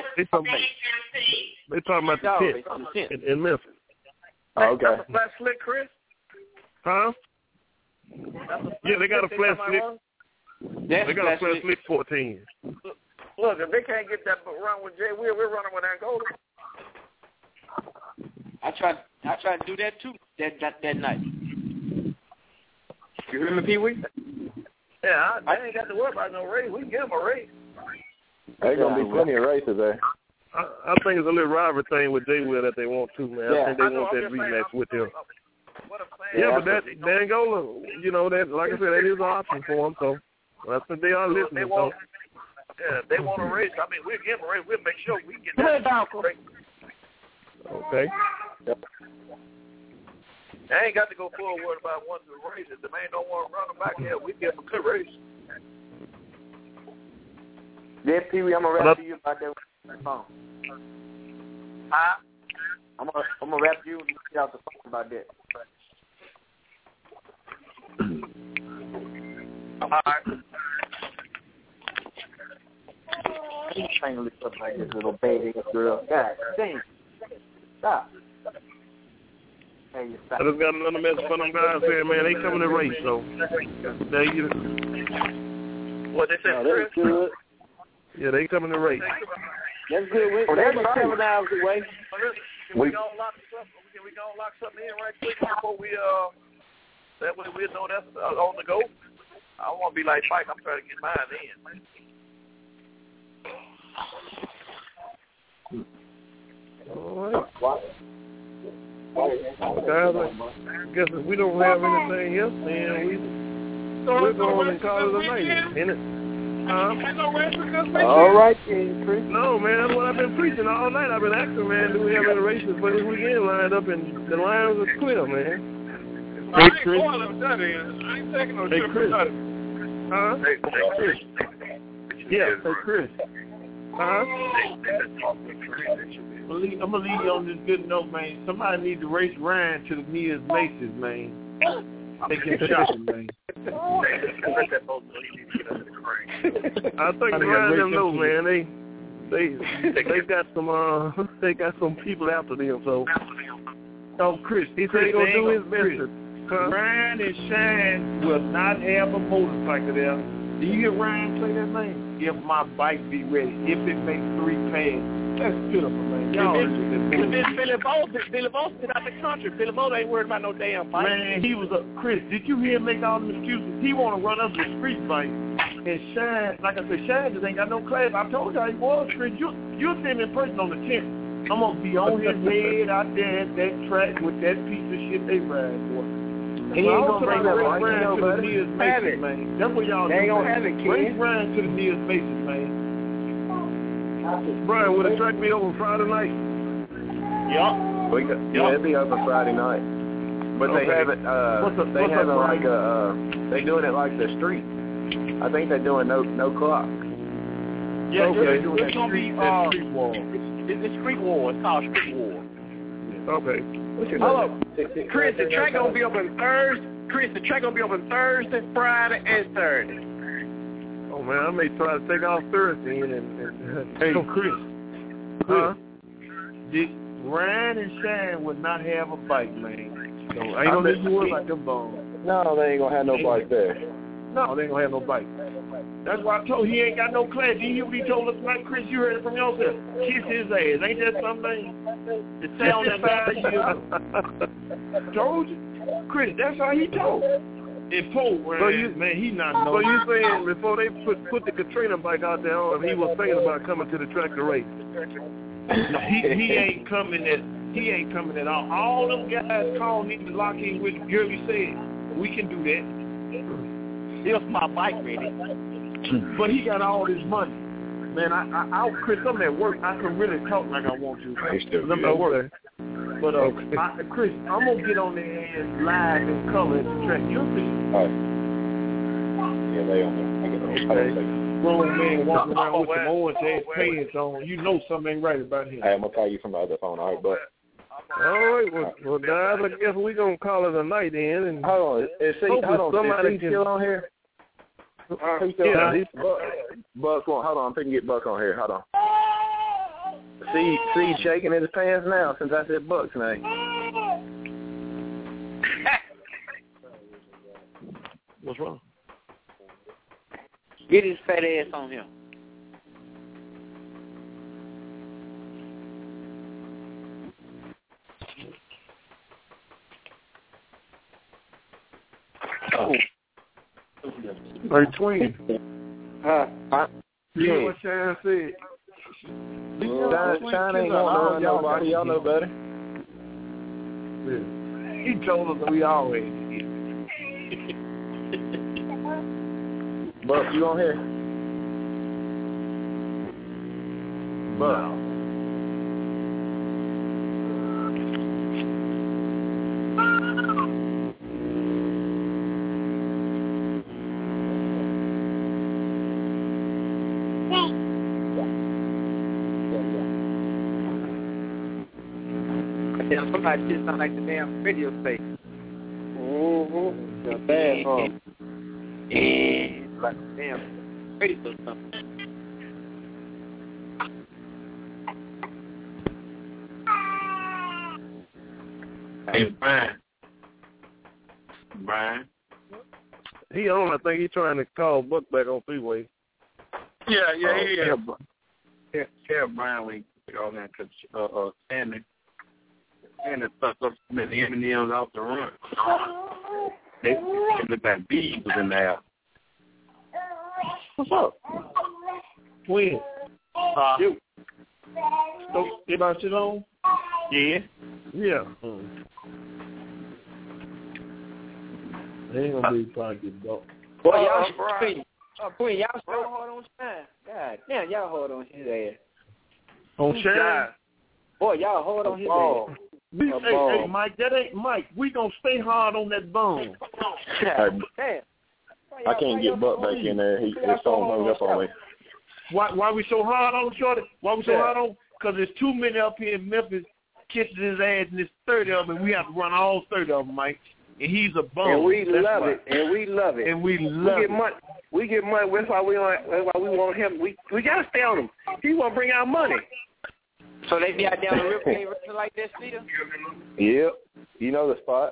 about the 10th in Memphis. Oh, okay. That's a flat slick, Chris? Huh? Yeah, they got a flat slick. They got a flat slick 14. Look, if they can't get that run with Jay Will, we're running with Angola. I tried to do that too that night. You remember Pee Wee? Yeah, I ain't got to worry about no race. We can get them a race. There's gonna be plenty of races there. I think it's a little rivalry thing with Jay Will that they want too, man. I think they want that rematch with him. Yeah, but that Angola, that like I said, that is an option for them. So I think they are listening. Yeah, if they want to race, I mean, we'll give them a race. We'll make sure we get that race. Okay. Yep. I ain't got to go forward about one of the races. The man don't want to run them back here. We give them a good race. Yeah, Pee-wee, I'm going to rap to you about that phone. I'm gonna rap you and get out the phone about that. All right. He's trying to lift up like this little baby girl. God damn. Stop. Hey, you stop. I just got another message from them guys saying, man, they coming to race, so they what they said, that's good. Yeah, they coming to race. That's good. That's about 7 hours away. Can we go lock something in right quick before we that way we'll know that's on the go. I don't want to be like Mike. I'm trying to get mine in. All right. Guys, I guess if we don't have anything else, then we're going and call it a night, isn't it? All right, Chris. No, man, that's what I've been preaching all night. I've been asking, man, do we have any races for this weekend lined up, and the lines are clear, man. Hey, Chris. I ain't taking no trip for nothing. Huh? Hey, Chris. Yeah, hey, Chris. Huh? I'm going to leave you on this good note, man. Somebody needs to race Ryan to the nearest Macy's, man. They get shopping, man. I think Ryan them know, man. They got some people after them. So, Chris, he said he gonna do his best. Ryan and Shine will not have a motorcycle there. Do you hear Ryan say that name? If my bike be ready, if it makes 3 passes, that's pitiful, man. Billy Bones is out the country. Billy Bones ain't worried about no damn bike. Man, he was Chris, did you hear him make all them excuses? He want to run up the street bike. And Shine, like I said, Shine just ain't got no class. I told you how he was, Chris. You'll see him in person on the 10th. I'm going to be on his head out there at that track with that piece of shit they ride for. He ain't gonna bring that bike, to the nearest Mason, man. That's what y'all do. They ain't gonna have it, kid. Race Ryan to the nearest Mason, man. Brian, will the track be open Friday night? Yeah, it'll be open Friday night. But they haven't. They doing it like the street. I think they're doing no clock. Yeah, okay. It's gonna be Street War. It's Street War. It's called Street War. Okay. Hello, Chris. The track gonna be open Thursday. Chris, the track gonna be open Thursday, Friday, and Saturday. Oh man, I may try to take off Thursday and hey, Chris. Huh? Ryan and Shine would not have a bike, man. So I ain't gonna let you worry about them bones. No, they ain't gonna have no bike there. No, they ain't gonna have no bike. That's why I told he ain't got no class. Do you hear what he told us tonight, Chris? You heard it from yourself. Kiss his ass. Ain't that something? To stay on that 5 years. Told you. Chris, that's how he told. And Poe, man, he not know. So you saying before they put the Katrina bike out there, he was thinking about coming to the track to race? No, he ain't coming at all. All them guys called me to lock in with Gurley said, we can do that. If my bike ready. But he got all this money. Man, Chris, I'm at work. I can really talk like I want to. I'm at work. But Chris, I'm gonna get on there and live in color at the track. You'll see. All right. Yeah, they on there. Grown man walking around with some orange ass pants on. You know something ain't right about him. Hey, I'm gonna call you from the other phone. All right, but. All right, well, guys, I guess we're gonna call it a night then. And hold on, is he still on here? Yeah, Buck, hold on, I'm picking get Buck on here. Hold on. See, shaking in his pants now since I said Buck's name. What's wrong? Get his fat ass on him. Oh. Hey, twin. Huh? You know what Shine said? Shine ain't gonna run nobody. Y'all know better. Yeah. He told us that we always did. Buck, you on here? But yeah, somebody just sound like the damn radio station. Mm-hmm. Bad, like a damn radio or something. Hey, Brian. He on. I think he's trying to call Buck back on freeway. Yeah. Yeah, Brian, we all that because Sandy stuck up some of the M&M's off the run. They looked like bees was in there. What's up? When? You. So, get my shit on? Yeah. Yeah. They ain't gonna be probably get buck. Boy, y'all Queen, y'all so hard on Shine. God damn, y'all hard on his ass. On Shine? Boy, y'all hard on his ass. Hey, Mike, that ain't Mike. We gonna stay hard on that bone. Damn. I can't get Buck back in there. His phone hung up on me. Why we so hard on Shorty? Why we so hard on? Because there's too many up here in Memphis kissing his ass, and there's 30 of them, and we have to run all 30 of them, Mike. And he's a bum. And we love it. We get money. That's why we want him. We gotta stay on him. He won't bring out money. So they be out down the river like that, Cedar? Yep. You know the spot.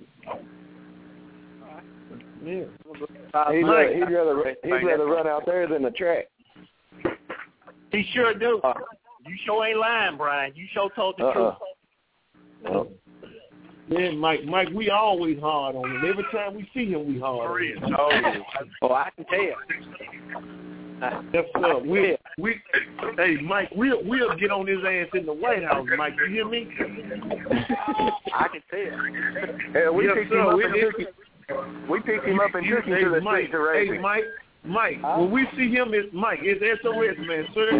Yeah. He'd rather run out there than the track. He sure do. You sure ain't lying, Brian. You sure told the truth. Yeah, Mike, we always hard on him. Every time we see him, we hard on him. Oh, I can tell. Yes, sir. Hey, Mike, we'll get on his ass in the White House, Mike. You hear me? I can tell. Hey, we picked him up and took him to the street to race him. Hey, Mike, when we see him, it's SOS, man, sir.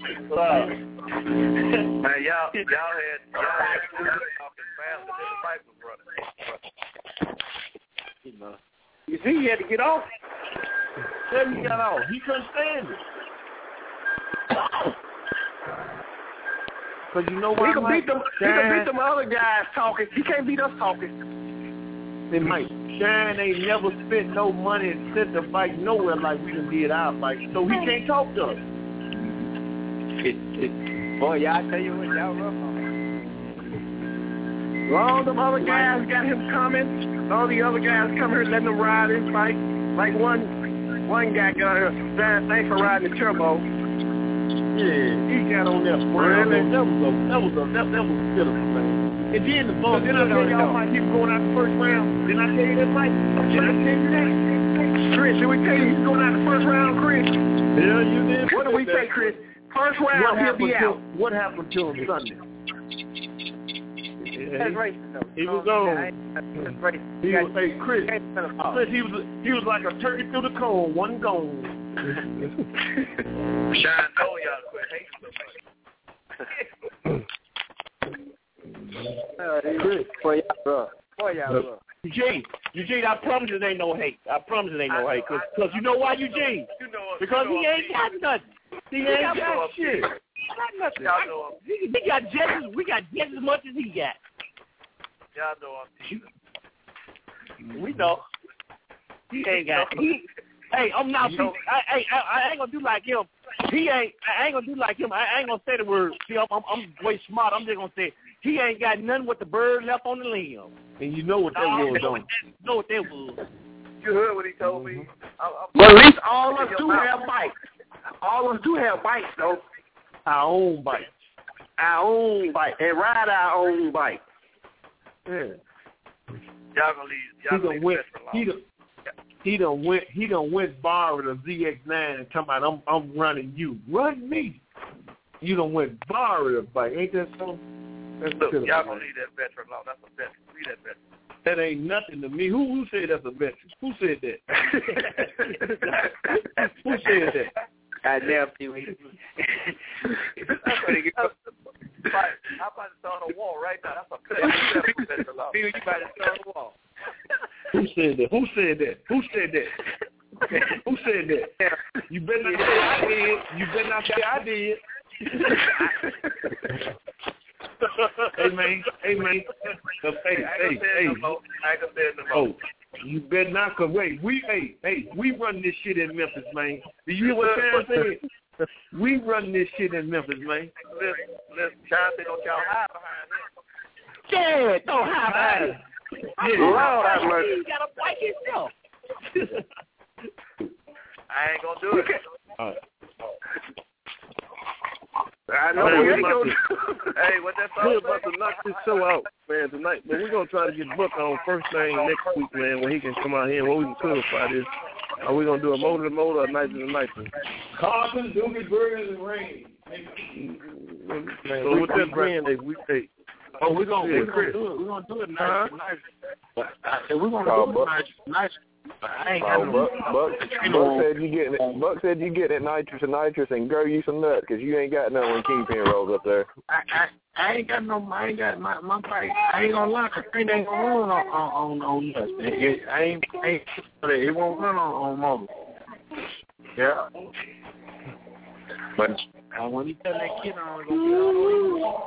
Man, y'all had You see, he had to get off. Then he got off. He couldn't stand it. Because you know what? He can beat them other guys talking. He can't beat us talking. And Mike, Shine ain't never spent no money and sent the bike nowhere like we done did our bike. So he can't talk to us. Boy, y'all tell you what, y'all rough on him. All them other guys got him coming. All the other guys come here letting him ride his bike. Like one guy got here saying thanks for riding the turbo. Yeah, he got on that brown. Really? That was pitiful, man. And then the ball. Did I tell y'all Mike he was going out the first round? Did I tell you that, Mike? Did I tell you that? Chris, did we tell you he's going out the first round, Chris? Yeah, you did. What did we say, Chris? First round, he'll be out. What happened to him Sunday? That's racing, though. He was on. Hey, Chris, he was like a turkey through the cone, one gone. Shine, know y'all quit hating. Chris, boy, y'all rough. Eugene, I promise it ain't no hate. Because you know why, Eugene? Because he ain't got nothing. He ain't got shit. We got just as much as he got. Y'all know I'm We know. He ain't got. Hey, I'm not. I ain't gonna do like him. I ain't gonna do like him. I ain't gonna say the word. See, I'm way smart. I'm just gonna say he ain't got nothing with the bird left on the limb. And you know what that was, don't you? Know what that was. You heard what he told me. But at least all of us do have bikes. All of us do have bikes, though. Our own bike. And ride our own bike. Yeah. Y'all gonna leave. He done went borrowed a ZX9 and talking about I'm running you. Run me. You done went borrowed a bike. Ain't that so? Look, y'all gonna leave that veteran alone. That's a veteran. Leave that veteran. That ain't nothing to me. Who said that's a veteran? Who said that? Who said that? I never do it. I'm about to start a wall right now. That's a Pee-wee, you about to start a wall. Who said that? Who said that? Who said that? Who said that? You better not say I did. You better not say I did. Hey man. Hey. Oh, you better not, cause wait, we run this shit in Memphis, man. Do you hear what Sam said? We run this shit in Memphis, man. Let's try to don't y'all hide behind that. Yeah, don't hide behind it. You gotta fight yourself. I ain't gonna do it. I know we're about to, hey, what that we're about to knock this show out, man, tonight. But we're going to try to get Buck on first thing next week, man, when he can come out here and we can clarify this. Are we going to do a motor to motor or night to night? Carson, Doogie, Burgers, and Rain. So with that brand, we take. Oh, we're gonna do it. We're gonna do it nice. I said we're gonna do it nice. I ain't got no Buck said you get that nitrous and grow you some nuts because you ain't got none when Kingpin rolls up there. I ain't got no. I ain't got my bike. I ain't gonna lie. The train ain't gonna run on nuts. It won't run on motor. Yeah. But when you tell that kid I'm gonna get on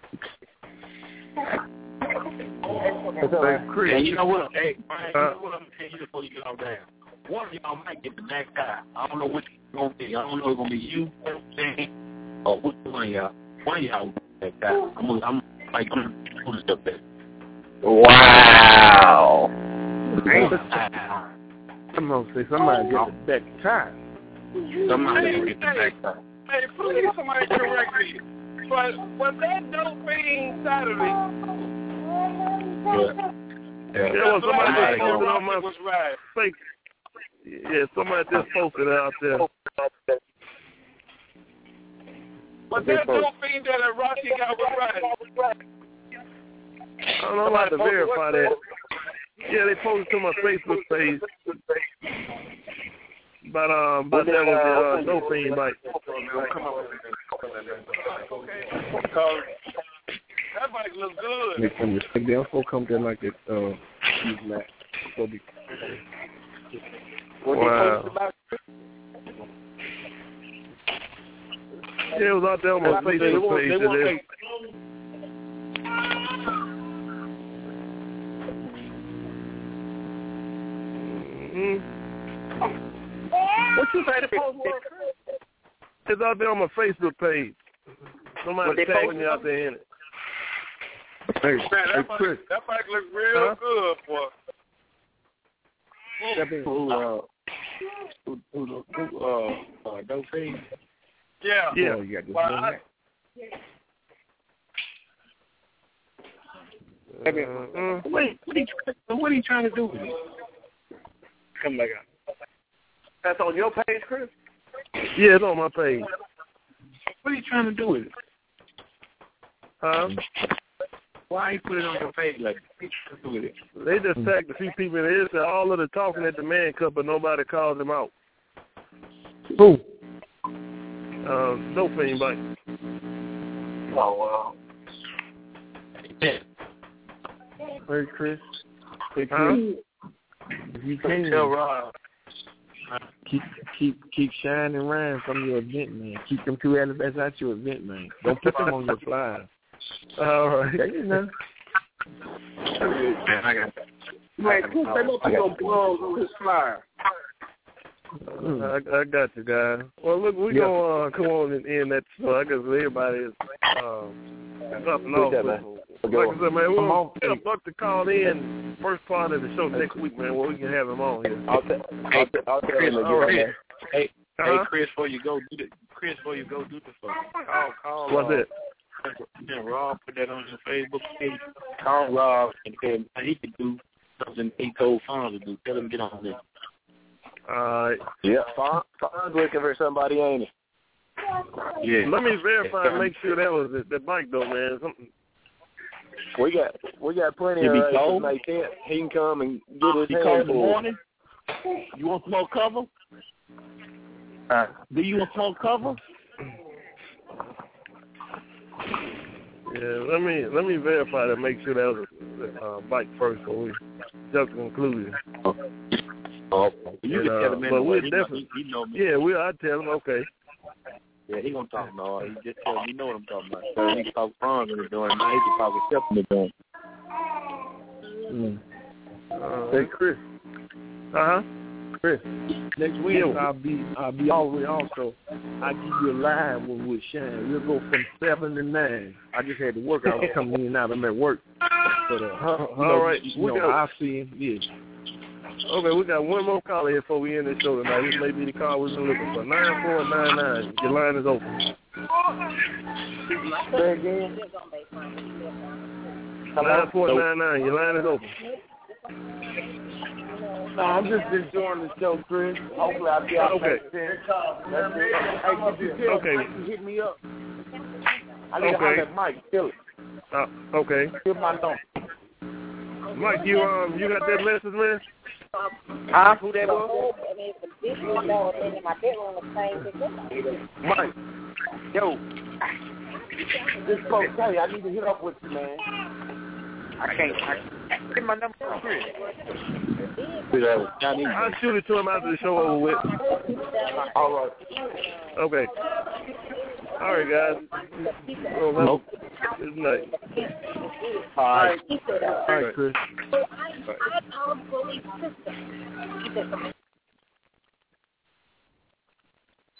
Chris. And you know what? Hey, Brian, you know what I'm gonna tell you before you get off there. One of y'all might get the next guy. I don't know which it's gonna be. I don't know if it's gonna be you, or which one of y'all. One of y'all will be that guy. I'm gonna do this up there. Wow. I'm gonna say somebody get the back time. Somebody get the back time. Hey, please, somebody correct me. But was that dope being Saturday? Yeah, well, somebody just posted on my face. Yeah, somebody just posted it out there. Was that dope being that Rocky got was right? I don't know how to verify that. Yeah, they posted to my Facebook page. But that was the doping bike. That bike looks good. They also come there like it. Wow. Yeah, it was out there on my Facebook page today. What you say the post was? It's out there on my Facebook page. Somebody tagged me out there in it. Hey, man, Chris. That bike looks real good, boy. Dope thing? Yeah. Yeah. Oh, you got this Wait, what are you trying to do with it? Come back out. That's on your page, Chris? Yeah, it's on my page. What are you trying to do with it? Huh? Why you put it on your page like that? What are you trying to do with it? They just tagged a few people in there. They said all of the talking at the man cup, but nobody called them out. Who? Doping bike. Oh, wow. Yeah. Hey, Chris. Hey, Chris. Huh? If you can, Tell Rob. keep shining around from your event, man. Keep them two elements out your event, man. Don't put them on your flyer. All right. Okay, you know. Man, I got that. Man, they don't put no blogs on his flyer. I got you, guys. Well, look, we're going to come on and end that show. I guess everybody is dropping off. Like I said, man, we'll get a Buck to call in first part of the show next week, man, where we can have him on here. I'll tell him again. Hey, Chris, before you go do the phone. Call. What's it? Yeah, Rob, put that on your Facebook page. Call Rob and he can do something he told Fonz to do. Tell him to get on there. All right. Yeah, Fonz looking for somebody, ain't he? Yeah. Let me verify and make sure that was the bike, though, man. Something. We got plenty of races. He can come and get his hands in the morning. You want some more cover? Do you want phone cover? Yeah, let me verify that. Make sure that was a bike first, so we just concluded. Oh, you can tell him but we're definitely. He know me. Yeah, I tell him. Okay. Yeah, he gonna talk no. He just tell me know what I'm talking about. So he can talk wrong when he's doing it. Now he can talk himself when he's doing it. Hey, Chris. Chris. Next week I'll be all the way on, so I'll give you a line when we're Shine. We'll go from 7 to 9. I just had to work. I was coming in and out. I'm at work. But all right. I'll see him. Yeah. Okay, we got one more caller here before we end the show tonight. This may be the call we've been looking for. 9499. Your line is open. Say again. 9499. Your line is open. No, I'm just enjoying the show, Chris. Hopefully I'll be out. Okay. That's it. Hey, could you tell Mike to hit me up? I need to holler at Mike. Kill it. Okay. Give my number. Mike, you got that message, man? Who that was? Mike. Yo. This folks tell you I need to hit up with you, man. I can't get my number from Chris. I'll shoot it to him after the show over with. All right. Okay. All right, guys. Nope. Good night. All right. All right, Chris.